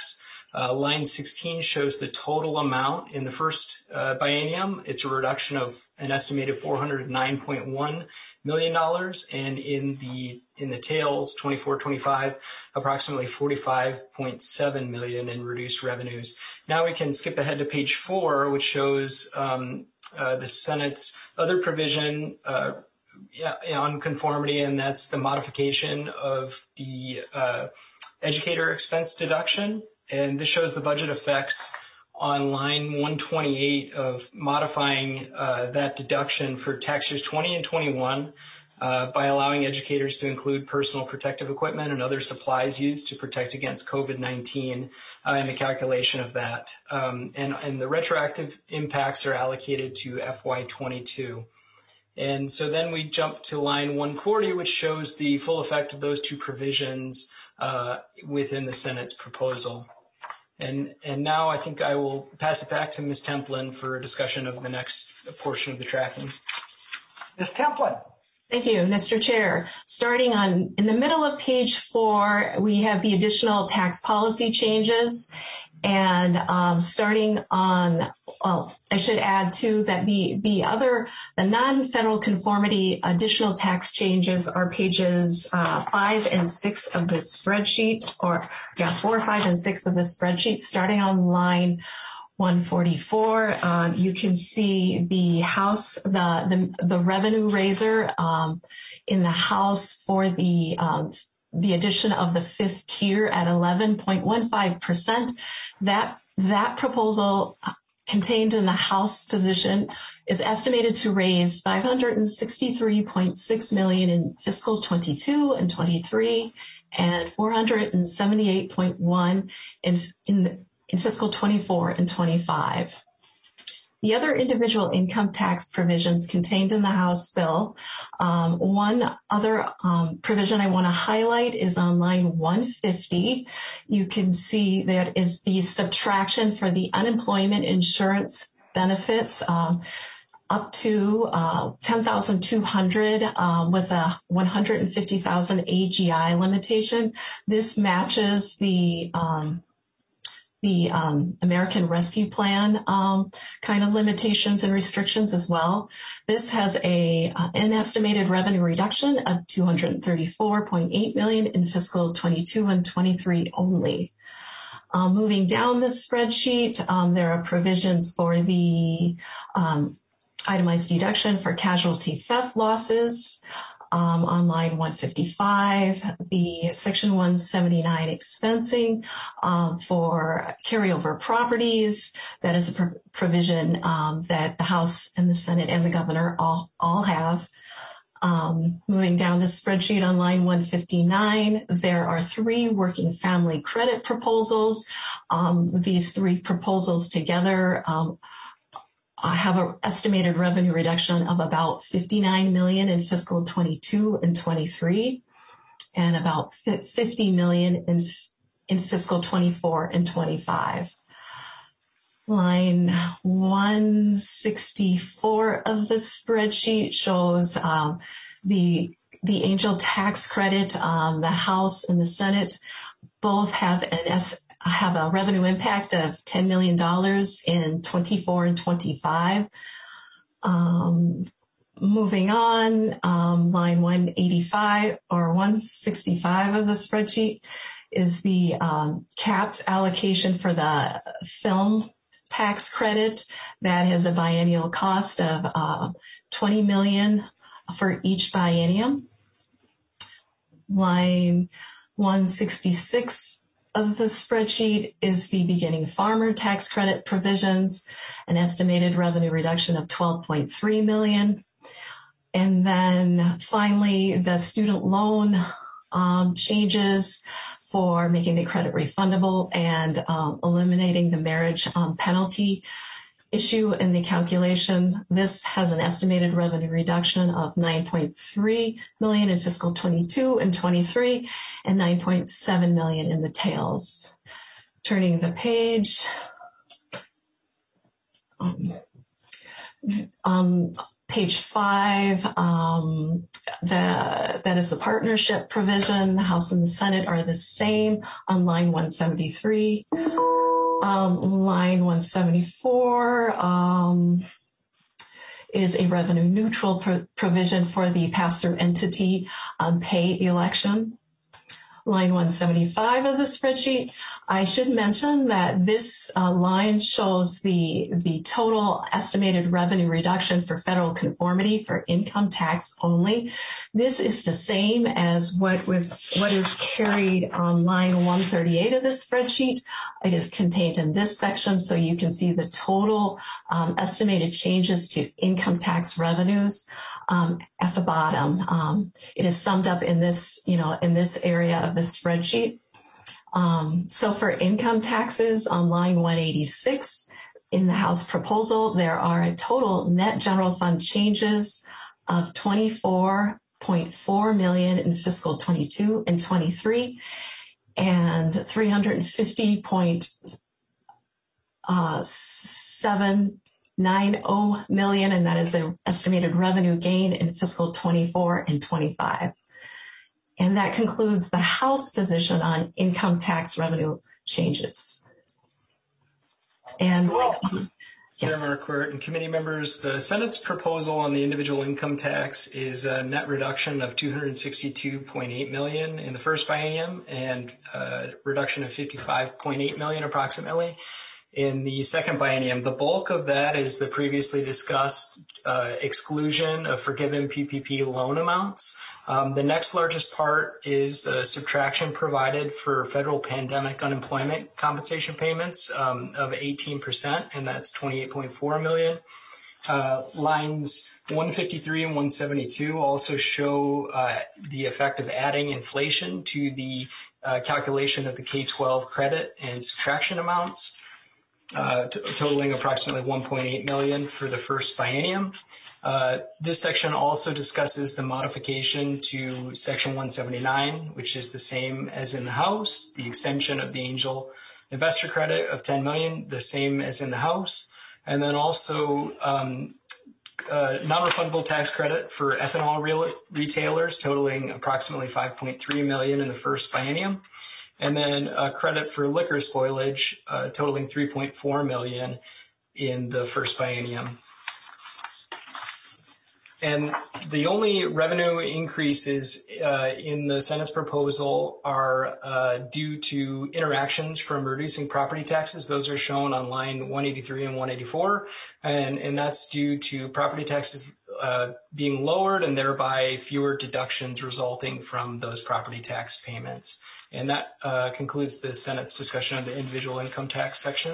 Line 16 shows the total amount in the first biennium. It's a reduction of an estimated $409.1 million, and in the tails 24-25, approximately $45.7 million in reduced revenues. Now we can skip ahead to page 4, which shows the Senate's other provision on conformity, and that's the modification of the educator expense deduction. And this shows the budget effects on line 128 of modifying that deduction for tax years 20 and 21 by allowing educators to include personal protective equipment and other supplies used to protect against COVID-19 in the calculation of that. And the retroactive impacts are allocated to FY22. And so then we jump to line 140, which shows the full effect of those two provisions within the Senate's proposal. And now I think I will pass it back to Ms. Templin for a discussion of the next portion of the tracking. Ms. Templin. Thank you, Mr. Chair. Starting in the middle of page 4, we have the additional tax policy changes. And starting on, I should add too that the non-federal conformity additional tax changes are pages 5 and 6 of the spreadsheet, 4, 5, and 6 of the spreadsheet. Starting on line 144, you can see the House, the revenue raiser in the House for the addition of the fifth tier at 11.15%. That proposal contained in the House position is estimated to raise $563.6 million in fiscal 22 and 23, and $478.1 in fiscal 24 and 25. The other individual income tax provisions contained in the House bill, one other provision I want to highlight is on line 150. You can see that is the subtraction for the unemployment insurance benefits up to $10,200 with a $150,000 AGI limitation. This matches the American Rescue Plan kind of limitations and restrictions as well. This has an estimated revenue reduction of $234.8 million in fiscal 22 and 23 only. Moving down the spreadsheet, there are provisions for the itemized deduction for casualty theft losses. On line 155, the Section 179 expensing for carryover properties. That is a provision that the House and the Senate and the governor all have. Moving down the spreadsheet on line 159, there are 3 working family credit proposals. These 3 proposals together have an estimated revenue reduction of about $59 million in fiscal 22 and 23, and about $50 million in fiscal 24 and 25. Line 164 of the spreadsheet shows the Angel tax credit. The House and the Senate both have a revenue impact of $10 million in 24 and 25. Moving on, line 185 or 165 of the spreadsheet is the capped allocation for the film tax credit. That has a biennial cost of $20 million for each biennium. Line 166 of the spreadsheet is the beginning farmer tax credit provisions, an estimated revenue reduction of $12.3 million. And then finally, the student loan changes for making the credit refundable and eliminating the marriage penalty issue in the calculation. This has an estimated revenue reduction of $9.3 million in fiscal 22 and 23 and $9.7 million in the tails. Turning the page. Page 5, that is the partnership provision. The House and the Senate are the same on line 173. Line 174 is a revenue neutral provision for the pass-through entity pay election. Line 175 of the spreadsheet, I should mention that this line shows the total estimated revenue reduction for federal conformity for income tax only. This is the same as what is carried on line 138 of this spreadsheet. It is contained in this section, so you can see the total estimated changes to income tax revenues at the bottom. It is summed up in this, in this area of the spreadsheet. So for income taxes on line 186 in the House proposal, there are a total net general fund changes of $24.4 million in fiscal 22 and 23, and $350.790 million, and that is the estimated revenue gain in fiscal 24 and 25. And that concludes the House position on income tax revenue changes. And Chair Marquardt and committee members, the Senate's proposal on the individual income tax is a net reduction of $262.8 million in the first biennium and a reduction of $55.8 million approximately in the second biennium. The bulk of that is the previously discussed exclusion of forgiven PPP loan amounts. The next largest part is a subtraction provided for federal pandemic unemployment compensation payments of 18%, and that's $28.4 million. Lines 153 and 172 also show the effect of adding inflation to the calculation of the K-12 credit and subtraction amounts, totaling approximately $1.8 million for the first biennium. This section also discusses the modification to Section 179, which is the same as in the House, the extension of the angel investor credit of $10 million, the same as in the House, and then also non-refundable tax credit for ethanol retailers totaling approximately $5.3 million in the first biennium, and then a credit for liquor spoilage totaling $3.4 million in the first biennium. And the only revenue increases in the Senate's proposal are due to interactions from reducing property taxes. Those are shown on line 183 and 184, and that's due to property taxes being lowered and thereby fewer deductions resulting from those property tax payments. And that concludes the Senate's discussion of the individual income tax section.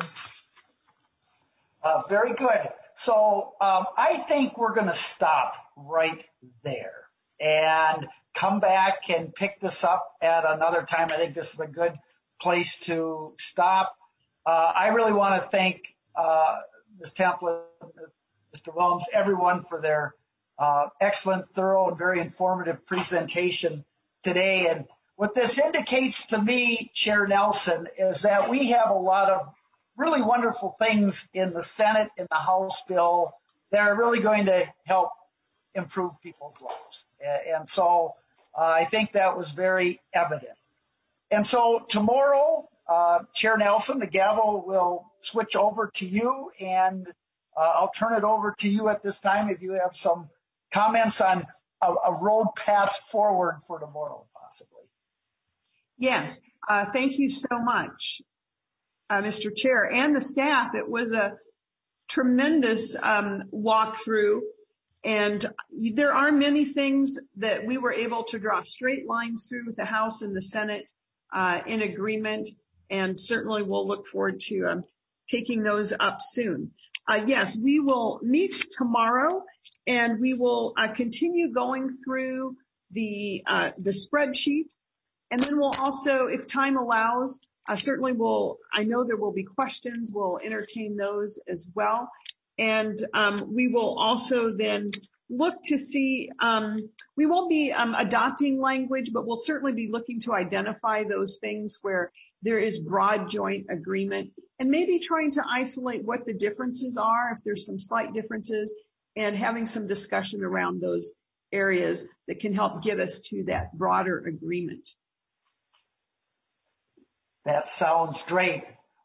Very good. So I think we're going to stop right there and come back and pick this up at another time. I think this is a good place to stop. I really want to thank Ms. Templin, Mr. Williams, everyone for their excellent, thorough, and very informative presentation today. And what this indicates to me, Chair Nelson, is that we have a lot of really wonderful things in the Senate, in the House bill that are really going to help improve people's lives. And so I think that was very evident. And so tomorrow, Chair Nelson, the gavel will switch over to you, and I'll turn it over to you at this time if you have some comments on a road path forward for tomorrow, possibly. Yes, thank you so much, Mr. Chair and the staff. It was a tremendous walkthrough, and there are many things that we were able to draw straight lines through with the House and the Senate in agreement, and certainly we'll look forward to taking those up soon. Yes, we will meet tomorrow, and we will continue going through the spreadsheet, and then we'll also, if time allows, certainly I know there will be questions. We'll entertain those as well. And we will also then look to see, we won't be adopting language, but we'll certainly be looking to identify those things where there is broad joint agreement, and maybe trying to isolate what the differences are, if there's some slight differences, and having some discussion around those areas that can help get us to that broader agreement. That sounds great.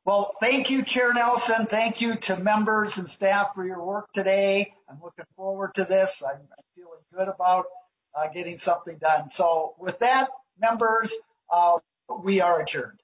Well, thank you, Chair Nelson. Thank you to members and staff for your work today. I'm looking forward to this. I'm feeling good about getting something done. So with that, members, we are adjourned.